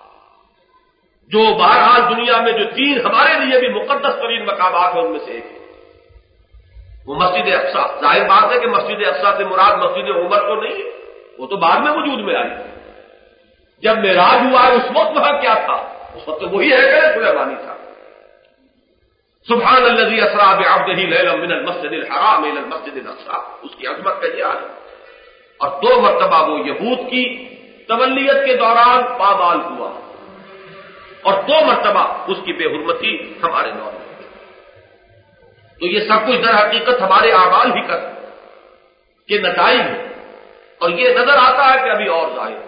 جو بہرحال دنیا میں جو تین ہمارے لیے بھی مقدس ترین مقامات ہیں ان میں سے ایک ہے وہ مسجد اقصی۔ ظاہر بات ہے کہ مسجد اقصی سے مراد مسجد عمر تو نہیں ہے، وہ تو بعد میں وجود میں آئی. جب معراج ہوا ہے اس وقت وہاں کیا تھا؟ اس وقت تو وہی ہے کہ سلیمانی تھا. سبحان الذی اسریٰ بعبدہ لیلا من المسجد الحرام الی المسجد الاقصی، اس کی عظمت کا یہ حال ہے. اور دو مرتبہ وہ یہود کی تولیت کے دوران پامال ہوا اور دو مرتبہ اس کی بے حرمتی ہمارے دور میں. تو یہ سب کچھ در حقیقت ہمارے اعمال ہی کر کے نتائج ہیں، اور یہ نظر آتا ہے کہ ابھی اور ظاہر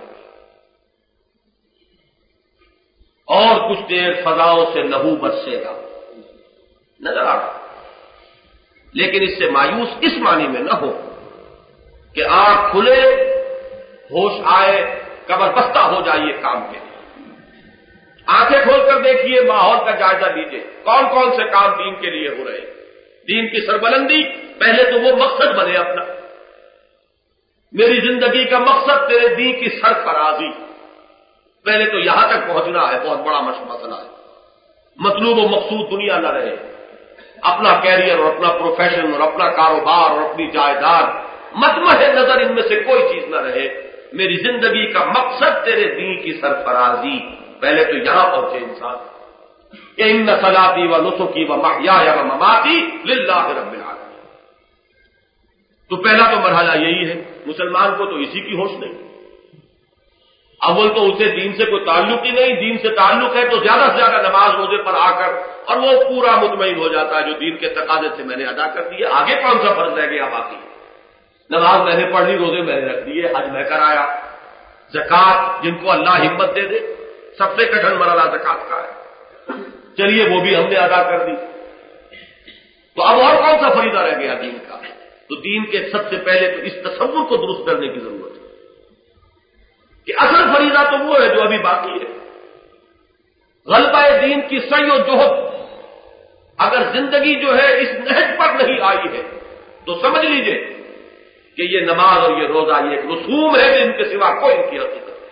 اور کچھ دیر فضاؤں سے لہو برسے گا نظر آ رہا. لیکن اس سے مایوس اس معنی میں نہ ہو کہ آنکھ کھلے، ہوش آئے، کمر بستہ ہو جائیے کام کے. آنکھیں کھول کر دیکھیے، ماحول کا جائزہ لیجیے، کون کون سے کام دین کے لیے ہو رہے ہیں. دین کی سربلندی پہلے تو وہ مقصد بنے اپنا. میری زندگی کا مقصد تیرے دین کی سرفرازی، پہلے تو یہاں تک پہنچنا ہے. بہت بڑا مسئلہ ہے. مطلوب و مقصود دنیا نہ رہے، اپنا کیریئر اور اپنا پروفیشن اور اپنا کاروبار اور اپنی جائیداد، مطمح نظر ان میں سے کوئی چیز نہ رہے. میری زندگی کا مقصد تیرے دین کی سرفرازی. پہلے تو یہاں پہنچے انسان کہ ان صلاتی و نسکی و محیای و مماتی للہ رب العالمین. تو پہلا تو مرحلہ یہی ہے. مسلمان کو تو اسی کی ہوش نہیں. اول تو اسے دین سے کوئی تعلق ہی نہیں. دین سے تعلق ہے تو زیادہ سے زیادہ نماز روزے پر آ کر اور وہ پورا مطمئن ہو جاتا ہے جو دین کے تقاضے سے میں نے ادا کر دیے. آگے کون سا فرض رہ گیا باقی؟ نماز میں نے پڑھ لی، روزے میں نے رکھ دیے، حج میں کرایا، زکات جن کو اللہ ہمت دے دے، سب سے کٹھن مرحلہ زکات کا ہے، چلیے وہ بھی ہم نے ادا کر دی. تو اب اور کون سا فریضہ رہ گیا دین کا؟ تو دین کے سب سے پہلے تو اس تصور کو درست کرنے کی ضرورت ہے کہ اصل فریضہ تو وہ ہے جو ابھی باقی ہے. غلبہ دین کی سعی و جہد اگر زندگی جو ہے اس نہج پر نہیں آئی ہے تو سمجھ لیجئے کہ یہ نماز اور یہ روزہ یہ ایک رسوم ہے جن کے سوا کوئی ان کی حقیقت نہیں.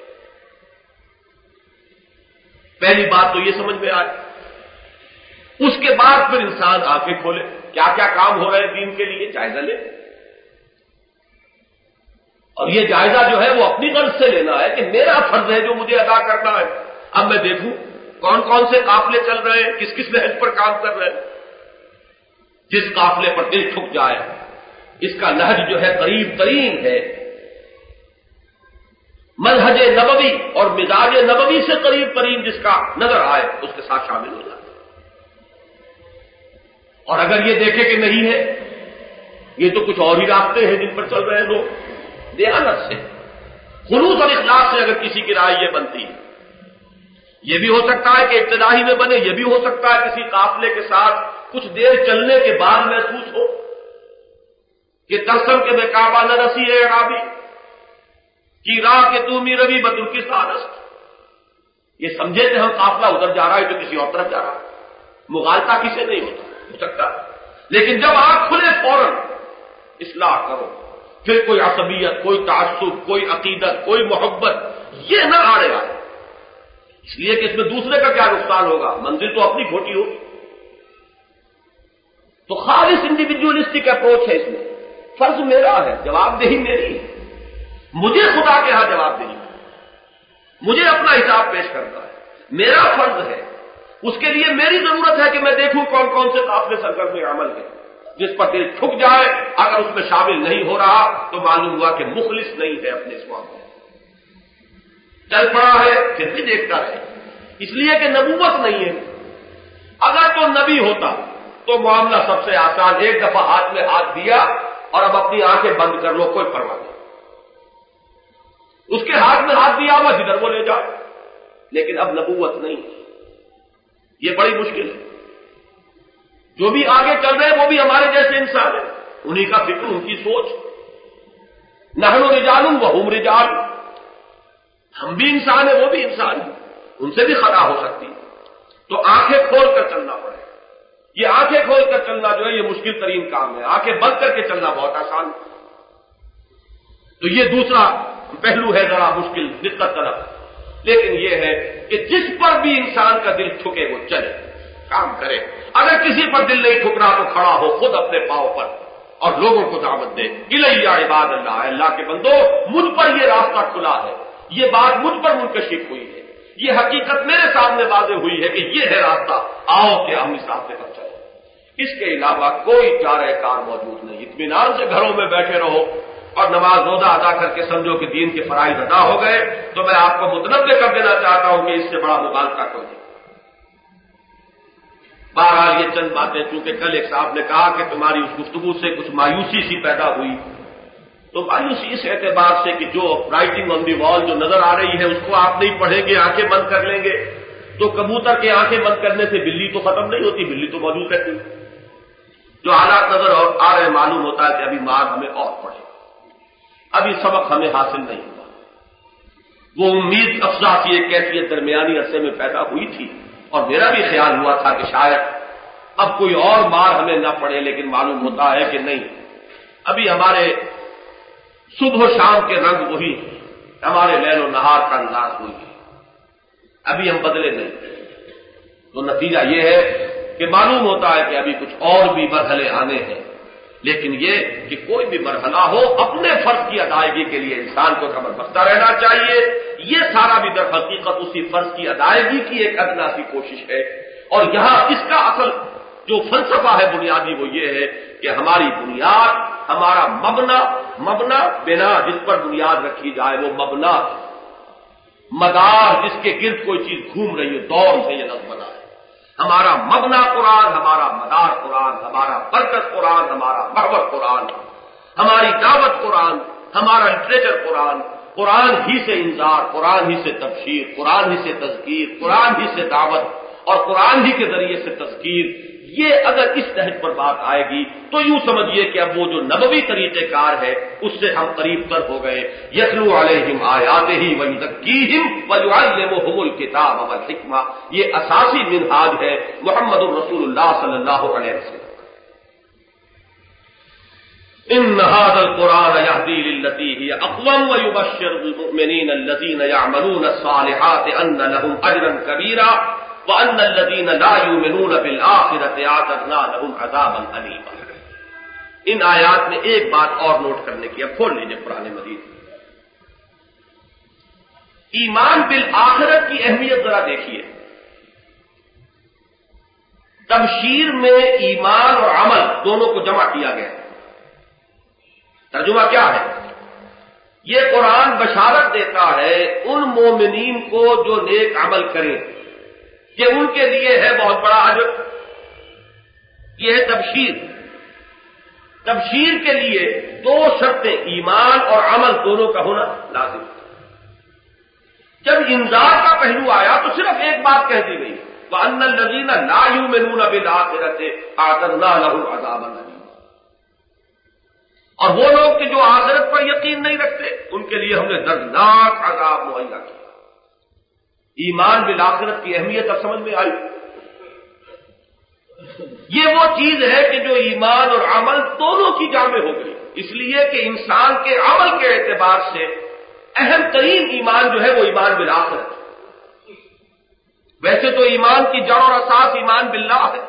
پہلی بات تو یہ سمجھ میں آئے. اس کے بعد پھر انسان آنکھیں کھولے، کیا کیا کام ہو رہے ہیں دین کے لیے جائزہ لے. اور یہ جائزہ جو ہے وہ اپنی غرض سے لینا ہے کہ میرا فرض ہے جو مجھے ادا کرنا ہے. اب میں دیکھوں کون کون سے قافلے چل رہے ہیں، کس کس نہج پر کام کر رہے ہیں. جس قافلے پر دل ٹھک جائے، اس کا نہج جو ہے قریب ترین ہے، منہج نبوی اور مزاج نبوی سے قریب ترین جس کا نظر آئے اس کے ساتھ شامل ہو جائے. اور اگر یہ دیکھے کہ نہیں ہے، یہ تو کچھ اور ہی راستے ہیں جن پر چل رہے ہیں لوگ، دیانت سے، خلوص اور اخلاص سے اگر کسی کی رائے یہ بنتی ہے، یہ بھی ہو سکتا ہے کہ ابتدائی میں بنے، یہ بھی ہو سکتا ہے کسی قافلے کے ساتھ کچھ دیر چلنے کے بعد محسوس ہو کہ ترسم کے بے کعبہ نہ رسی ہے عرابی کی راہ کے تومی روی بدر کی سانست. یہ سمجھے کہ ہم قافلہ ادھر جا رہا ہے تو کسی اور طرف جا رہا ہے. مغالطہ کسے نہیں ہوتا ہو سکتا. لیکن جب آپ کھلے فوراً اصلاح کرو، پھر کوئی عصبیت، کوئی تعصب، کوئی عقیدت، کوئی محبت یہ نہ آڑے آئے. اس لیے کہ اس میں دوسرے کا کیا نقصان ہوگا، منزل تو اپنی کھوٹی ہوگی. تو خالص انڈیویجولسٹک اپروچ ہے اس میں. فرض میرا ہے، جواب دہی میری ہے، مجھے خدا کے ہاں جواب دہی ہے، مجھے اپنا حساب پیش کرنا ہے، میرا فرض ہے. اس کے لیے میری ضرورت ہے کہ میں دیکھوں کون کون سے قافلے سرگرم عمل ہیں. جس پر دل ٹھک جائے اگر اس میں شامل نہیں ہو رہا تو معلوم ہوا کہ مخلص نہیں ہے اپنے اس معاملے میں. چل پڑا ہے پھر بھی دیکھتا رہے، اس لیے کہ نبوت نہیں ہے. اگر تو نبی ہوتا تو معاملہ سب سے آسان، ایک دفعہ ہاتھ میں ہاتھ دیا اور اب اپنی آنکھیں بند کر لو، کوئی پرواہ نہیں. اس کے ہاتھ میں ہاتھ دیا ہوا جدھر وہ لے جاؤ. لیکن اب نبوت نہیں، یہ بڑی مشکل ہے. جو بھی آگے چل رہے ہیں وہ بھی ہمارے جیسے انسان ہیں، انہی کا فکر، ان کی سوچ. نحن رجال وہم رجال، ہم بھی انسان ہیں وہ بھی انسان ہیں، ان سے بھی خطا ہو سکتی ہے. تو آنکھیں کھول کر چلنا پڑے. یہ آنکھیں کھول کر چلنا جو ہے یہ مشکل ترین کام ہے. آنکھیں بند کر کے چلنا بہت آسان ہے. تو یہ دوسرا پہلو ہے ذرا مشکل دقت طرف. لیکن یہ ہے کہ جس پر بھی انسان کا دل ٹھکے وہ چلے، کام کرے. اگر کسی پر دل نہیں ٹھک رہا تو کھڑا ہو خود اپنے پاؤں پر، اور لوگوں کو دعوت دے. الیہ عباد اللہ، اللہ کے بندو مجھ پر یہ راستہ کھلا ہے، یہ بات مجھ پر منکشف ہوئی ہے، یہ حقیقت میرے سامنے واضح ہوئی ہے کہ یہ ہے راستہ، آؤ کہ ہم اس راستے پر چلیں. اس کے علاوہ کوئی چارہ کار موجود نہیں. اطمینان سے گھروں میں بیٹھے رہو اور نماز روزہ ادا کر کے سمجھو کہ دین کے فرائض ادا ہو گئے، تو میں آپ کو متنبع کر دینا چاہتا ہوں کہ اس سے بڑا مبالغہ کوئی نہیں. بہرحال یہ چند باتیں، چونکہ کل ایک صاحب نے کہا کہ تمہاری اس گفتگو سے کچھ مایوسی سی پیدا ہوئی، تو مایوسی اس اعتبار سے کہ جو رائٹنگ آن دی وال جو نظر آ رہی ہے اس کو آپ نہیں پڑھیں گے، آنکھیں بند کر لیں گے، تو کبوتر کے آنکھیں بند کرنے سے بلی تو ختم نہیں ہوتی، بلی تو موجود رہتی. جو حالات نظر آ رہے معلوم ہوتا ہے کہ ابھی مار ہمیں اور پڑے، ابھی سبق ہمیں حاصل نہیں ہوا. وہ امید افزا کی ایک کیفیت درمیانی عرصے میں پیدا ہوئی تھی، اور میرا بھی خیال ہوا تھا کہ شاید اب کوئی اور مار ہمیں نہ پڑے، لیکن معلوم ہوتا ہے کہ نہیں، ابھی ہمارے صبح و شام کے رنگ وہی ہیں، ہمارے لیل و نہار کا انداز وہی ہے، ابھی ہم بدلے نہیں. تو نتیجہ یہ ہے کہ معلوم ہوتا ہے کہ ابھی کچھ اور بھی مرحلے آنے ہیں، لیکن یہ کہ کوئی بھی مرحلہ ہو اپنے فرض کی ادائیگی کے لیے انسان کو خبر بستہ رہنا چاہیے. یہ سارا بھی در حقیقت اسی فرض کی ادائیگی کی ایک ادنا سی کوشش ہے. اور یہاں اس کا اصل جو فلسفہ ہے بنیادی وہ یہ ہے کہ ہماری بنیاد، ہمارا مبنا مبنا بنا جس پر بنیاد رکھی جائے وہ مبنا، مدار جس کے گرد کوئی چیز گھوم رہی ہے، دور سے یہ لفظ بنا ہے. ہمارا مبنا قرآن، ہمارا مدار قرآن، ہمارا برکت قرآن، ہمارا محور قرآن، ہماری دعوت قرآن، ہمارا لٹریچر قرآن، قرآن ہی سے انذار، قرآن ہی سے تبشیر، قرآن ہی سے تذکیر، قرآن ہی سے دعوت اور قرآن ہی کے ذریعے سے تذکیر. یہ اگر اس نہج پر بات آئے گی تو یوں سمجھیے کہ اب وہ جو نبوی طریقہ کار ہے اس سے ہم قریب تر ہو گئے. یتلو علیہم آیاتہ ویزکیہم ویعلمہم الکتاب والحکمہ، یہ اساسی منہاج ہے محمد الرسول اللہ صلی اللہ علیہ وسلم. ان هذا القرآن يهدي للتي هي اقوم ويبشر المؤمنين الذين يعملون الصالحات ان لهم اجرا كبيرا وَأَنَّ الَّذِينَ لَا يُؤْمِنُونَ بِالْآخِرَةِ أَعْتَدْنَا لَهُمْ عَذَابًا أَلِيمًا. ان آیات میں ایک بات اور نوٹ کرنے کی، اب کھول لیجیے قرآن مجید. ایمان بالآخرت کی اہمیت ذرا دیکھیے. تبشیر میں ایمان اور عمل دونوں کو جمع کیا گیا. ترجمہ کیا ہے؟ یہ قرآن بشارت دیتا ہے ان مومنین کو جو نیک عمل کریں کہ ان کے لیے ہے بہت بڑا اجر. یہ ہے تبشیر. تبشیر کے لیے دو شرطیں، ایمان اور عمل دونوں کا ہونا لازم. جب انذار کا پہلو آیا تو صرف ایک بات کہہ دی گئی، وَأَنَّ الَّذِينَ لَا يُؤْمِنُونَ بِالْآخِرَةِ أَعْتَدْنَا لَهُمْ عَذَابًا أَلِيمًا. اور وہ لوگ کہ جو آخرت پر یقین نہیں رکھتے ان کے لیے ہم نے دردناک عذاب مہیا کیا. ایمان بالآخرت کی اہمیت اب سمجھ میں آئی. یہ وہ چیز ہے کہ جو ایمان اور عمل دونوں کی جامع ہو گئی، اس لیے کہ انسان کے عمل کے اعتبار سے اہم ترین ایمان جو ہے وہ ایمان بالآخرت. ویسے تو ایمان کی جڑ اور اساس ایمان باللہ ہے.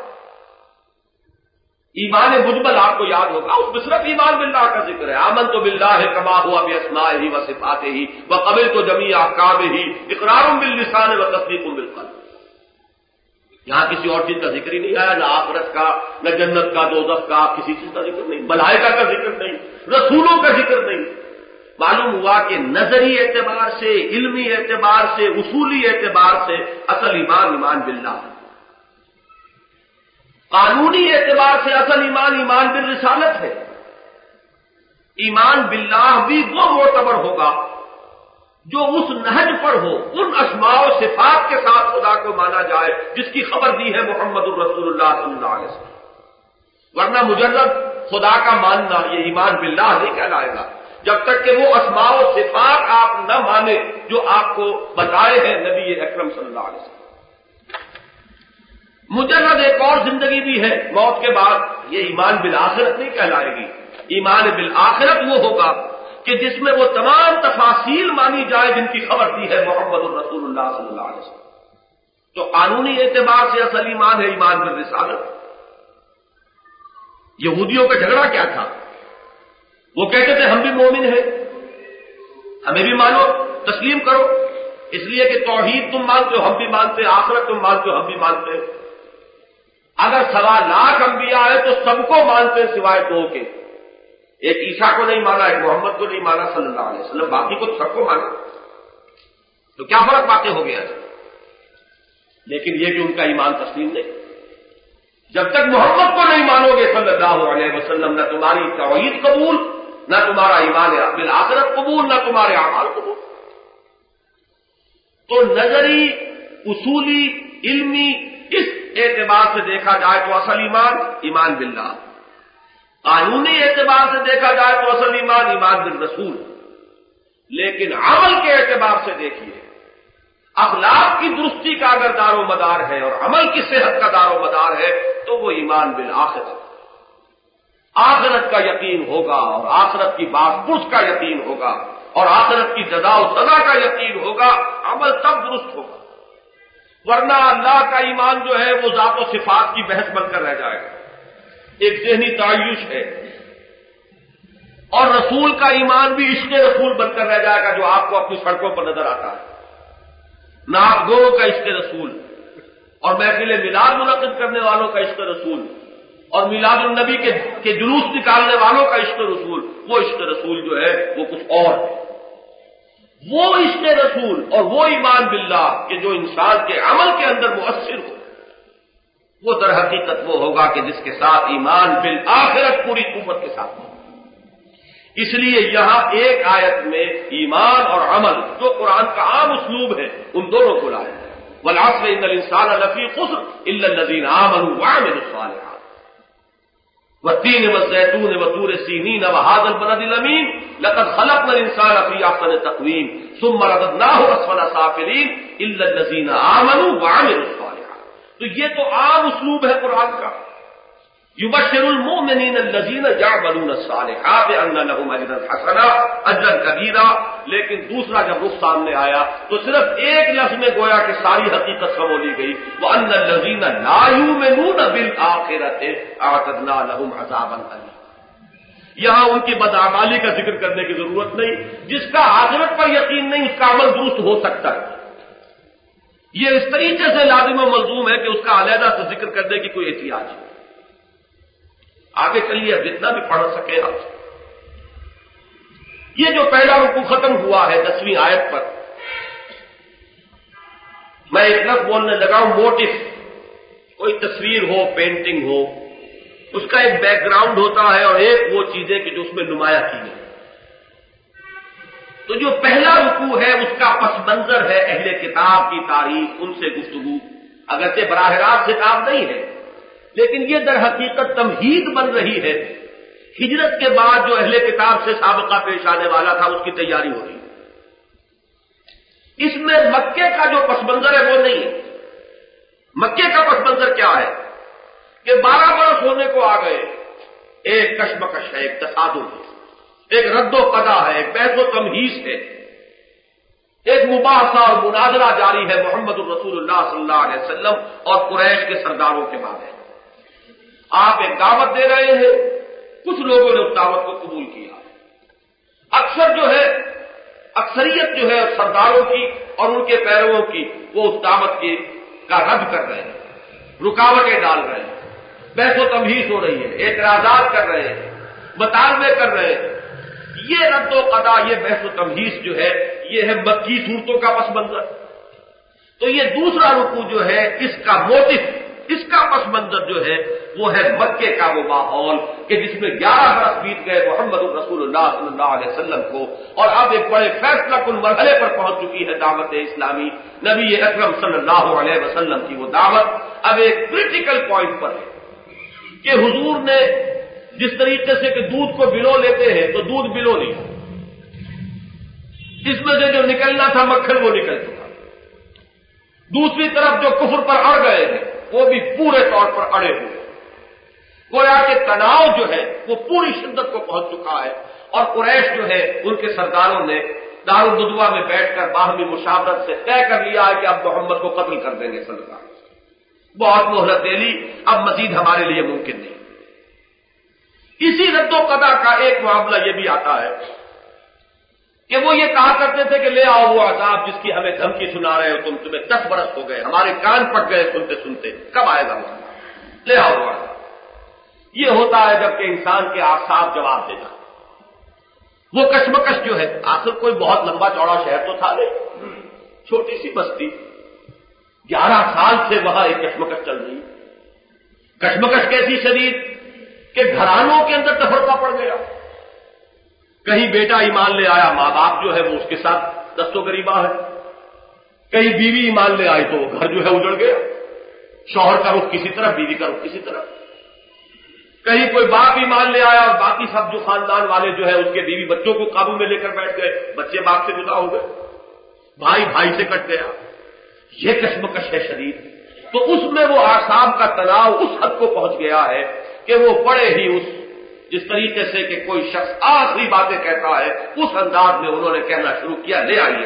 ایمان مجمل آپ کو یاد ہوگا، اس میں صرف ایمان باللہ کا ذکر ہے. آمنت باللہ کما ہوا باسمائہ و صفاتہ وقبلت جمیع احکامہ اقرار باللسان و تصدیق بالقلب. یہاں کسی اور چیز کا ذکر ہی نہیں آیا، نہ آخرت کا، نہ جنت کا، دوزخ کا، کسی چیز کا ذکر نہیں، ملائکہ کا ذکر نہیں، رسولوں کا ذکر نہیں. معلوم ہوا کہ نظری اعتبار سے، علمی اعتبار سے، اصولی اعتبار سے اصل ایمان ایمان باللہ ہے. قانونی اعتبار سے اصل ایمان ایمان بالرسالت ہے. ایمان باللہ بھی وہ معتبر ہوگا جو اس نہج پر ہو، ان اسماء و صفات کے ساتھ خدا کو مانا جائے جس کی خبر دی ہے محمد الرسول اللہ صلی اللہ علیہ وسلم. ورنہ مجرد خدا کا ماننا یہ ایمان باللہ نہیں کہلائے گا جب تک کہ وہ اسماء و صفات آپ نہ مانے جو آپ کو بتائے ہیں نبی اکرم صلی اللہ علیہ وسلم. مجرد ایک اور زندگی بھی ہے موت کے بعد، یہ ایمان بالآخرت نہیں کہلائے گی. ایمان بالآخرت وہ ہوگا کہ جس میں وہ تمام تفاصیل مانی جائے جن کی خبر دی ہے محمد الرسول اللہ صلی اللہ علیہ وسلم. تو قانونی اعتبار سے اصل ایمان ہے ایمان بالرسالت. یہودیوں کا جھگڑا کیا تھا؟ وہ کہتے تھے ہم بھی مومن ہیں، ہمیں بھی مانو، تسلیم کرو، اس لیے کہ توحید تم مانتے ہو ہم بھی مانتے ہیں، آخرت تم مانتے ہو ہم بھی مانتے ہیں۔ اگر سوا لاکھ انبیاء ہے تو سب کو مانتے ہیں سوائے دو کے، ایک عیسیٰ کو نہیں مانا، ایک محمد کو نہیں مانا صلی اللہ علیہ وسلم، باقی کو سب کو مانا، تو کیا فرق واقع ہو گیا؟ لیکن یہ کہ ان کا ایمان تسلیم نہیں۔ جب تک محمد کو نہیں مانو گے صلی اللہ علیہ وسلم، نہ تمہاری توحید قبول، نہ تمہارا ایمان بالآخرت قبول، نہ تمہارے اعمال قبول۔ تو نظری، اصولی، علمی اس اعتبار سے دیکھا جائے تو اصل ایمان ایمان باللہ، قانونی اعتبار سے دیکھا جائے تو اصل ایمان ایمان بالرسول، لیکن عمل کے اعتبار سے دیکھیے، اخلاق کی درستی کا اگر دار و مدار ہے اور عمل کی صحت کا دار و مدار ہے تو وہ ایمان بالآخرت، آخرت کا یقین ہوگا اور آخرت کی باز پرس کا یقین ہوگا اور آخرت کی جزا و سزا کا یقین ہوگا، عمل تب درست ہوگا، ورنہ اللہ کا ایمان جو ہے وہ ذات و صفات کی بحث بن کر رہ جائے گا، ایک ذہنی تعیش ہے، اور رسول کا ایمان بھی عشق رسول بن کر رہ جائے گا جو آپ کو اپنی سڑکوں پر نظر آتا ہے، ناک گوروں کا عشق رسول اور محفل میلاد منعقد کرنے والوں کا عشق رسول اور میلاد النبی کے کے جلوس نکالنے والوں کا عشق رسول، وہ عشق رسول جو ہے وہ کچھ اور ہے۔ وہ عشق رسول اور وہ ایمان باللہ کہ جو انسان کے عمل کے اندر مؤثر ہو، وہ در حقیقت وہ ہوگا کہ جس کے ساتھ ایمان بالآخرت پوری قوت کے ساتھ ہو۔ اس لیے یہاں ایک آیت میں ایمان اور عمل جو قرآن کا عام اسلوب ہے ان دونوں کو لایا ہے، والعصر ان الانسان لفی خسر الا الذین آمنوا وعملوا الصالحات والتین والزیتون وطور سینین وهذا البلد الامین لقد خلقنا الانسان فی احسن تقویم ثم رددناه اسفل سافلین الا الذین آمنوا وعملوا الصالحات۔ تو یہ تو عام اسلوب ہے قرآن کا، یبشر المؤمنین الذین یعملون الصالحات ان لهم اجرا حسنا اجرا کبیرا، لیکن دوسرا جب رخ سامنے آیا تو صرف ایک لفظ میں گویا کہ ساری حقیقت سمولی گئی، وان الذین لا یؤمنون بالآخرۃ اعتدنا لهم عذابا الیما۔ یہاں ان کی بدعمالی کا ذکر کرنے کی ضرورت نہیں، جس کا آخرت پر یقین نہیں اس کا عمل درست ہو سکتا ہے، یہ اس طریقے سے لازم و ملزوم ہے کہ اس کا علیحدہ سے ذکر کرنے کی کوئی احتیاج ہے۔ آگے چلیے جتنا بھی پڑھ سکے آپ۔ یہ جو پہلا رکوع ختم ہوا ہے دسویں آیت پر، میں ایک لفظ بولنے لگا ہوں موٹف، کوئی تصویر ہو، پینٹنگ ہو، اس کا ایک بیک گراؤنڈ ہوتا ہے اور ایک وہ چیزیں کہ جو اس میں نمایاں کی گئی۔ تو جو پہلا رکوع ہے اس کا پس منظر ہے اہل کتاب کی تاریخ، ان سے گفتگو، اگرچہ براہ راست خطاب نہیں ہے لیکن یہ در حقیقت تمہید بن رہی ہے، ہجرت کے بعد جو اہل کتاب سے سابقہ پیش آنے والا تھا اس کی تیاری ہو رہی ہے۔ اس میں مکے کا جو پس منظر ہے وہ نہیں ہے۔ مکے کا پس منظر کیا ہے کہ بارہ برس ہونے کو آ گئے، ایک کشمکش ہے، ایک تصادم ہے، ایک رد و قضا ہے، ایک بحث و تمہیز ہے، ایک مباحثہ اور مناظرہ جاری ہے محمد الرسول اللہ صلی اللہ علیہ وسلم اور قریش کے سرداروں کے بعد ہے۔ آپ ایک دعوت دے رہے ہیں، کچھ لوگوں نے اس دعوت کو قبول کیا، اکثر جو ہے اکثریت جو ہے سرداروں کی اور ان کے پیرووں کی وہ اس دعوت کی کا رد کر رہے ہیں، رکاوٹیں ڈال رہے ہیں، بحث و تمہیز ہو رہی ہے، اعتراضات کر رہے ہیں، مطالبے کر رہے ہیں۔ یہ رد و قضا، یہ بحث و تمہیز جو ہے یہ ہے مکی صورتوں کا پس منظر۔ تو یہ دوسرا رکوع جو ہے اس کا موٹف، اس کا پس منظر جو ہے وہ ہے مکے کا وہ ماحول کہ جس میں گیارہ برس بیت گئے محمد الرسول اللہ صلی اللہ علیہ وسلم کو، اور اب ایک بڑے فیصلہ کن مرحلے پر پہنچ چکی ہے دعوت اسلامی، نبی اکرم صلی اللہ علیہ وسلم کی وہ دعوت اب ایک کریٹیکل پوائنٹ پر ہے کہ حضور نے جس طریقے سے کہ دودھ کو بلو لیتے ہیں تو دودھ بلو نہیں، اس میں سے جو نکلنا تھا مکھن وہ نکل چکا، دوسری طرف جو کفر پر اڑ گئے ہیں وہ بھی پورے طور پر اڑے ہوئے، گویا کہ تناؤ جو ہے وہ پوری شدت کو پہنچ چکا ہے، اور قریش جو ہے ان کے سرداروں نے دارالندوا میں بیٹھ کر باہمی مشاورت سے طے کر لیا ہے کہ اب محمد کو قتل کر دیں گے، صلی اللہ علیہ وسلم بہت مہلت دے لی، اب مزید ہمارے لیے ممکن نہیں۔ اسی رد و قضا کا ایک معاملہ یہ بھی آتا ہے کہ وہ یہ کہا کرتے تھے کہ لے آؤ وہ عذاب جس کی ہمیں دھمکی سنا رہے ہو تم، تمہیں دس برس ہو گئے، ہمارے کان پٹ گئے سنتے سنتے، کب آئے گا وہ؟ لے آؤ وہ عذاب۔ یہ ہوتا ہے جب کہ انسان کے اعصاب جواب دے جائیں۔ وہ کشمکش جو ہے، آخر کوئی بہت لمبا چوڑا شہر تو تھا نہیں، چھوٹی سی بستی، گیارہ سال سے وہاں ایک کشمکش چل رہی، کشمکش کیسی شدید کہ گھرانوں کے اندر تفرقہ پڑ گیا۔ کہیں بیٹا ایمان لے آیا، ماں باپ جو ہے وہ اس کے ساتھ دستوں گریباں ہے، کہیں بیوی ایمان لے آئی تو وہ گھر جو ہے اجڑ گیا، شوہر کا رخ کسی طرف، بیوی کا رخ کسی طرف، کہیں کوئی باپ ایمان لے آیا اور باقی سب جو خاندان والے جو ہے اس کے بیوی بچوں کو قابو میں لے کر بیٹھ گئے، بچے باپ سے جدا ہو گئے، بھائی بھائی سے کٹ گیا۔ یہ کشمکش ہے شدید، تو اس میں وہ اعصاب کا تناؤ اس حد کو پہنچ گیا ہے کہ وہ بڑے ہی اس جس طریقے سے کہ کوئی شخص آخری باتیں کہتا ہے اس انداز میں انہوں نے کہنا شروع کیا، لے آئیے۔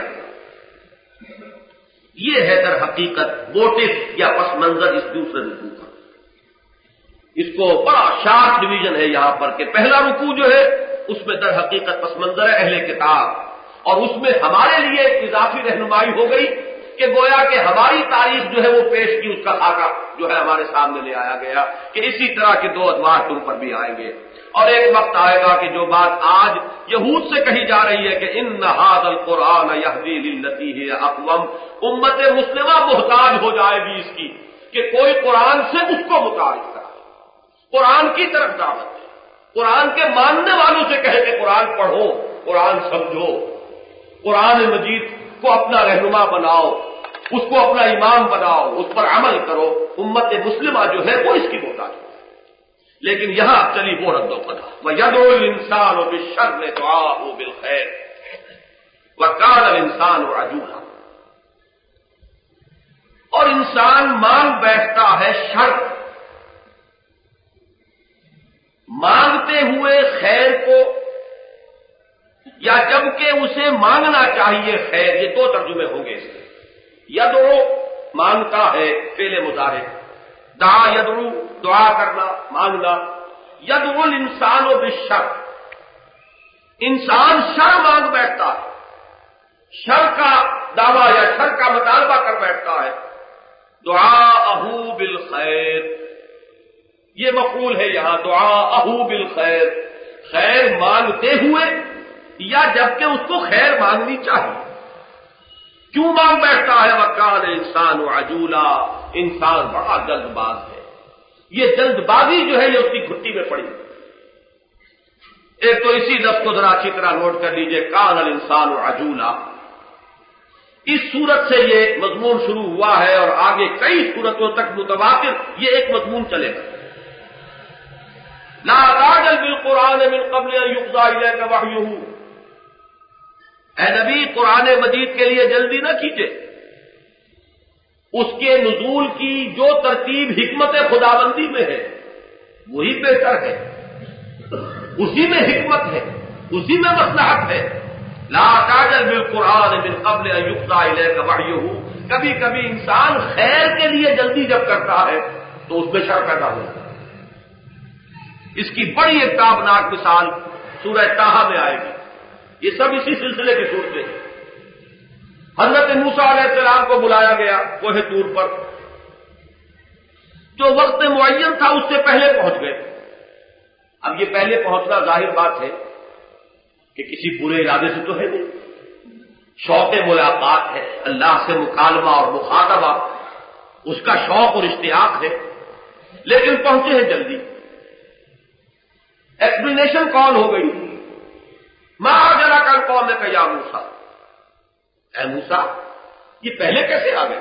یہ ہے در حقیقت موٹو یا پس منظر اس دوسرے رکوع کا۔ اس کو بڑا شارپ ڈویژن ہے یہاں پر کہ پہلا رکوع جو ہے اس میں در حقیقت پس منظر ہے اہل کتاب، اور اس میں ہمارے لیے ایک اضافی رہنمائی ہو گئی کہ گویا کہ ہماری تاریخ جو ہے وہ پیش کی، اس کا خاکہ جو ہے ہمارے سامنے لے آیا گیا کہ اسی طرح کے دو ادوار تم پر بھی آئیں گے، اور ایک وقت آئے گا کہ جو بات آج یہود سے کہی جا رہی ہے کہ ان ھذا القرآن یہدی للتی ہی اقوم، امت مسلمہ محتاج ہو جائے گی اس کی کہ کوئی قرآن سے اس کو متعارف کرائے، قرآن کی طرف دعوت ہے، قرآن کے ماننے والوں سے کہے کہ قرآن پڑھو، قرآن سمجھو، قرآن مجید کو اپنا رہنما بناؤ، اس کو اپنا امام بناؤ، اس پر عمل کرو۔ امت مسلمہ جو ہے وہ اس کی محتاج ہے۔ لیکن یہاں اب چلی وہ رد و قضا، وَيَدْعُو الْإِنسَانُ بِالشَّرِّ دُعَاءَهُ بِالْخَيْرِ وَكَانَ الْإِنسَانُ عَجُولًا، اور انسان مانگ بیٹھتا ہے شر، مانگتے ہوئے خیر کو، یا جبکہ اسے مانگنا چاہیے خیر، یہ دو ترجمے ہوں گے اس کے۔ یدعو مانگتا ہے فعل مضارع، دعا یدعو دعا کرنا مانگنا، یدعو الانسان بالشر، انسان شر مانگ بیٹھتا ہے، شر کا دعویٰ یا شر کا مطالبہ کر بیٹھتا ہے، دعاءہ بالخیر، یہ مفعول ہے یہاں، دعاءہ بالخیر، خیر مانگتے ہوئے یا جبکہ اس کو خیر مانگنی چاہیے۔ کیوں مانگ بیٹھتا ہے؟ وَكَانَ الْإِنسَانُ عَجُولًا، انسان بڑا جلد باز ہے۔ یہ جلد بازی جو ہے یہ اس کی گھٹی میں پڑی۔ ایک تو اسی لفظ کو ذرا اچھی طرح نوٹ کر لیجئے، کان الانسان عجولا، اس صورت سے یہ مضمون شروع ہوا ہے اور آگے کئی صورتوں تک متواتر یہ ایک مضمون چلے گا۔ لا تعجل بالقرآن من قبل ان يقضى اليك وحيه، اے نبی قرآن مجید کے لیے جلدی نہ کیجیے، اس کے نزول کی جو ترتیب حکمت خداوندی میں ہے وہی بہتر ہے، اسی میں حکمت ہے، اسی میں مصلحت ہے۔ لا تعجل بالقرآن من قبل ان يقضى اليك وحيه، کبھی کبھی انسان خیر کے لیے جلدی جب کرتا ہے تو اس میں شر پیدا ہوتا ہے۔ اس کی بڑی ایک تابناک مثال سورہ طٰہٰ میں آئے گی، یہ سب اسی سلسلے کی صورتیں ہیں۔ حضرت موسیٰ علیہ السلام کو بلایا گیا کوہ طور پر، جو وقت معین تھا اس سے پہلے پہنچ گئے۔ اب یہ پہلے پہنچنا ظاہر بات ہے کہ کسی برے ارادے سے تو ہے نہیں، شوق ملاقات ہے، اللہ سے مکالمہ اور مخاطبہ اس کا شوق اور اشتیاق ہے، لیکن پہنچے ہیں جلدی۔ ایکسپلینیشن کون ہو گئی؟ ما اجرک عن قومک یا موسیٰ، اے موسیٰ یہ پہلے کیسے آ گئے؟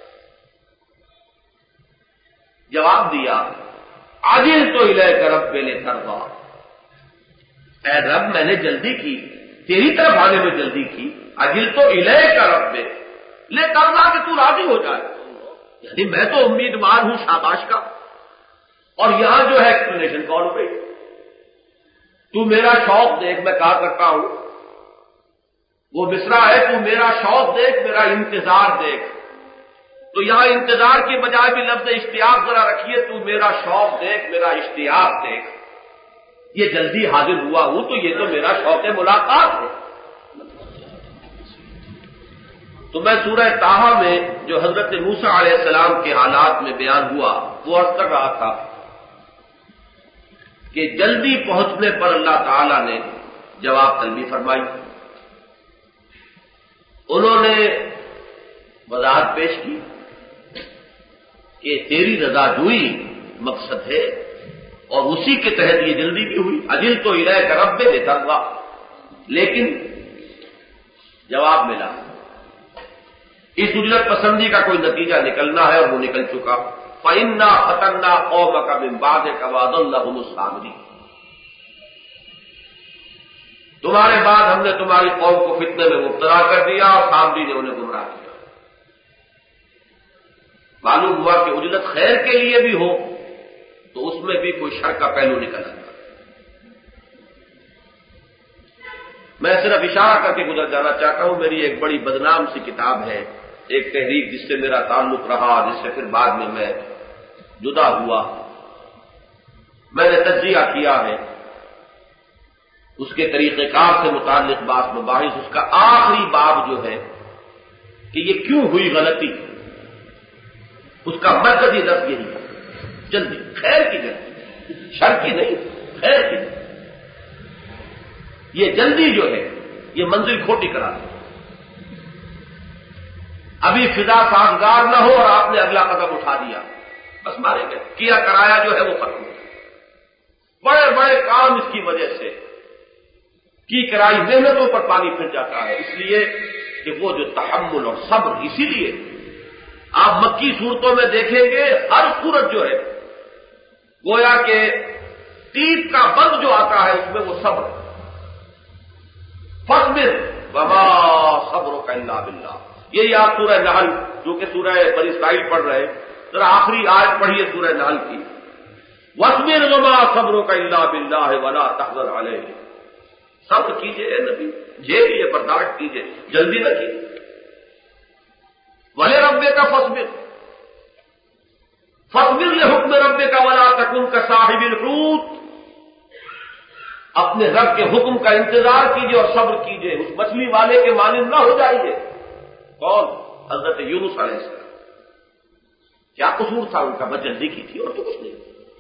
جواب دیا، عجلت الیک رب لترضی، اے رب میں نے جلدی کی، تیری طرف آنے میں جلدی کی، عجلت الیک رب لترضی کہ تو راضی ہو جائے، یعنی میں تو امیدوار ہوں شاباش کا۔ اور یہاں جو ہے ایکسپلینیشن کون ہو گئی؟ تو میرا شوق دیکھ، میں کہا کرتا ہوں وہ مصرع ہے، تو میرا شوق دیکھ میرا انتظار دیکھ، تو یہاں انتظار کی بجائے بھی لفظ اشتیاق ذرا رکھیے، تو میرا شوق دیکھ میرا اشتیاق دیکھ، یہ جلدی حاضر ہوا ہوں تو یہ تو میرا شوق ملاقات ہے. تو میں سورہ طٰہٰ میں جو حضرت موسیٰ علیہ السلام کے حالات میں بیان ہوا وہ عرض کر رہا تھا کہ جلدی پہنچنے پر اللہ تعالی نے جواب طلبی فرمائی. انہوں نے وضاحت پیش کی کہ تیری رضا جوئی مقصد ہے اور اسی کے تحت یہ جلدی بھی ہوئی. اجل تو الیک رب لترضیٰ، لیکن جواب ملا اس اجلت پسندی کا کوئی نتیجہ نکلنا ہے اور وہ نکل چکا. فَإِنَّا فَتَنَّا قَوْمَكَ مِن بَعْدِكَ وَأَضَلَّهُمُ السَّامِرِينَ، تمہارے بعد ہم نے تمہاری قوم کو فتنے میں مبتلا کر دیا اور سامری نے انہیں گمراہ کیا. معلوم ہوا کہ اجلت خیر کے لیے بھی ہو تو اس میں بھی کوئی شر کا پہلو نکل آتا. میں صرف اشارہ کر کے گزر جانا چاہتا ہوں. میری ایک بڑی بدنام سی کتاب ہے، ایک تحریک جس سے میرا تعلق رہا، جس سے پھر بعد میں میں جدا ہوا. میں نے تجزیہ کیا ہے اس کے طریقہ کار سے متعلق بات مباحث. اس کا آخری باب جو ہے کہ یہ کیوں ہوئی غلطی، اس کا مرکزی درس یہی ہے. جلدی خیر کی جلدی، شر کی نہیں، خیر کی. یہ جلدی جو ہے یہ منزل کھوٹی کرا دی. ابھی فضا سازگار نہ ہو اور آپ نے اگلا قدم اٹھا دیا، بس مارے گئے. کیا کرایا جو ہے وہ ختم. بڑے بڑے کام اس کی وجہ سے کی کرائی محنتوں پر پانی پھر جاتا ہے، اس لیے کہ وہ جو تحمل اور صبر. اسی لیے آپ مکی صورتوں میں دیکھیں گے ہر صورت جو ہے گویا کہ تیپ کا بند جو آتا ہے اس میں وہ صبر. فاصبر وما صبرک الا باللہ. یہ یاد سورہ نحل جو کہ سورہ بنی اسرائیل پڑھ رہے ہیں، ذرا آخری آیت پڑھیے سورہ نحل کی. واصبر وما صبرک الا باللہ ولا تحزن علیہم. صبر کیجئے اے نبی، جھیلیے، برداشت کیجئے، جلدی نہ کیجئے. وَلِرَبِّكَ فَاصْبِرْ فَاصْبِرْ لِحُکْمِ رَبِّكَ وَلَا تَكُنْ كَصَاحِبِ الْحُوتِ. اپنے رب کے حکم کا انتظار کیجئے اور صبر کیجئے، اس مچھلی والے کے مانند نہ ہو جائیے. کون؟ حضرت یونس علیہ السلام. کیا قصور تھا ان کا؟ بس جلدی کی تھی اور تو کچھ نہیں.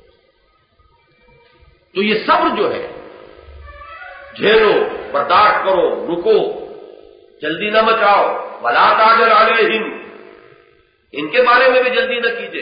تو یہ صبر جو ہے، جھیلو، برداشت کرو، رکو، جلدی نہ مچاؤ. وَلَا تَعْجَلْ عَلَيْهِمْ، ان کے بارے میں بھی جلدی نہ کیجئے.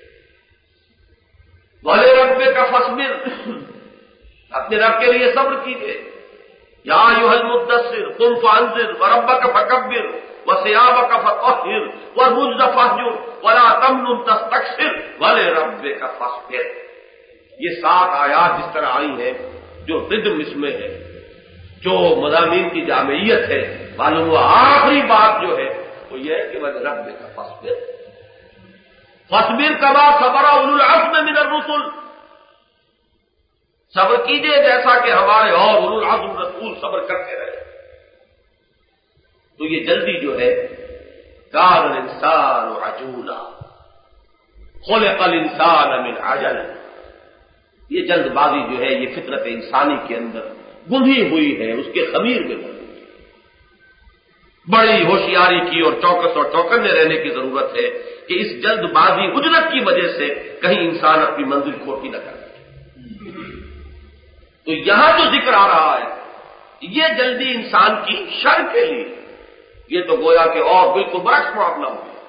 وَلِرَبِّكَ فَاصْبِرْ، اپنے رب کے لیے صبر کیجئے. یا ایھا المدثر قم فانذر وربک فکبر وثیابک فطہر والرجز فاہجر ولا تمنن تستکثر ولربک فاصبر. یہ سات آیات جس طرح آئی ہیں، جو ردم اس میں ہے، جو مضامین کی جامعیت ہے، معلوم ہوا آخری بات جو ہے وہ یہ ہے کہ ولربک فاصبر. فاصبر کما صبر اولو العزم من الرسل، صبر کیجئے جیسا کہ ہمارے اور اولو العزم رسول صبر کرتے رہے. تو یہ جلدی جو ہے، کان الانسان عجولا خلق الانسان من عجل، یہ جلد بازی جو ہے یہ فطرت انسانی کے اندر گندھی ہوئی ہے، اس کے خمیر میں موجود ہے. بڑی ہوشیاری کی اور چوکس اور چوکنے رہنے کی ضرورت ہے کہ اس جلد بازی اجرت کی وجہ سے کہیں انسان اپنی منزل کھوٹی نہ کرے. تو یہاں جو ذکر آ رہا ہے یہ جلدی انسان کی شر کے لیے، یہ تو گویا کہ اور بالکل برعکس معاملہ ہو گیا.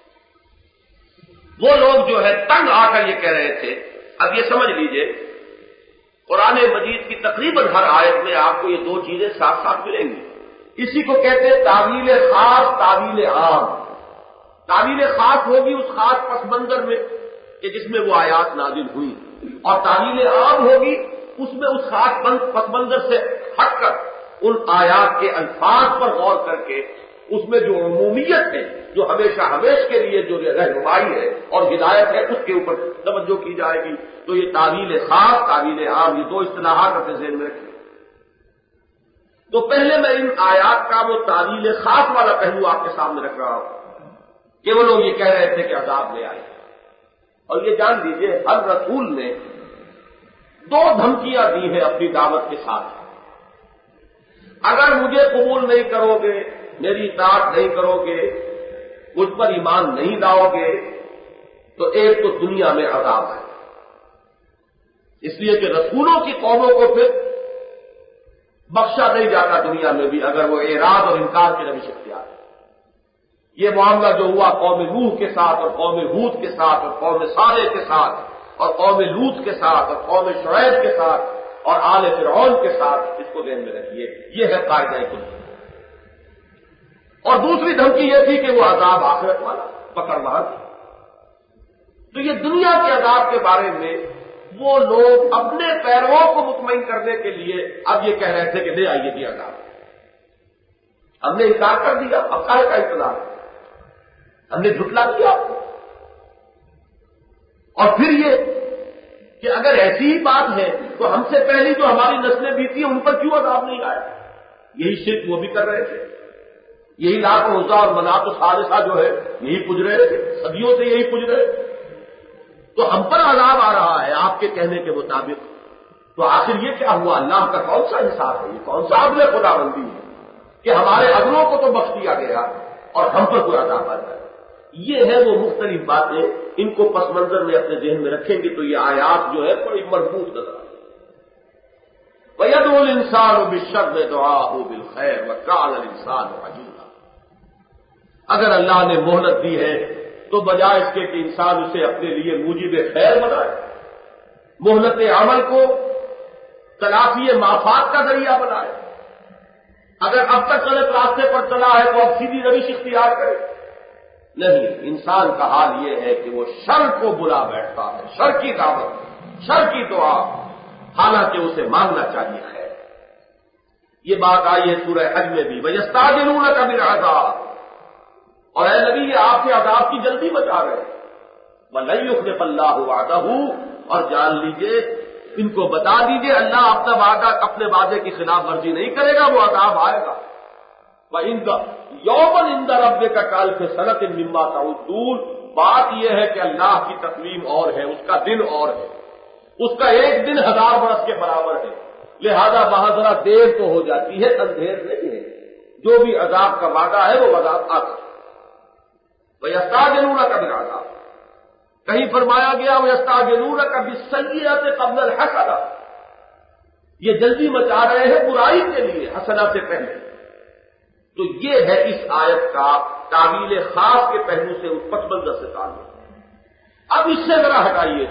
وہ لوگ جو ہے تنگ آ کر یہ کہہ رہے تھے. اب یہ سمجھ لیجئے قرآن مجید کی تقریباً ہر آیت میں آپ کو یہ دو چیزیں ساتھ ساتھ ملیں گی. اسی کو کہتے ہیں تعویل خاص، تعویل عام. تعویل خاص ہوگی اس خاص پس منظر میں کہ جس میں وہ آیات نازل ہوئی، اور تعویل عام ہوگی اس میں اس خاص پس منظر سے ہٹ کر ان آیات کے الفاظ پر غور کر کے اس میں جو عمومیت ہے، جو ہمیشہ ہمیش کے لیے جو رہنمائی ہے اور ہدایت ہے، اس کے اوپر توجہ کی جائے گی. تو یہ تعویل خاص، تعویل عام، یہ دو اصطلاحات اپنے ذہن میں رکھیں. تو پہلے میں ان آیات کا وہ تعویل خاص والا پہلو آپ کے سامنے رکھ رہا ہوں کہ وہ لوگ یہ کہہ رہے تھے کہ عذاب لے آئے. اور یہ جان دیجئے ہر رسول نے دو دھمکیاں دی ہیں اپنی دعوت کے ساتھ. اگر مجھے قبول نہیں کرو گے، میری اطاعت نہیں کرو گے، مجھ پر ایمان نہیں لاؤ گے، تو ایک تو دنیا میں عذاب ہے، اس لیے کہ رسولوں کی قوموں کو پھر بخشا نہیں جاتا دنیا میں بھی اگر وہ اعراض اور انکار کی روش اختیار ہے. یہ معاملہ جو ہوا قوم نوح کے ساتھ اور قوم ہود کے ساتھ اور قوم صالح کے ساتھ اور قوم لوط کے ساتھ اور قوم شعیب کے ساتھ اور آل فرعون کے ساتھ، اس کو ذہن میں رکھیے، یہ ہے قاعدہ کلی. اور دوسری دھمکی یہ تھی کہ وہ عذاب آخرت والا پکڑ وہاں تھی. تو یہ دنیا کے عذاب کے بارے میں وہ لوگ اپنے پیرووں کو مطمئن کرنے کے لیے اب یہ کہہ رہے تھے کہ لے آئیے جی عذاب. ہم نے انکار کر دیا، اب کاہے کا انتظار، ہم نے جھٹلا دیا آپ کو. اور پھر یہ کہ اگر ایسی ہی بات ہے تو ہم سے پہلی جو ہماری نسلیں بھی تھیں ان پر کیوں عذاب نہیں آیا؟ یہی شرک وہ بھی کر رہے تھے، یہی لات و عزا اور منات و ثالثہ جو ہے یہی پوج رہے تھے، صدیوں سے یہی پوج رہے تھے. تو ہم پر عذاب آ رہا ہے آپ کے کہنے کے مطابق، تو آخر یہ کیا ہوا؟ اللہ کا کون سا انصاف ہے؟ یہ کون سا عدل خدا بندی ہے کہ ہمارے عدلوں کو تو بخش دیا گیا اور ہم پر کوئی عذاب آ جائے؟ یہ ہے وہ مختلف باتیں، ان کو پس منظر میں اپنے ذہن میں رکھیں گے تو یہ آیات جو ہے بڑی مربوط نظر آتی ہے. وَيَدْعُو الْإِنسَانُ بِالشَّرِّ دُعَاءَهُ بِالْخَيْرِ وَكَانَ الْإِنسَانُ عَجُولًا. اگر اللہ نے مہلت دی ہے تو بجائے اس کے کہ انسان اسے اپنے لیے موجب خیر بنائے، مہلت عمل کو تلافی مافات کا ذریعہ بنائے. اگر اب تک غلط راستے پر چلا ہے تو اب سیدھی روش اختیار کرے. نہیں، انسان کا حال یہ ہے کہ وہ شر کو بلا بیٹھتا ہے، شر کی دعوت، شر کی دعا، حالانکہ اسے مانگنا چاہیے خیر. یہ بات آئی ہے سورہ حج میں بھی، وَيَسْتَعْجِلُونَكَ بِالْعَذَابِ، اور اے نبی یہ آپ کے عذاب کی جلدی بچا رہے ہیں. وَلَن يُخْلِفَ اللَّهُ وَعْدَهُ، اور جان لیجئے، ان کو بتا دیجئے اللہ اپنا وعدہ، اپنے وعدے کی خلاف ورزی نہیں کرے گا، وہ عذاب آئے گا. وَإِنَّ يَوْمًا عِندَ رَبِّكَ كَأَلْفِ سَنَةٍ مِّمَّا تَعُدُّونَ. بات یہ ہے کہ اللہ کی تقویم اور ہے، اس کا دن اور ہے، اس کا ایک دن ہزار برس کے برابر ہے، لہذا وہاں ذرا دیر تو ہو جاتی ہے، اندھیر نہیں ہے. جو بھی عذاب کا وعدہ ہے وہ عذاب آتا ہے. وَيَسْتَعْجِلُونَكَ بِالْعَذَابِ، کہیں فرمایا گیا وَيَسْتَعْجِلُونَكَ بِالسَّيِّئَةِ قَبْلَ الْحَسَنَةِ، یہ جلدی مچا رہے ہیں برائی کے لیے حسنہ سے پہلے. تو یہ ہے اس آیت کا تعویل خاص کے پہلو سے اس پس منظر سے تعلق. اب اس سے ذرا ہٹائیے،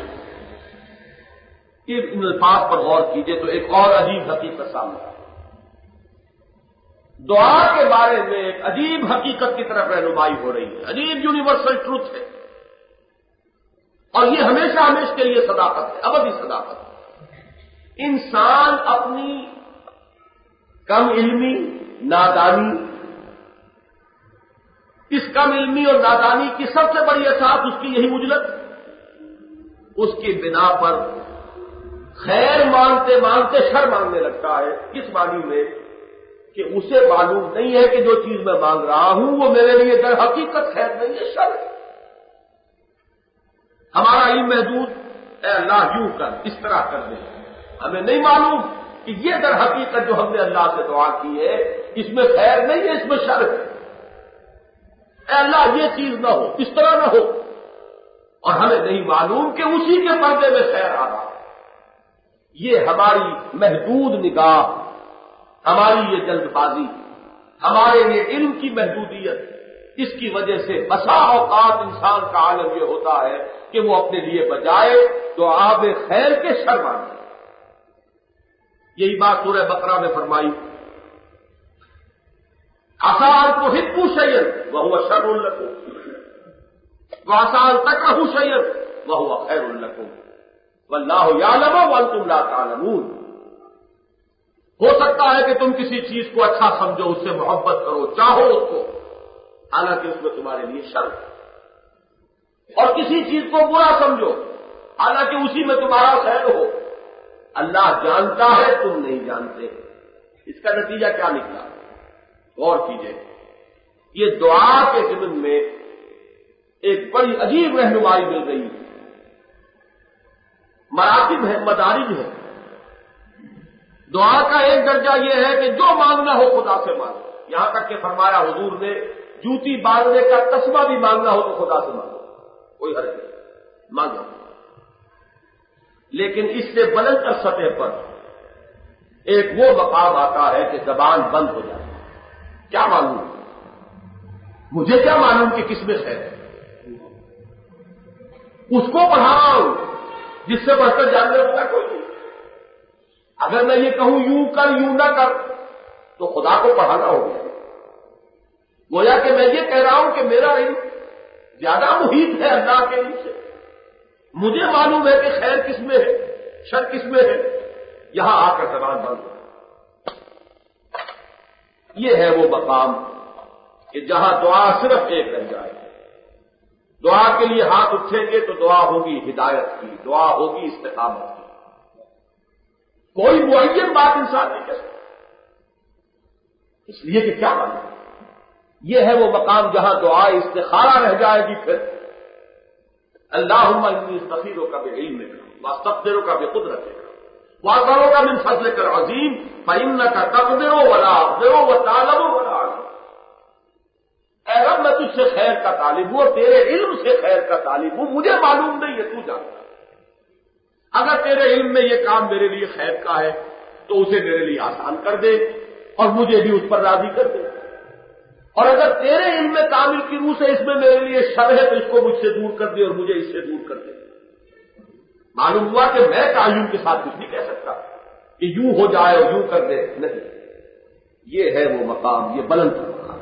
ان الفاظ پر غور کیجئے تو ایک اور عجیب حقیقت سامنے آئی. دعا کے بارے میں ایک عجیب حقیقت کی طرف رہنمائی ہو رہی ہے، عجیب یونیورسل ٹروتھ ہے، اور یہ ہمیشہ ہمیشہ کے لیے صداقت ہے، ابدی صداقت ہے. انسان اپنی کم علمی، نادانی، اس کم علمی اور نادانی کی سب سے بڑی اساس اس کی یہی مجلت، اس کی بنا پر خیر مانگتے مانگتے شر مانگنے لگتا ہے. کس معنی میں کہ اسے معلوم نہیں ہے کہ جو چیز میں مانگ رہا ہوں وہ میرے لیے در حقیقت خیر نہیں ہے، شر ہے. ہمارا علم محدود، اے اللہ یوں کر، اس طرح کر دے، ہمیں نہیں معلوم کہ یہ در حقیقت جو ہم نے اللہ سے دعا کی ہے اس میں خیر نہیں ہے، اس میں شر ہے. اے اللہ یہ چیز نہ ہو، اس طرح نہ ہو، اور ہمیں نہیں معلوم کہ اسی کے پردے میں خیر آ رہا. یہ ہماری محدود نگاہ، ہماری یہ جلد بازی، ہمارے یہ علم کی محدودیت، اس کی وجہ سے بسا اوقات انسان کا عالم یہ ہوتا ہے کہ وہ اپنے لیے بجائے تو آب خیر کے شر مانگے. یہی بات سورہ بقرہ میں فرمائی، عسیٰ ان تحبوا شیئا وہو شر لکم وعسیٰ ان تکرہوا شیئا وہو خیر لکم واللہ یعلم وانتم لا تعلمون. ہو سکتا ہے کہ تم کسی چیز کو اچھا سمجھو، اس سے محبت کرو، چاہو اس کو، حالانکہ اس میں تمہارے لیے شر ہے. اور کسی چیز کو برا سمجھو، حالانکہ اسی میں تمہارا خیر ہو. اللہ جانتا ہے، تم نہیں جانتے. اس کا نتیجہ کیا نکلا؟ غور کیجئے. یہ دعا کے ضمن میں ایک بڑی عجیب رہنمائی مل گئی. مراتب ہے، مدارج ہے. دعا کا ایک درجہ یہ ہے کہ جو مانگنا ہو خدا سے مانگو، یہاں تک کہ فرمایا حضور نے جوتی باندھنے کا تسمہ بھی مانگنا ہو تو خدا سے مانگو، کوئی حرج نہیں، مانگو۔ لیکن اس سے بلند تر سطح پر ایک وہ مقام آتا ہے کہ زبان بند ہو جائے، کیا معلوم، مجھے کیا معلوم کہ کس میں خیر ہے، اس کو پڑھاؤ جس سے بڑھ کر جاننے والا کوئی نہیں۔ اگر میں یہ کہوں یوں کر یوں نہ کر تو خدا کو پڑھانا ہو گیا، گویا کہ میں یہ کہہ رہا ہوں کہ میرا علم زیادہ محیط ہے اللہ کے علم سے، مجھے معلوم ہے کہ خیر کس میں ہے شر کس میں ہے، یہاں آ کر زبان بند ہو۔ یہ ہے وہ مقام کہ جہاں دعا صرف ایک رہ جائے، دعا کے لیے ہاتھ اٹھیں گے تو دعا ہوگی ہدایت کی، دعا ہوگی استقامت کی، کوئی معین بات انسان نہیں کہہ سکتا، اس لیے کہ کیا معلوم، یہ ہے وہ مقام جہاں دعا استخارہ رہ جائے گی۔ پھر اللہم انی استخیرک بعلمک واستقدرک بقدرتک واسألک من فضلک العظیم فإنک تقدر ولا اقدر وتعلم ولا اعلم۔ اے رب میں تجھ سے خیر کا طالب ہوں اور تیرے علم سے خیر کا طالب ہوں، مجھے معلوم نہیں ہے، تو جانتا ہے، اگر تیرے علم میں یہ کام میرے لیے خیر کا ہے تو اسے میرے لیے آسان کر دے اور مجھے بھی اس پر راضی کر دے، اور اگر تیرے علم میں کامل کی روح سے اس میں میرے لیے شر ہے تو اس کو مجھ سے دور کر دے اور مجھے اس سے دور کر دے۔ معلوم ہوا کہ میں تعین کے ساتھ کچھ نہیں کہہ سکتا کہ یوں ہو جائے اور یوں کر دے، نہیں، یہ ہے وہ مقام، یہ بلند مقام۔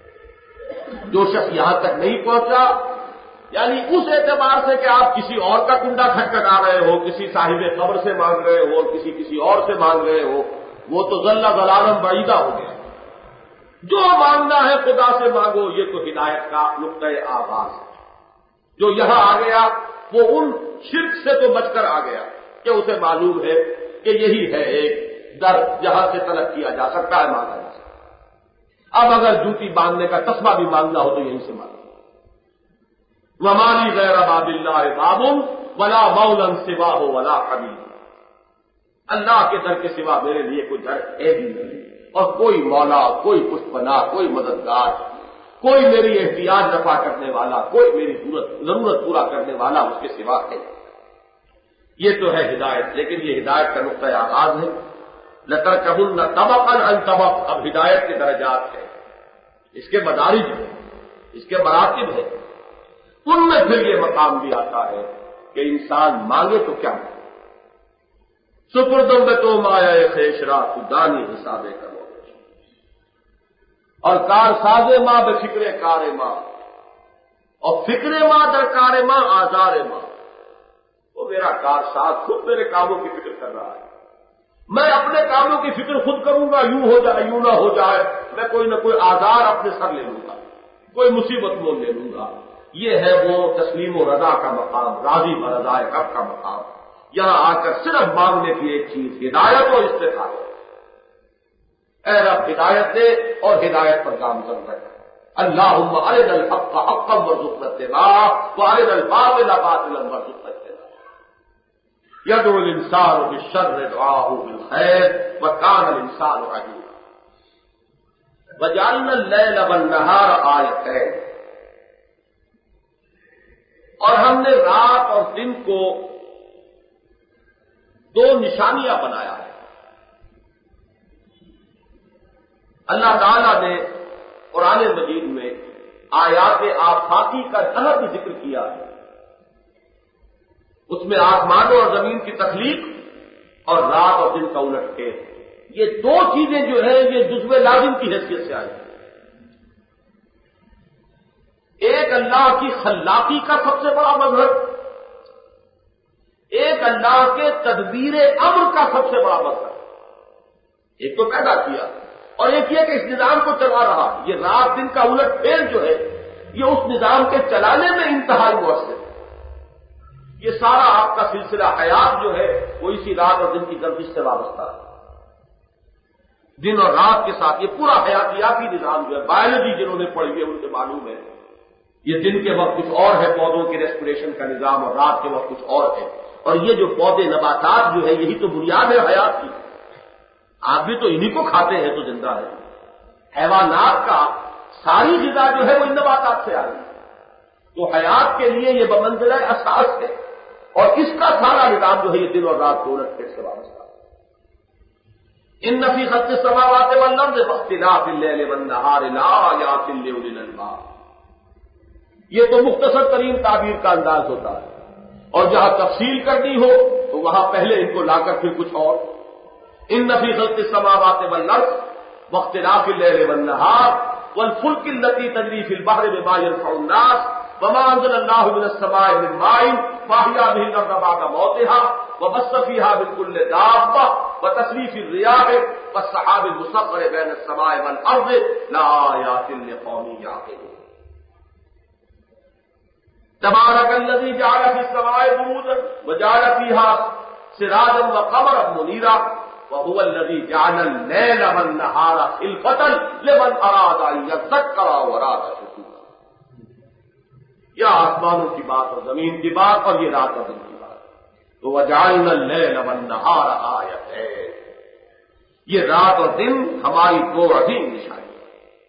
جو شخص یہاں تک نہیں پہنچا، یعنی اس اعتبار سے کہ آپ کسی اور کا کنڈا کھٹکھٹا رہے ہو، کسی صاحب قبر سے مانگ رہے ہو، کسی کسی اور سے مانگ رہے ہو، وہ تو ضل ضلالم بعیدہ ہو گیا۔ جو مانگنا ہے خدا سے مانگو، یہ تو ہدایت کا نقطۂ آغاز ہے۔ جو یہاں آ گیا وہ ان شرک سے تو بچ کر آ گیا کہ اسے معلوم ہے کہ یہی ہے ایک در جہاں سے طلب کیا جا سکتا ہے، مانگا جا سکتا ہے۔ اب اگر جوتی باندھنے کا تسمہ بھی مانگنا ہو تو یہیں سے مانگنا۔ وَمَا لِي غَيْرَ بَابِ اللَّهِ بَابٌ وَلَا مَوْلًا سِوَاهُ وَلَا حَبِيبٌ، اللہ کے در کے سوا میرے لیے کوئی در ہے بھی نہیں، اور کوئی مولا، کوئی پشت پناہ، کوئی مددگار، کوئی میری احتیاج رفع کرنے والا، کوئی میری ضرورت ضرورت پورا کرنے والا اس کے سوا ہے۔ یہ تو ہے ہدایت، لیکن یہ ہدایت کا نقطۂ آغاز ہے۔ لَتَرْكَبُنَّ طَبَقًا عَنْ طَبَقٍ، اب ہدایت کے درجات ہیں، اس کے مدارج ہیں، اس کے مراتب ہیں، ان میں پھر یہ مقام بھی آتا ہے کہ انسان مانگے تو کیا مانگے۔ سپردم میں تو مایا خیش را تو دانی حسابے کرو، اور کار ساز ماں بے فکر کار ماں، اور فکر ماں در کار ماں آزار ماں، وہ میرا کار ساز خود میرے کاموں کی فکر کر رہا ہے، میں اپنے کاموں کی فکر خود کروں گا، یوں ہو جائے یوں نہ ہو جائے، میں کوئی نہ کوئی آزار اپنے سر لے لوں گا، کوئی مصیبت مول لے لوں گا۔ یہ ہے وہ تسلیم و رضا کا مقام، راضی برضائے کب کا مقام۔ یہاں آ کر صرف مانگنے کی ایک چیز ہدایت و استقامت، اے رب ہدایت دے اور ہدایت پر گامزن رکھ۔ اللہم ارنا الحق حقا وارزقنا اتباعہ وارنا الباطل باطلا وارزقنا اجتنابہ۔ یدعو الانسان بالشر دعاہ بالخیر وکان الانسان عجولا۔ وجعلنا اللیل والنہار آیتین، اور ہم نے رات اور دن کو دو نشانیاں بنایا ہے۔ اللہ تعالیٰ نے قرآن مجید میں آیات آفاقی کا الگ ذکر کیا ہے، اس میں آسمانوں اور زمین کی تخلیق اور رات اور دن کا الٹ کے، یہ دو چیزیں جو ہیں یہ جزو لازم کی حیثیت سے آئی ہیں۔ ایک اللہ کی خلاقی کا سب سے بڑا مظہر، ایک اللہ کے تدبیر امر کا سب سے بڑا مظہر۔ ایک تو پیدا کیا اور ایک یہ کہ اس نظام کو چلا رہا۔ یہ رات دن کا الٹ پھیر جو ہے یہ اس نظام کے چلانے میں انتہائی مؤثر ہے۔ یہ سارا آپ کا سلسلہ حیات جو ہے وہ اسی رات اور دن کی گردش سے وابستہ ہے۔ دن اور رات کے ساتھ یہ پورا حیاتیاتی نظام جو ہے، بایولوجی جنہوں نے پڑھی ہے ان سے معلوم ہے، یہ دن کے وقت کچھ اور ہے پودوں کے ریسپریشن کا نظام، اور رات کے وقت کچھ اور ہے، اور یہ جو پودے نباتات جو ہے یہی تو بنیاد ہے حیات کی۔ آپ بھی تو انہی کو کھاتے ہیں تو زندہ ہے. حیوانات کا ساری غذا جو ہے وہ ان نباتات سے آ رہی ہے. تو حیات کے لیے یہ بمنزلہ اساس ہے، اور اس کا سارا نظام جو ہے یہ دن اور رات کو الٹ پھیر سے وابستہ ہے. ان فی خلق السماوات والارض واختلاف الليل والنهار لآیات لأولی الالباب. یہ تو مختصر ترین تعبیر کا انداز ہوتا ہے، اور جہاں تفصیل کرنی ہو تو وہاں پہلے ان کو لا کر پھر کچھ اور. ان فی خلق السماوات والارض واختلاف الليل والنهار والفلك التي تجري في البحر بما ينفع الناس وما انزل الله من السماء من ماء فاحيا به الارض بعد موتها وبث فيها من كل دابة وتصريف الرياح والسحاب المسخر بين السماء والارض لآيات لقوم يعقلون. تبارك الذي جعل في السماء بروجا وجعل فيها سراجا وقمرا منيرا وهو الذي جعل الليل والنهار خلفة لمن أراد أن يذكر وأراد شكورا. یا آسمانوں کی بات اور زمین کی بات اور یہ رات اور دن کی بات. تو وجعلنا الليل والنهار آیتین، یہ رات اور دن ہماری دو عظیم نشانی ہے.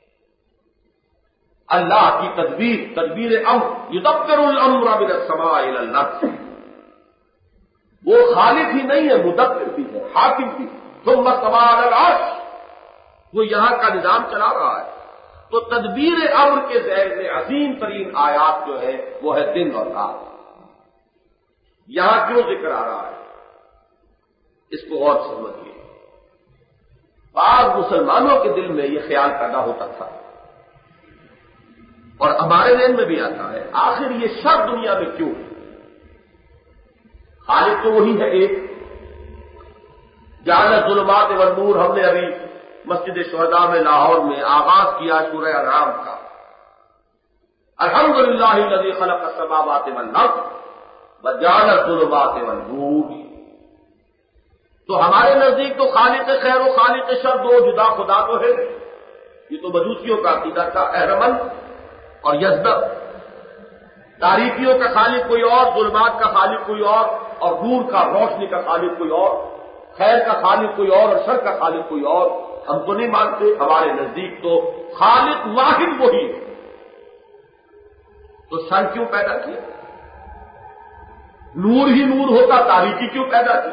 اللہ کی تدبیر، تدبیر امر، یدبر الامر من السماء الى الارض. وہ خالق ہی نہیں ہے، مدبر بھی ہے، حاکم بھی. ثم استوى على العرش، وہ یہاں کا نظام چلا رہا ہے. تو تدبیر امر کے ذیل میں عظیم ترین آیات جو ہے وہ ہے دن اور رات. یہاں کیوں ذکر آ رہا ہے اس کو اور سمجھیے. بعض مسلمانوں کے دل میں یہ خیال پیدا ہوتا تھا اور ہمارے ذہن میں بھی آتا ہے، آخر یہ شر دنیا میں کیوں ہے؟ خالق تو وہی ہے ایک. جعل الظلمات والنور، ہم نے ابھی مسجد شہداء میں لاہور میں آغاز کیا سورہ انعام کا. الحمدللہ الذی خلق السماوات والارض وجعل الظلمات والنور. تو ہمارے نزدیک تو خالق خیر و خالق شر دو جدا خدا تو ہے. یہ تو مجوسیوں کا عقیدہ تھا، اہرمن اور یزدق. تاریکیوں کا خالق کوئی اور، ظلمات کا خالق کوئی اور، اور نور کا، روشنی کا خالق کوئی اور، خیر کا خالق کوئی اور اور شر کا خالق کوئی اور. ہم تو نہیں مانتے. ہمارے نزدیک تو خالق واحد وہی ہے. تو شر کیوں پیدا کیا؟ نور ہی نور ہوتا، تاریکی کیوں پیدا کی؟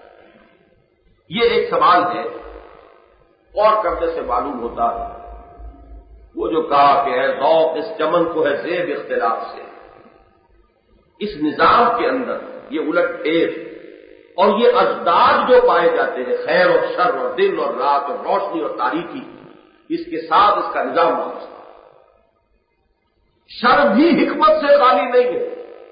یہ ایک سوال ہے. اور کرنے سے معلوم ہوتا ہے وہ جو کہا کہ ہے ذوق اس چمن کو ہے زیب اختلاف سے. اس نظام کے اندر یہ الٹ پھیر اور یہ ازداد جو پائے جاتے ہیں، خیر اور شر اور دن اور رات اور روشنی اور تاریکی، اس کے ساتھ اس کا نظام وابستہ. شر بھی حکمت سے خالی نہیں ہے.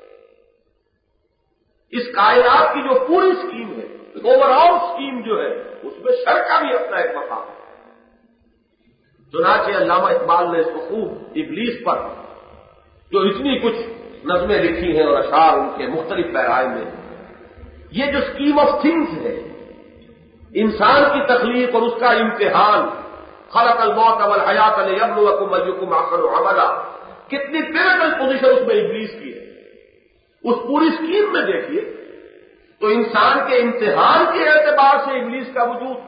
اس کائنات کی جو پوری اسکیم ہے، اوور آل اسکیم جو ہے، اس میں شر کا بھی اپنا ایک مقام ہے. چنانچہ علامہ اقبال نے اس کو خوب ابلیس پر جو اتنی کچھ نظمیں لکھی ہیں اور اشعار ان کے مختلف پیرائے میں، یہ جو اسکیم آف تھنگس ہے، انسان کی تخلیق اور اس کا امتحان، خلق الموت والحیات لیبلوکم ایکم احسن عملا، کتنی پیرابل پوزیشن اس میں ابلیس کی ہے. اس پوری اسکیم میں دیکھیے تو انسان کے امتحان کے اعتبار سے ابلیس کا وجود.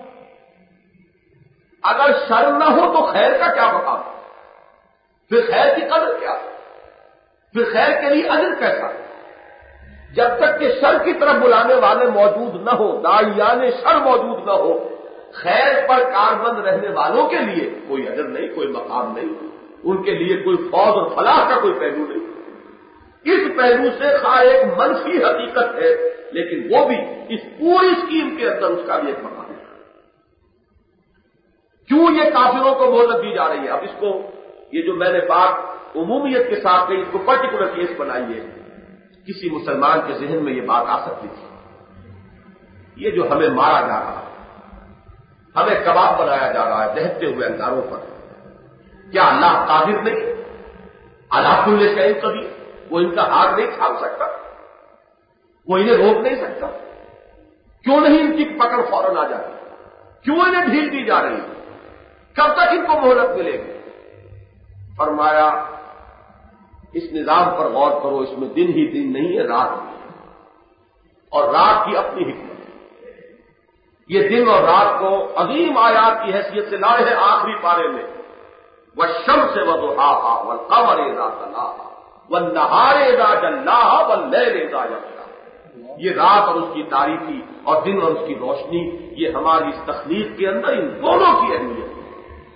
اگر شر نہ ہو تو خیر کا کیا مقام؟ پھر خیر کی قدر کیا؟ پھر خیر کے لیے اجر کیسا؟ جب تک کہ شر کی طرف بلانے والے موجود نہ ہو، داعیان شر موجود نہ ہو، خیر پر کاربند رہنے والوں کے لیے کوئی اجر نہیں، کوئی مقام نہیں، ان کے لیے کوئی فوز اور فلاح کا کوئی پہلو نہیں. اس پہلو سے خواہ ایک منفی حقیقت ہے، لیکن وہ بھی اس پوری اسکیم کے اندر اس کا بھی ایک مقام ہے. کیوں یہ کافروں کو مہلت دی جا رہی ہے؟ اب اس کو، یہ جو میں نے بات عمومیت کے ساتھ کہی، اس کو پرٹیکولر کیس بنائیے. کسی مسلمان کے ذہن میں یہ بات آ سکتی تھی. یہ جو ہمیں مارا جا رہا ہے، ہمیں کباب بنایا جا رہا ہے دہتے ہوئے انگاروں پر، کیا اللہ قادر نہیں؟ اللہ کل شیء قدیر، وہ ان کا ہاتھ نہیں تھام سکتا؟ وہ انہیں روک نہیں سکتا؟ کیوں نہیں ان کی پکڑ فوراً آ جاتی؟ کیوں انہیں ڈھیل دی جا رہی ہے؟ کب تک ان کو مہلت ملے گی؟ فرمایا اس نظام پر غور کرو، اس میں دن ہی دن نہیں ہے، رات بھی ہے، اور رات کی اپنی حکمت ہے. یہ دن اور رات کو عظیم آیات کی حیثیت سے لائے ہیں آخری پارے میں، والشمس وضحاها والقمر اذا تلاها والنهار اذا جلاها والليل اذا يغشاها۔ یہ رات اور اس کی تاریکی اور دن اور اس کی روشنی، یہ ہماری اس تخلیق کے اندر ان دونوں کی اہمیت ہے۔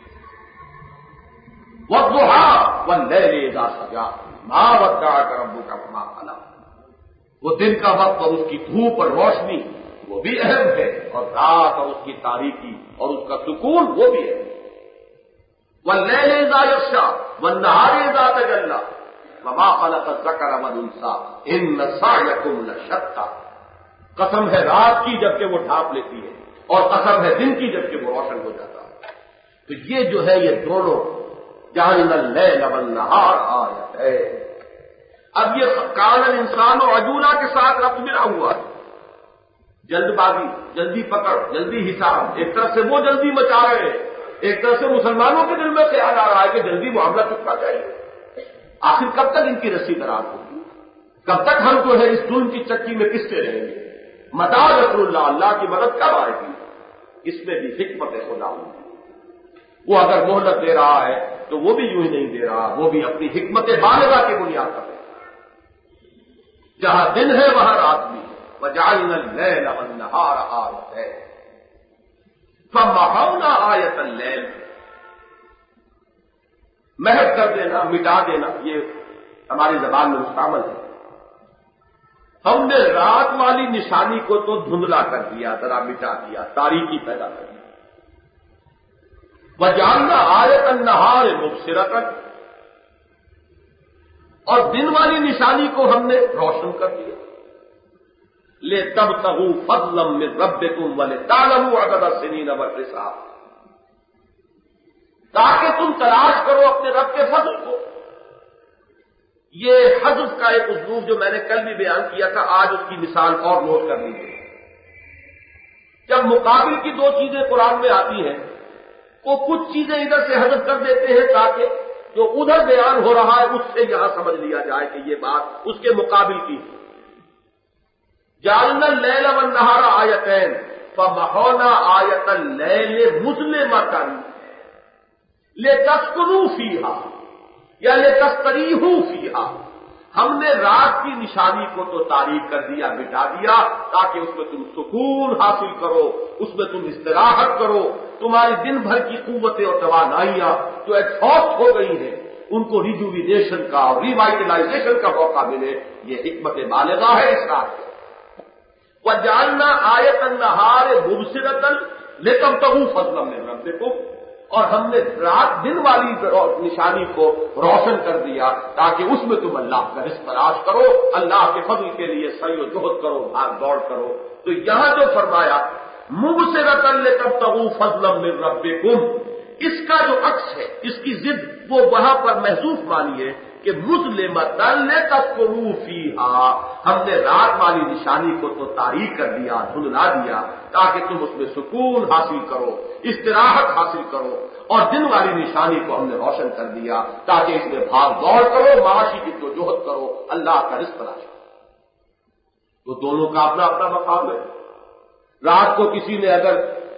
والضحى والليل اذا سجى ما ودعك ربك وما قلى، وہ دن کا وقت اور اس کی دھوپ اور روشنی وہ بھی اہم ہے، اور رات اور اس کی تاریکی اور اس کا سکون وہ بھی اہم ہے۔ واللیل اذا یغشی والنہار اذا تجلی وما خلق الذکر والانثی ان سعیکم لشتی، قسم ہے رات کی جبکہ وہ ڈھانپ لیتی ہے، اور قسم ہے دن کی جبکہ وہ روشن ہو جاتا ہے۔ تو یہ جو ہے یہ دونوں جعلنا اللیل والنہار آیتین۔ اب یہ کان الانسان و عجولا کے ساتھ ربط ملا ہوا ہے، جلد بازی، جلدی پکڑ، جلدی حساب، ایک طرف سے وہ جلدی مچا رہے ہیں، ایک طرف سے مسلمانوں کے دل میں خیال آ رہا ہے کہ جلدی معاملہ چکنا چاہیے۔ آخر کب تک ان کی رسی دراز ہوگی؟ کب تک ہم جو ہے اس ظلم کی چکی میں کس سے رہیں گے؟ متى نصر اللہ، اللہ کی مدد کب آئے گی؟ اس میں بھی حکمت خدا ہوگی۔ وہ اگر مہلت دے رہا ہے تو وہ بھی یوں ہی نہیں دے رہا، وہ بھی اپنی حکمت بالغہ کی بنیاد پر ہے۔ جہاں دن ہے وہاں رات بھی ہے۔ وجعلنا اللیل والنہار آیتین فمحونا آیت اللیل، محو کر دینا، مٹا دینا، یہ ہماری زبان میں مستعمل ہے۔ ہم نے رات والی نشانی کو تو دھندلا کر دیا، ذرا مٹا دیا، تاریکی پیدا کر دی۔ وجعلنا آیت النہار مبصرۃ، اور دن والی نشانی کو ہم نے روشن کر دیا۔ لِتَبْتَغُوا فَضْلًا مِّن رَّبِّكُمْ وَلِتَعْلَمُوا عَدَدَ السِّنِينَ وَالْحِسَابَ، تاکہ تم تلاش کرو اپنے رب کے فضل کو۔ یہ حذف کا ایک اسلوب جو میں نے کل بھی بیان کیا تھا، آج اس کی مثال اور نوٹ کر لیجیے۔ جب مقابل کی دو چیزیں قرآن میں آتی ہیں وہ کچھ چیزیں ادھر سے حذف کر دیتے ہیں تاکہ جو ادھر بیان ہو رہا ہے اس سے یہاں سمجھ لیا جائے کہ یہ بات اس کے مقابل کی ہے۔ جعلنا اللیل والنہار آیتین فمحونا آیت اللیل مظلمۃ لتسکنوا فیہا یا لتستریحوا فیہا، ہم نے رات کی نشانی کو تو تاریک کر دیا، مٹا دیا، تاکہ اس میں تم سکون حاصل کرو، اس میں تم استراحت کرو، تمہاری دن بھر کی قوتیں اور توانائیاں جو ایکسہاسٹ ہو گئی ہیں ان کو ریجوینیشن کا اور ریوائٹلائزیشن کا موقع ملے۔ یہ حکمت بالغہ ہے اس رات کی۔ وَجَعَلْنَا آیَةَ النَّهَارِ مُبْصِرَةً لِتَبْتَغُوا فَضْلًا مِّن رَّبِّكُمْ، اور ہم نے رات دن والی نشانی کو روشن کر دیا تاکہ اس میں تم اللہ کا رزق تلاش کرو، اللہ کے فضل کے لیے سعی و جہد کرو، بھاگ دوڑ کرو۔ تو یہاں جو فرمایا مُبْصِرَةً لِتَبْتَغُوا فَضْلًا مِّن رَّبِّكُمْ، اس کا جو عکس ہے، اس کی ضد وہ وہاں پر محذوف مانیے کہ مظلمۃ لتسکنوا فیہا، ہم نے رات والی نشانی کو تو تاریک کر دیا، دھندلا دیا، تاکہ تم اس میں سکون حاصل کرو، استراحت حاصل کرو، اور دن والی نشانی کو ہم نے روشن کر دیا تاکہ اس میں بھاگ دوڑ کرو، معاشی جد و جہد کرو، اللہ کا رزق تلاش کرو۔ تو دونوں کا اپنا اپنا مقام ہے۔ رات کو کسی نے اگر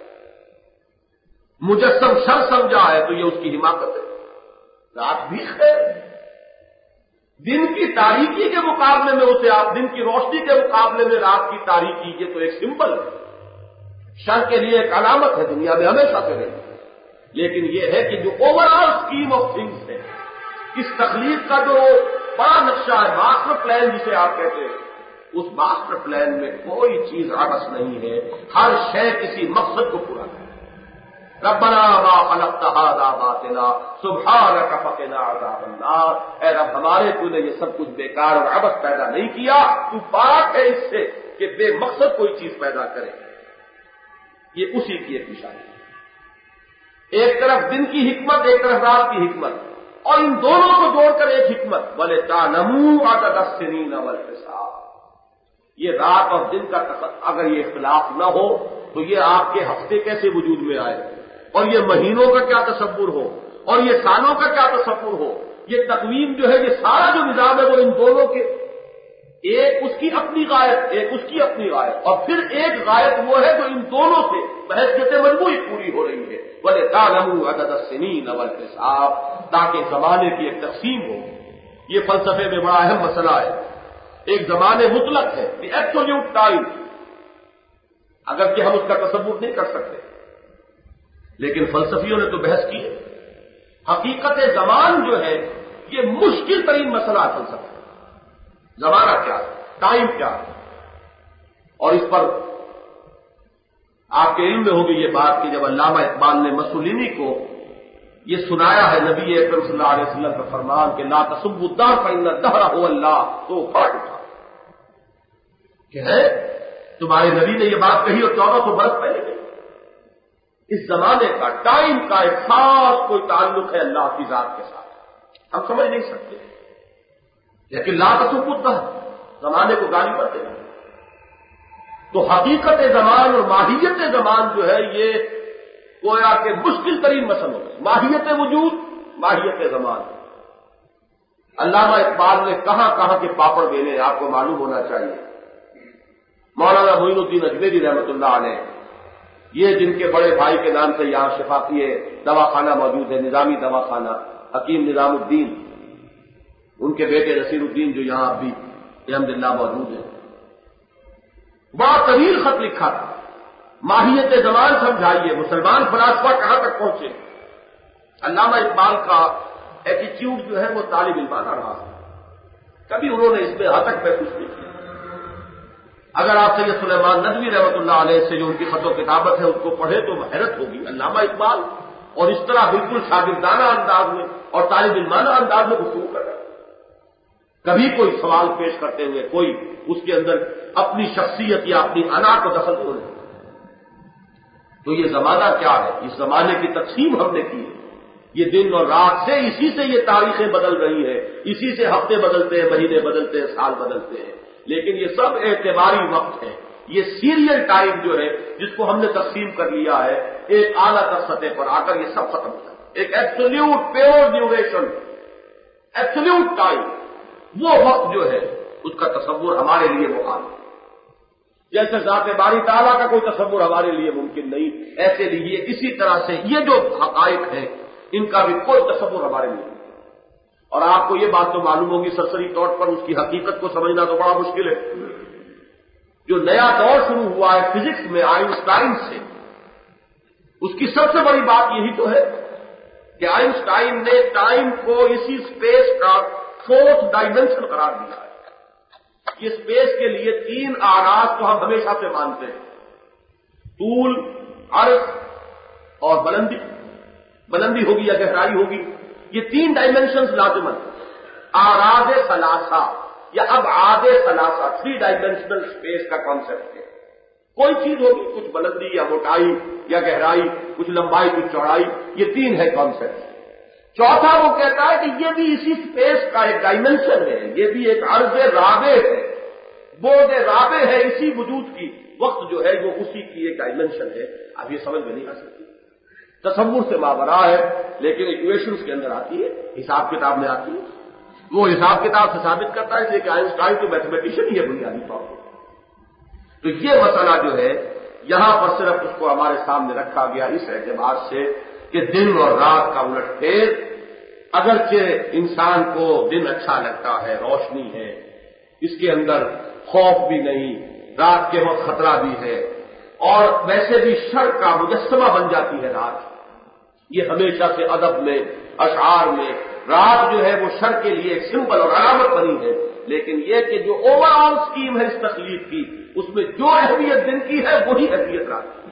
مجسم شر سمجھا ہے تو یہ اس کی حماقت ہے، رات بھی خیر ہے۔ دن کی تاریکی کے مقابلے میں اسے آپ دن کی روشنی کے مقابلے میں رات کی تاریکی، یہ تو ایک سمبل ہے، شر کے لیے ایک علامت ہے، دنیا میں ہمیشہ سے رہی ہے۔ لیکن یہ ہے کہ جو overall scheme of things ہے، اس تخلیق کا جو بڑا نقشہ ہے، ماسٹر پلان جسے آپ کہتے ہیں، اس ماسٹر پلان میں کوئی چیز عبث نہیں ہے، ہر شے کسی مقصد کو پورا کرے۔ ربنا ما خلقت هذا باطلا سبحانك فقنا عذاب النار، اے رب ہمارے تو نے یہ سب کچھ بیکار اور عبث پیدا نہیں کیا، تو پاک ہے اس سے کہ بے مقصد کوئی چیز پیدا کرے۔ یہ اسی کی ایک نشانی ہے، ایک طرف دن کی حکمت، ایک طرف رات کی حکمت، اور ان دونوں کو جوڑ کر ایک حکمت وَلِتَعْلَمُوا عَدَدَ السِّنِينَ وَالْحِسَابَ۔ یہ رات اور دن کا اگر یہ اختلاف نہ ہو تو یہ آپ کے ہفتے کیسے وجود میں آئے، اور یہ مہینوں کا کیا تصور ہو، اور یہ سالوں کا کیا تصور ہو، یہ تقویم جو ہے، یہ سارا جو نظام ہے وہ ان دونوں کے ایک اس کی اپنی غایت، ایک اس کی اپنی غایت، اور پھر ایک غایت وہ ہے جو ان دونوں سے بحثیت مجموعی پوری ہو رہی ہے، وَلِتَعْلَمُوا عَدَدَ السِّنِينَ وَالْحِسَابَ، تاکہ زمانے کی ایک تقسیم ہو۔ یہ فلسفے میں بڑا اہم مسئلہ ہے۔ ایک زمانے مطلق ہے، دی ایبسولوٹ ٹائم، اگرچہ ہم اس کا تصور نہیں کر سکتے، لیکن فلسفیوں نے تو بحث کی ہے۔ حقیقت زمان جو ہے یہ مشکل ترین مسئلہ ہے فلسفہ۔ زمانہ کیا ہے، ٹائم کیا ہے، اور اس پر آپ کے علم میں ہوگی یہ بات کہ جب علامہ اقبال نے مسولینی کو یہ سنایا ہے نبی اکرم صلی اللہ علیہ وسلم کا فرمان کہ لا تسبوا الدہر فإن الدہر هو اللہ، تو فرق اٹھا کہ ہے تمہارے نبی نے یہ بات کہی اور چودہ سو برس پہلے گئی۔ اس زمانے کا، ٹائم کا ایک خاص کوئی تعلق ہے اللہ کی ذات کے ساتھ، ہم سمجھ نہیں سکتے، لیکن لا تسبوا الدہر، زمانے کو گالی مت دینا۔ تو حقیقت زمان اور ماہیت زمان جو ہے یہ گویا کہ مشکل ترین مسئلہ ہے، ماہیت وجود، ماہیت زمان۔ علامہ اقبال نے کہاں کہاں کے پاپڑ بیلے آپ کو معلوم ہونا چاہیے۔ مولانا معین الدین اجمیری رحمۃ اللہ علیہ، یہ جن کے بڑے بھائی کے نام سے یہاں شفاقی دواخانہ موجود ہے، نظامی دواخانہ، حکیم نظام الدین، ان کے بیٹے نصیر الدین جو یہاں اب بھی الحمدللہ موجود ہے، بڑا طویل خط لکھا تھا، ماہیت زمان سمجھائیے، مسلمان فلاسفہ کہاں تک پہنچے۔ علامہ اقبال کا ایٹیچیوڈ جو ہے وہ طالب علمانہ رہا ہے، کبھی انہوں نے اس میں حد تک محسوس نہیں کیا۔ اگر آپ سید سلیمان ندوی رحمۃ اللہ علیہ سے جو ان کی خط و کتابت ہے اس کو پڑھے تو حیرت ہوگی، علامہ اقبال اور اس طرح بالکل شاگردانہ انداز میں اور طالب علمانہ انداز میں گفتگو کر رہے ہیں، کبھی کوئی سوال پیش کرتے ہوئے کوئی اس کے اندر اپنی شخصیت یا اپنی انا کو دخل تو نہیں۔ تو یہ زمانہ کیا ہے، اس زمانے کی تقسیم ہم نے کی ہے، یہ دن اور رات سے، اسی سے یہ تاریخیں بدل رہی ہیں، اسی سے ہفتے بدلتے ہیں، مہینے بدلتے ہیں، سال بدلتے ہیں، لیکن یہ سب اعتباری وقت ہے۔ یہ سیریل ٹائم جو ہے جس کو ہم نے تقسیم کر لیا ہے ایک اعلیٰ تر سطح پر آ کر یہ سب ختم ہو جائے، ایک absolute pure duration, absolute time, وہ وقت جو ہے اس کا تصور ہمارے لیے محال ہے۔ جیسے ذات باری تعالیٰ کا کوئی تصور ہمارے لیے ممکن نہیں، ایسے لیے اسی طرح سے یہ جو حقائق ہیں ان کا بھی کوئی تصور ہمارے لیے نہیں۔ اور آپ کو یہ بات تو معلوم ہوگی سرسری طور پر، اس کی حقیقت کو سمجھنا تو بڑا مشکل ہے۔ جو نیا دور شروع ہوا ہے فزکس میں آئنسٹائن سے، اس کی سب سے بڑی بات یہی تو ہے کہ آئنسٹائن نے ٹائم کو اسی اسپیس کا فورتھ ڈائمینشن قرار دیا ہے۔ یہ اسپیس کے لیے تین آراز تو ہم ہمیشہ سے مانتے ہیں، طول، عرض اور بلندی، بلندی ہوگی یا گہرائی ہوگی، یہ تین ڈائمینشنز لازمن، آراز ثلاثہ یا ابعاد ثلاثہ، تھری ڈائمینشنل اسپیس کا کانسیپٹ ہے۔ کوئی چیز ہوگی، کچھ بلندی یا موٹائی یا گہرائی، کچھ لمبائی کچھ چوڑائی، یہ تین ہے کانسیپٹ۔ چوتھا وہ کہتا ہے کہ یہ بھی اسی اسپیس کا ایک ڈائمینشن ہے، یہ بھی ایک عرض رابع ہے، بعد رابع ہے اسی وجود کی، وقت جو ہے وہ اسی کی ایک ڈائمینشن ہے۔ اب یہ سمجھ میں نہیں آ سکتی، تصور سے ماورا ہے، لیکن ایکویشنز کے اندر آتی ہے، حساب کتاب میں آتی ہے، وہ حساب کتاب سے ثابت کرتا ہے، اس لیے کہ آئنسٹائن تو میتھمیٹیشین ہی ہے بنیادی طور پر۔ تو یہ مسئلہ جو ہے یہاں پر صرف اس کو ہمارے سامنے رکھا گیا اس اعتبار سے کہ دن اور رات کا الٹ پھیر، اگرچہ انسان کو دن اچھا لگتا ہے، روشنی ہے، اس کے اندر خوف بھی نہیں، رات کے وقت خطرہ بھی ہے، اور ویسے بھی شر کا مجسمہ بن جاتی ہے رات۔ یہ ہمیشہ سے ادب میں، اشعار میں رات جو ہے وہ شر کے لیے ایک سمبل اور علامت بنی ہے، لیکن یہ کہ جو اوور آل اسکیم ہے اس تخلیق کی، اس میں جو اہمیت دن کی ہے وہی اہمیت رات کی۔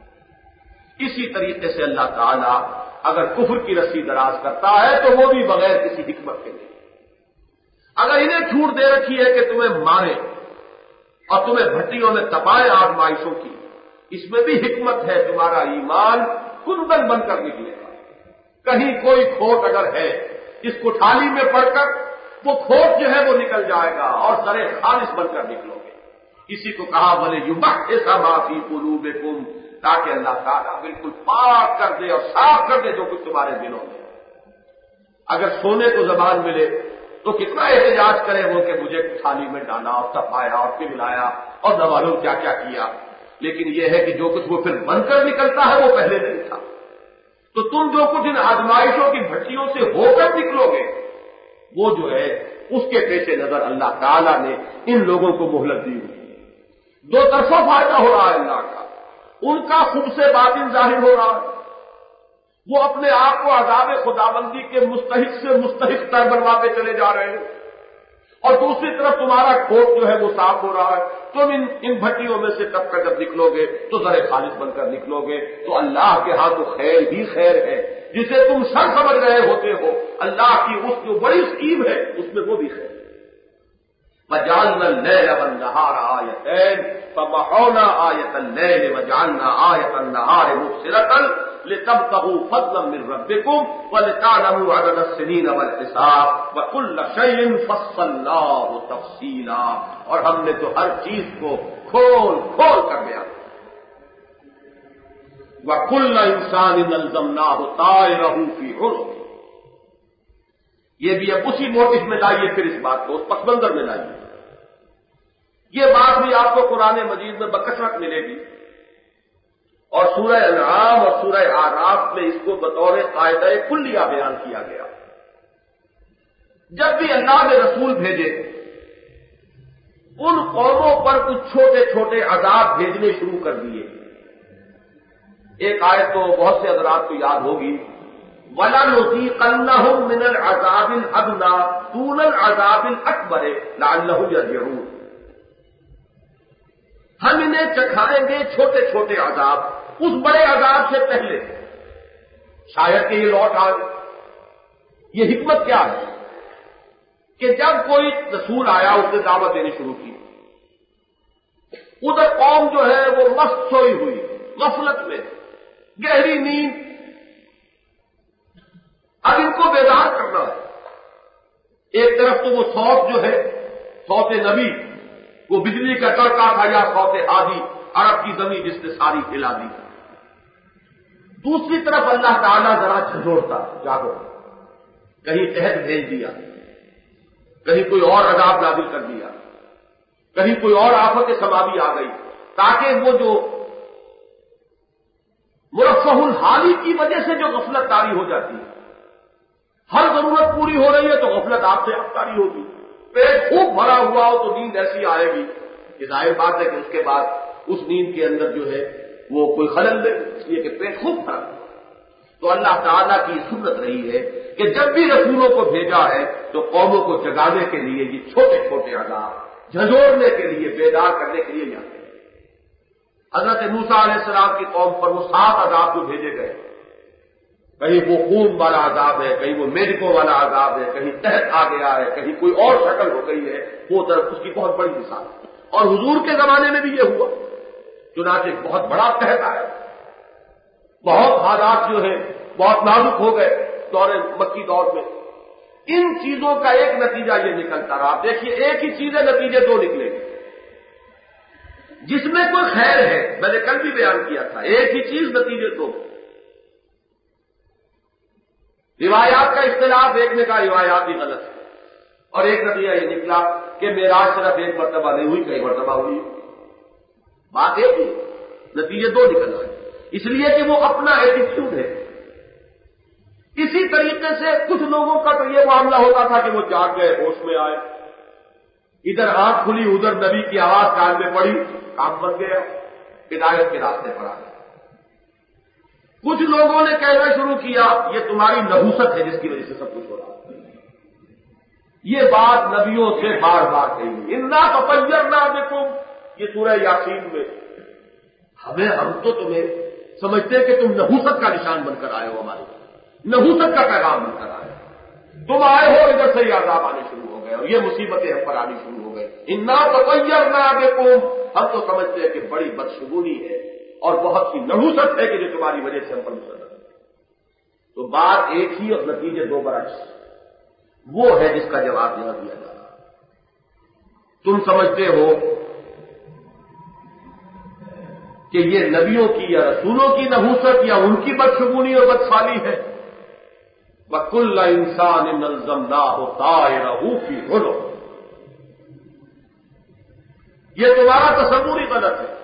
اسی طریقے سے اللہ تعالیٰ اگر کفر کی رسی دراز کرتا ہے تو وہ بھی بغیر کسی حکمت کے نہیں۔ اگر انہیں چھوٹ دے رکھی ہے کہ تمہیں مارے اور تمہیں بھٹیوں میں تپائے آزمائشوں کی، اس میں بھی حکمت ہے، تمہارا ایمان کندن بن کر نکلے گا۔ کہیں کوئی کھوٹ اگر ہے، اس کو تھالی میں پڑ کر وہ کھوٹ جو ہے وہ نکل جائے گا اور سرے خالص بن کر نکلو گے۔ اسی کو کہا بولے یبحث ما فی قلوبکم، تاکہ اللہ تعالیٰ بالکل پاک کر دے اور صاف کر دے جو کچھ تمہارے دلوں میں۔ اگر سونے کو زبان ملے تو کتنا احتجاج کرے وہ کہ مجھے تھالی میں ڈالا اور تپایا اور پگلایا اور نہ معلوم کیا کیا کیا، لیکن یہ ہے کہ جو کچھ وہ پھر بن کر نکلتا ہے وہ پہلے نہیں تھا۔ تو تم جو کچھ ان آزمائشوں کی بھٹیوں سے ہو کر نکلو گے وہ جو ہے اس کے پیش نظر اللہ تعالیٰ نے ان لوگوں کو مہلت دی ہوئی ہے۔ دو طرفہ فائدہ ہو رہا ہے اللہ کا، ان کا خود سے باطن ظاہر ہو رہا ہے، وہ اپنے آپ کو عذاب خدابندی کے مستحق سے مستحق تر بنواتے چلے جا رہے ہیں، اور دوسری طرف تمہارا کھوٹ جو ہے وہ صاف ہو رہا ہے۔ تم ان ان بھٹیوں میں سے تب کر جب نکلو گے تو ذرے خالص بن کر نکلو گے، تو اللہ کے ہاں تو خیر ہی خیر ہے، جسے تم سر سمجھ رہے ہوتے ہو اللہ کی اس جو بڑی اسکیم ہے اس میں وہ بھی خیر ہے۔ وَجَعَلْنَا اللَّيْلَ وَالنَّهَارَ آيَتَيْنِ فَمَحَوْنَا آيَةَ اللَّيْلِ وَجَعَلْنَا آيَةَ النَّهَارِ مُبْصِرَةً لِتَبْتَغُوا فَضْلًا مِّن رَّبِّكُمْ وَلِتَعْلَمُوا عَدَدَ السِّنِينَ وَالْحِسَابَ وَكُلَّ شَيْءٍ فَصَّلْنَاهُ تَفْصِيلًا، اور ہم نے تو ہر چیز کو کھول کھول کر بیان کیا۔ وَكُلَّ إِنسَانٍ أَلْزَمْنَاهُ طَائِرَهُ فِي عُنُقِهِ، یہ بھی اب اسی موٹف میں لائیے، پھر اس بات کو اس پس منظر میں لائیے۔ یہ بات بھی آپ کو قرآن مجید میں بکثرت ملے گی، اور سورہ انعام اور سورہ اعراف میں اس کو بطور قاعدہ کلیہ بیان کیا گیا۔ جب بھی اللہ نے رسول بھیجے ان قوموں پر کچھ چھوٹے چھوٹے عذاب بھیجنے شروع کر دیے۔ ایک آیت تو بہت سے حضرات کو یاد ہوگی، وَلَنُذِيقَنَّهُم مِّنَ الْعَذَابِ الْأَدْنَىٰ دُونَ الْعَذَابِ الْأَكْبَرِ لَعَلَّهُمْ يَرْجِعُونَ، ہم انہیں چکھائیں گے چھوٹے چھوٹے عذاب اس بڑے عذاب سے پہلے، شاید کہ یہ لوٹ آئے۔ یہ حکمت کیا ہے کہ جب کوئی رسول آیا اس نے دعوت دینی شروع کی، ادھر قوم جو ہے وہ مست سوئی ہوئی غفلت میں گہری نیند، اب ان کو بیدار کرنا ہے۔ ایک طرف تو وہ صوت جو ہے صوت نبی، وہ بجلی کا کڑکا تھا، یا صوت ہادی عرب کی زمین جس نے ساری ہلا دی، دوسری طرف اللہ تعالیٰ ذرا جھنجھوڑتا، جاگو، کہیں قحط بھیج دیا، کہیں کوئی اور عذاب نازل کر دیا، کہیں کوئی اور آفت سماوی آ گئی، تاکہ وہ جو مرفہ الحالی کی وجہ سے جو غفلت طاری ہو جاتی ہے، ہر ضرورت پوری ہو رہی ہے تو غفلت آپ سے اب طاری ہوگی، پیٹ خوب بھرا ہوا ہو تو نیند ایسی آئے گی کہ ظاہر بات ہے کہ اس کے بعد اس نیند کے اندر جو ہے وہ کوئی خلل دے، اس لیے کہ پیٹ خوب بھرا ہوا۔ تو اللہ تعالیٰ کی سنت رہی ہے کہ جب بھی رسولوں کو بھیجا ہے تو قوموں کو جگانے کے لیے یہ چھوٹے چھوٹے عذاب، جھنجھوڑنے کے لیے، بیدار کرنے کے لیے جاتے ہیں۔ حضرت موسیٰ علیہ السلام کی قوم پر وہ سات عذاب جو بھیجے گئے، کہیں وہ خون والا عذاب ہے، کہیں وہ میڈکوں والا عذاب ہے، کہیں قحط آ گیا ہے، کہیں کوئی اور شکل ہو گئی ہے، وہ طرف اس کی بہت بڑی مثال ہے۔ اور حضور کے زمانے میں بھی یہ ہوا، چنانچہ بہت بڑا قحط آیا، بہت حالات جو ہے بہت نازک ہو گئے دور مکی دور میں۔ ان چیزوں کا ایک نتیجہ یہ نکلتا رہا، دیکھیے ایک ہی چیز ہے، نتیجے دو نکلے گے۔ جس میں کوئی خیر ہے، میں نے کل بھی بیان کیا تھا، ایک ہی چیز، نتیجے دو۔ روایات کا اختلاف، ایک نے کہا روایات بھی غلط ہے، اور ایک نتیجہ یہ نکلا کہ معراج صرف ایک مرتبہ نہیں ہوئی، کئی مرتبہ ہوئی، بات ایک ہی، نتیجے دو نکل رہے، اس لیے کہ وہ اپنا ایٹیٹیوڈ ہے۔ اسی طریقے سے کچھ لوگوں کا تو یہ معاملہ ہوتا تھا کہ وہ جاگ گئے، ہوش میں آئے، ادھر آنکھ کھلی، ادھر نبی کی آواز کان میں پڑی، کام بن گیا، ہدایت کے راستے پر آ گئے۔ کچھ لوگوں نے کہنا شروع کیا یہ تمہاری نحوست ہے جس کی وجہ سے سب کچھ ہو رہا ہے۔ یہ بات نبیوں سے بار بار کہی، انا تطیرنا بکم، یہ سورہ یاسین میں، ہمیں ہم تو تمہیں سمجھتے ہیں کہ تم نحوست کا نشان بن کر آئے ہو، ہمارے نحوست کا پیغام بن کر آئے، تم آئے ہو ادھر سے یہ عذاب آنے شروع ہو گئے اور یہ مصیبتیں ہم پر آنی شروع ہو گئی، انا تطیرنا بکم، ہم تو سمجھتے ہیں کہ بڑی بدشگونی ہے اور بہت سی نحوست ہے کہ جو تمہاری وجہ سے ہم پر مسلط ہے۔ تو بات ایک ہی اور نتیجے دو برعکس، وہ ہے جس کا جواب یہاں دیا جا رہا ہے۔ تم سمجھتے ہو کہ یہ نبیوں کی یا رسولوں کی نحوست یا ان کی بدشگونی اور بدفعلی ہے، وَكُلَّ إِنسَانٍ أَلْزَمْنَاهُ طَائِرَهُ فِي عُنُقِهِ. یہ تمہارا تصور ہی غلط ہے.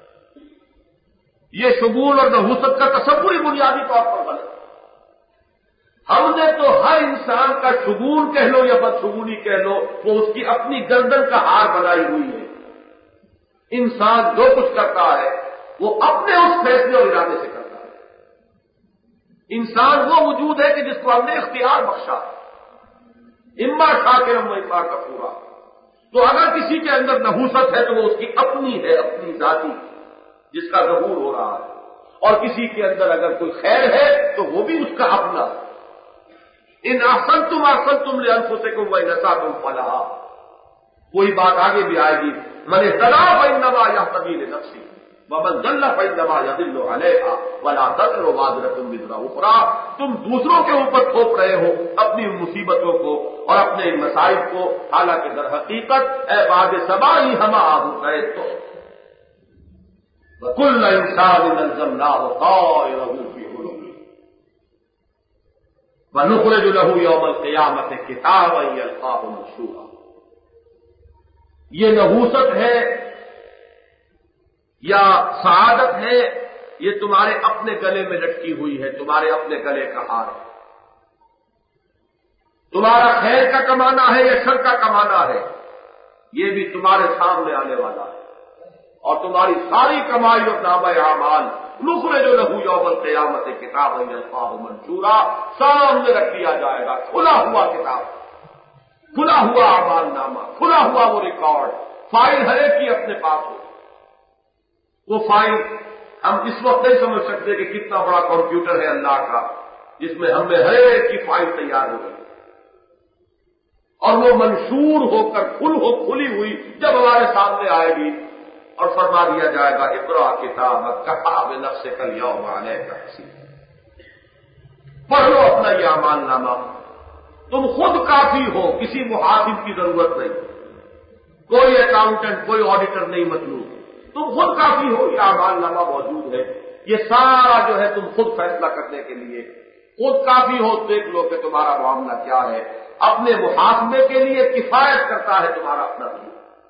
یہ شگون اور نحوست کا تصور ہی بنیادی طور پر غلط ہے. ہم نے تو ہر انسان کا شگون کہہ لو یا بدشگونی کہہ لو، وہ اس کی اپنی گردن کا ہار بنائی ہوئی ہے. انسان جو کچھ کرتا ہے وہ اپنے اس فیصلے اور ارادے سے کرتا ہے. انسان وہ وجود ہے کہ جس کو ہم نے اختیار بخشا ہے، اما شاکرا و اما کفورا. تو اگر کسی کے اندر نحوست ہے تو وہ اس کی اپنی ہے، اپنی ذاتی، جس کا ظہور ہو رہا ہے. اور کسی کے اندر اگر کوئی خیر ہے تو وہ بھی اس کا اپنا. ان احسنتم احسنتم لانفسکم وان اسأتم فلہا. کوئی بات آگے بھی آئے گی، من اهتدى فانما يهتدي لنفسه ومن ضل فانما يضل عليها ولا تزر وازرة وزر اخرى. تم دوسروں کے اوپر تھوپ رہے ہو اپنی مصیبتوں کو اور اپنے ان مصائب کو، حالانکہ در حقیقت اے باد سبا ہی ہم آہو گئے. تو وَكُلَّ إِنسَانٍ أَلْزَمْنَاهُ طَائِرَهُ فِي عُنُقِهِ وَنُخْرِجُ لَهُ يَوْمَ الْقِيَامَةِ كِتَابًا يَلْقَاهُ مَنشُورًا. یہ نحوست ہے یا سعادت ہے، یہ تمہارے اپنے گلے میں لٹکی ہوئی ہے، تمہارے اپنے گلے کا ہار ہے. تمہارا خیر کا کمانا ہے یا شر کا کمانا ہے، یہ بھی تمہارے سامنے آنے والا ہے. اور تمہاری ساری کمائی اور نامہ اعمال نخرج لہ یوم القیامت کتابا یلقاہ منشورا، سامنے رکھ دیا جائے گا کھلا ہوا کتاب، کھلا ہوا اعمال نامہ، کھلا ہوا وہ ریکارڈ. فائل ہر ایک کی اپنے پاس ہو. وہ فائل ہم اس وقت نہیں سمجھ سکتے کہ کتنا بڑا کمپیوٹر ہے اللہ کا جس میں ہم نے ہر ایک کی فائل تیار ہو گئی، اور وہ منشور ہو کر کھل ہو کھلی ہوئی جب ہمارے سامنے آئے گی اور فرما دیا جائے گا اقرا کتابک کفی بنفسک الیوم علیک حسیبا. پڑھ لو اپنا یہ اعمال نامہ، تم خود کافی ہو، کسی محاسب کی ضرورت نہیں، کوئی اکاؤنٹنٹ کوئی آڈیٹر نہیں مطلوب، تم خود کافی ہو. یہ اعمال نامہ موجود ہے، یہ سارا جو ہے تم خود فیصلہ کرنے کے لیے خود کافی ہو. دیکھ لو کہ تمہارا معاملہ کیا ہے. اپنے محاسبے کے لیے کفایت کرتا ہے تمہارا اپنا بھی.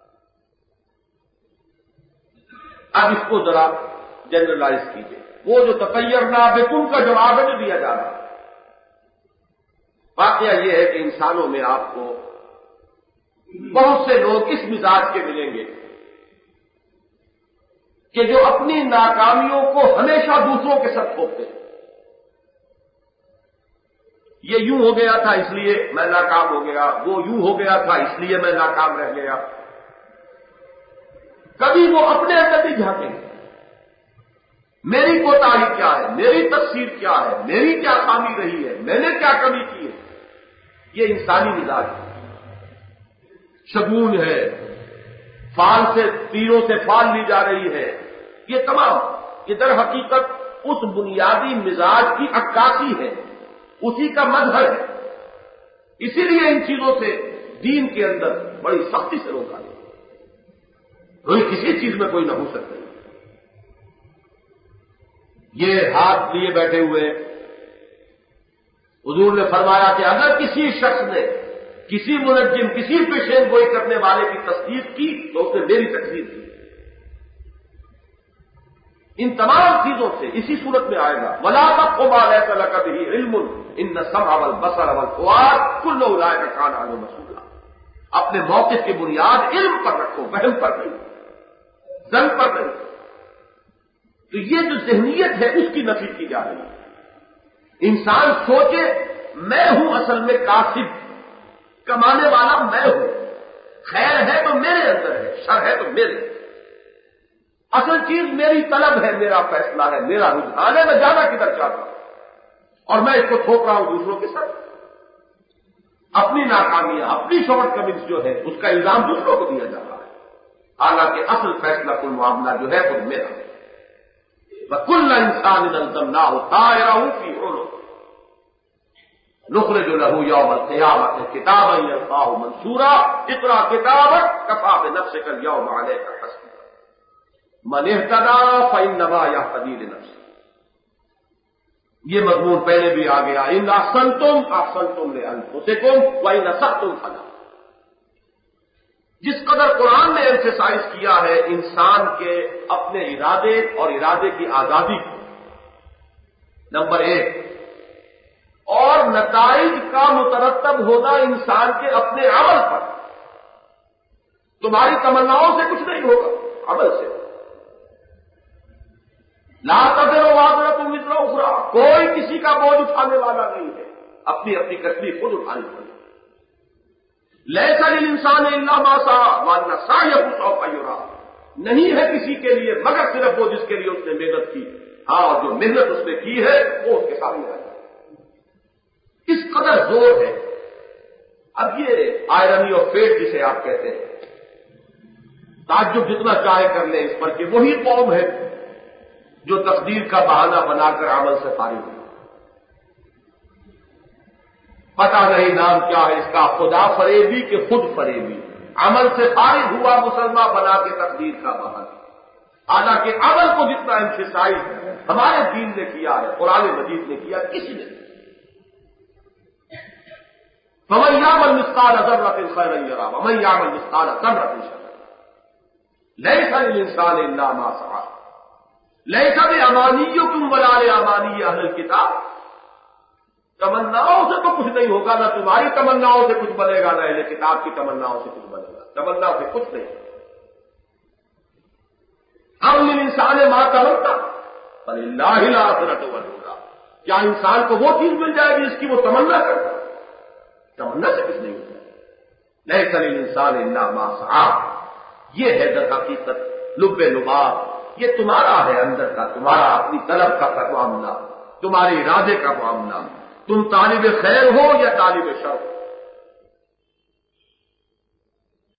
اب اس کو ذرا جنرلائز کیجیے. وہ جو تطیرنا بکم کا جواب ہے جو دیا جا رہا ہے. واقعہ یہ ہے کہ انسانوں میں آپ کو بہت سے لوگ اس مزاج کے ملیں گے کہ جو اپنی ناکامیوں کو ہمیشہ دوسروں کے ساتھ تھوپتے ہیں. یہ یوں ہو گیا تھا اس لیے میں ناکام ہو گیا، وہ یوں ہو گیا تھا اس لیے میں ناکام رہ گیا. کبھی وہ اپنے اندر بھی جھانکیں گے، میری کوتاہی کیا ہے، میری تقصیر کیا ہے، میری کیا خامی رہی ہے، میں نے کیا کمی کی ہے. یہ انسانی مزاج ہے، شگون ہے، فال سے تیروں سے فال لی جا رہی ہے. یہ تمام یہ در حقیقت اس بنیادی مزاج کی عکاسی ہے، اسی کا مظہر ہے. اسی لیے ان چیزوں سے دین کے اندر بڑی سختی سے روکا گیا. کوئی کسی چیز میں کوئی نہ ہو سکتا. یہ ہاتھ لیے بیٹھے ہوئے حضور نے فرمایا کہ اگر کسی شخص نے کسی منجم کسی پیشین گوئی کرنے والے کی تصدیق کی تو اس نے میری تکذیب کی. ان تمام چیزوں سے اسی صورت میں آئے گا ولا تقف ما ليس لك به علم ان السمع والبصر والفؤاد كل اولئك كان عنه مسؤولا. اپنے موقف کی بنیاد علم پر رکھو، وہم پر نہیں، زن پر نہیں. تو یہ جو ذہنیت ہے اس کی نفی کی جا رہی ہے. انسان سوچے میں ہوں اصل میں کاسب، کمانے والا میں ہوں، خیر ہے تو میرے اندر ہے، شر ہے تو میرے. اصل چیز میری طلب ہے، میرا فیصلہ ہے، میرا رجحان ہے، میں جانا کدھر چاہتا ہوں، اور میں اس کو تھوپ رہا ہوں دوسروں کے ساتھ. اپنی ناکامیاں، اپنی شارٹ کمنگس جو ہے اس کا الزام دوسروں کو دیا جا رہا ہے، حالانکہ اصل فیصلہ کل معاملہ جو ہے خود میرا. وَكُلَّ إِنسَانٍ أَلْزَمْنَاهُ طَائِرَهُ فِي عُنُقِهِ نُخْرِجُ لَهُ يَوْمَ الْقِيَامَةِ كِتَابًا يَلْقَاهُ مَنشُورًا اقْرَأْ كِتَابَكَ كَفَىٰ بِنَفْسِكَ الْيَوْمَ عَلَيْكَ حَسِيبًا مَنِ اهْتَدَىٰ فَإِنَّمَا يَهْتَدِي لِنَفْسِهِ. یہ مضمون پہلے بھی آ گیا، ان احسنتم احسنتم لانفسکم وان اسأتم فلها۔ جس قدر قرآن نے ایمفیسائز کیا ہے انسان کے اپنے ارادے اور ارادے کی آزادی کو، نمبر ایک، اور نتائج کا مترتب ہونا انسان کے اپنے عمل پر۔ تمہاری تمناؤں سے کچھ نہیں ہوگا، عمل سے۔ لا تزر وازرۃ وزر اخرى، کوئی کسی کا بوجھ اٹھانے والا نہیں ہے، اپنی اپنی تکلیف خود اٹھانی پڑے۔ لیس للانسان الا ما سعى وان سعيه سوف يرى، نہیں ہے کسی کے لیے مگر صرف وہ جس کے لیے اس نے محنت کی، ہاں اور جو محنت اس نے کی ہے وہ اس کے سامنے آ جائے۔ اس قدر زور ہے۔ اب یہ آئرنی آف فیٹ جسے آپ کہتے ہیں، تعجب جتنا چاہے کر لیں اس پر کہ وہی قوم ہے جو تقدیر کا بہانہ بنا کر عمل سے فارغ ہوئی۔ پتہ نہیں نام کیا ہے اس کا، خدا فریبی کہ خود فریبی، عمل سے فارغ ہوا مسلمان بنا کے تقدیر کا بہانہ۔ حالانکہ عمل کو جتنا امفسائز ہمارے دین نے کیا ہے، قرآن مجید نے کیا، کسی نے نہیں۔ فمن يعمل مثقال ذرة خيرا يره ومن يعمل مثقال ذرة شرا ليس للإنسان إلا ما سعى ليس بأمانيكم ولا لأماني أهل الكتاب۔ تمناؤں سے تو کچھ نہیں ہوگا، نہ تمہاری تمناؤں سے کچھ بنے گا، نہ اہل کتاب کی تمناؤں سے کچھ بنے گا، تمنا سے کچھ نہیں۔ ہم للإنسان ما تمنى فلله الآخرة والأولى، کیا انسان کو وہ چیز مل جائے گی اس کی وہ تمنا کرتا ہے؟ تمنا سے کچھ نہیں ہوتا۔ لیس للانسان الا ما سعى، یہ ہے در حقیقت لب لباب، یہ تمہارا ہے اندر کا، تمہارا اپنی طلب کا معاملہ، تمہارے ارادے کا معاملہ۔ تم طالب خیر ہو یا طالب شر،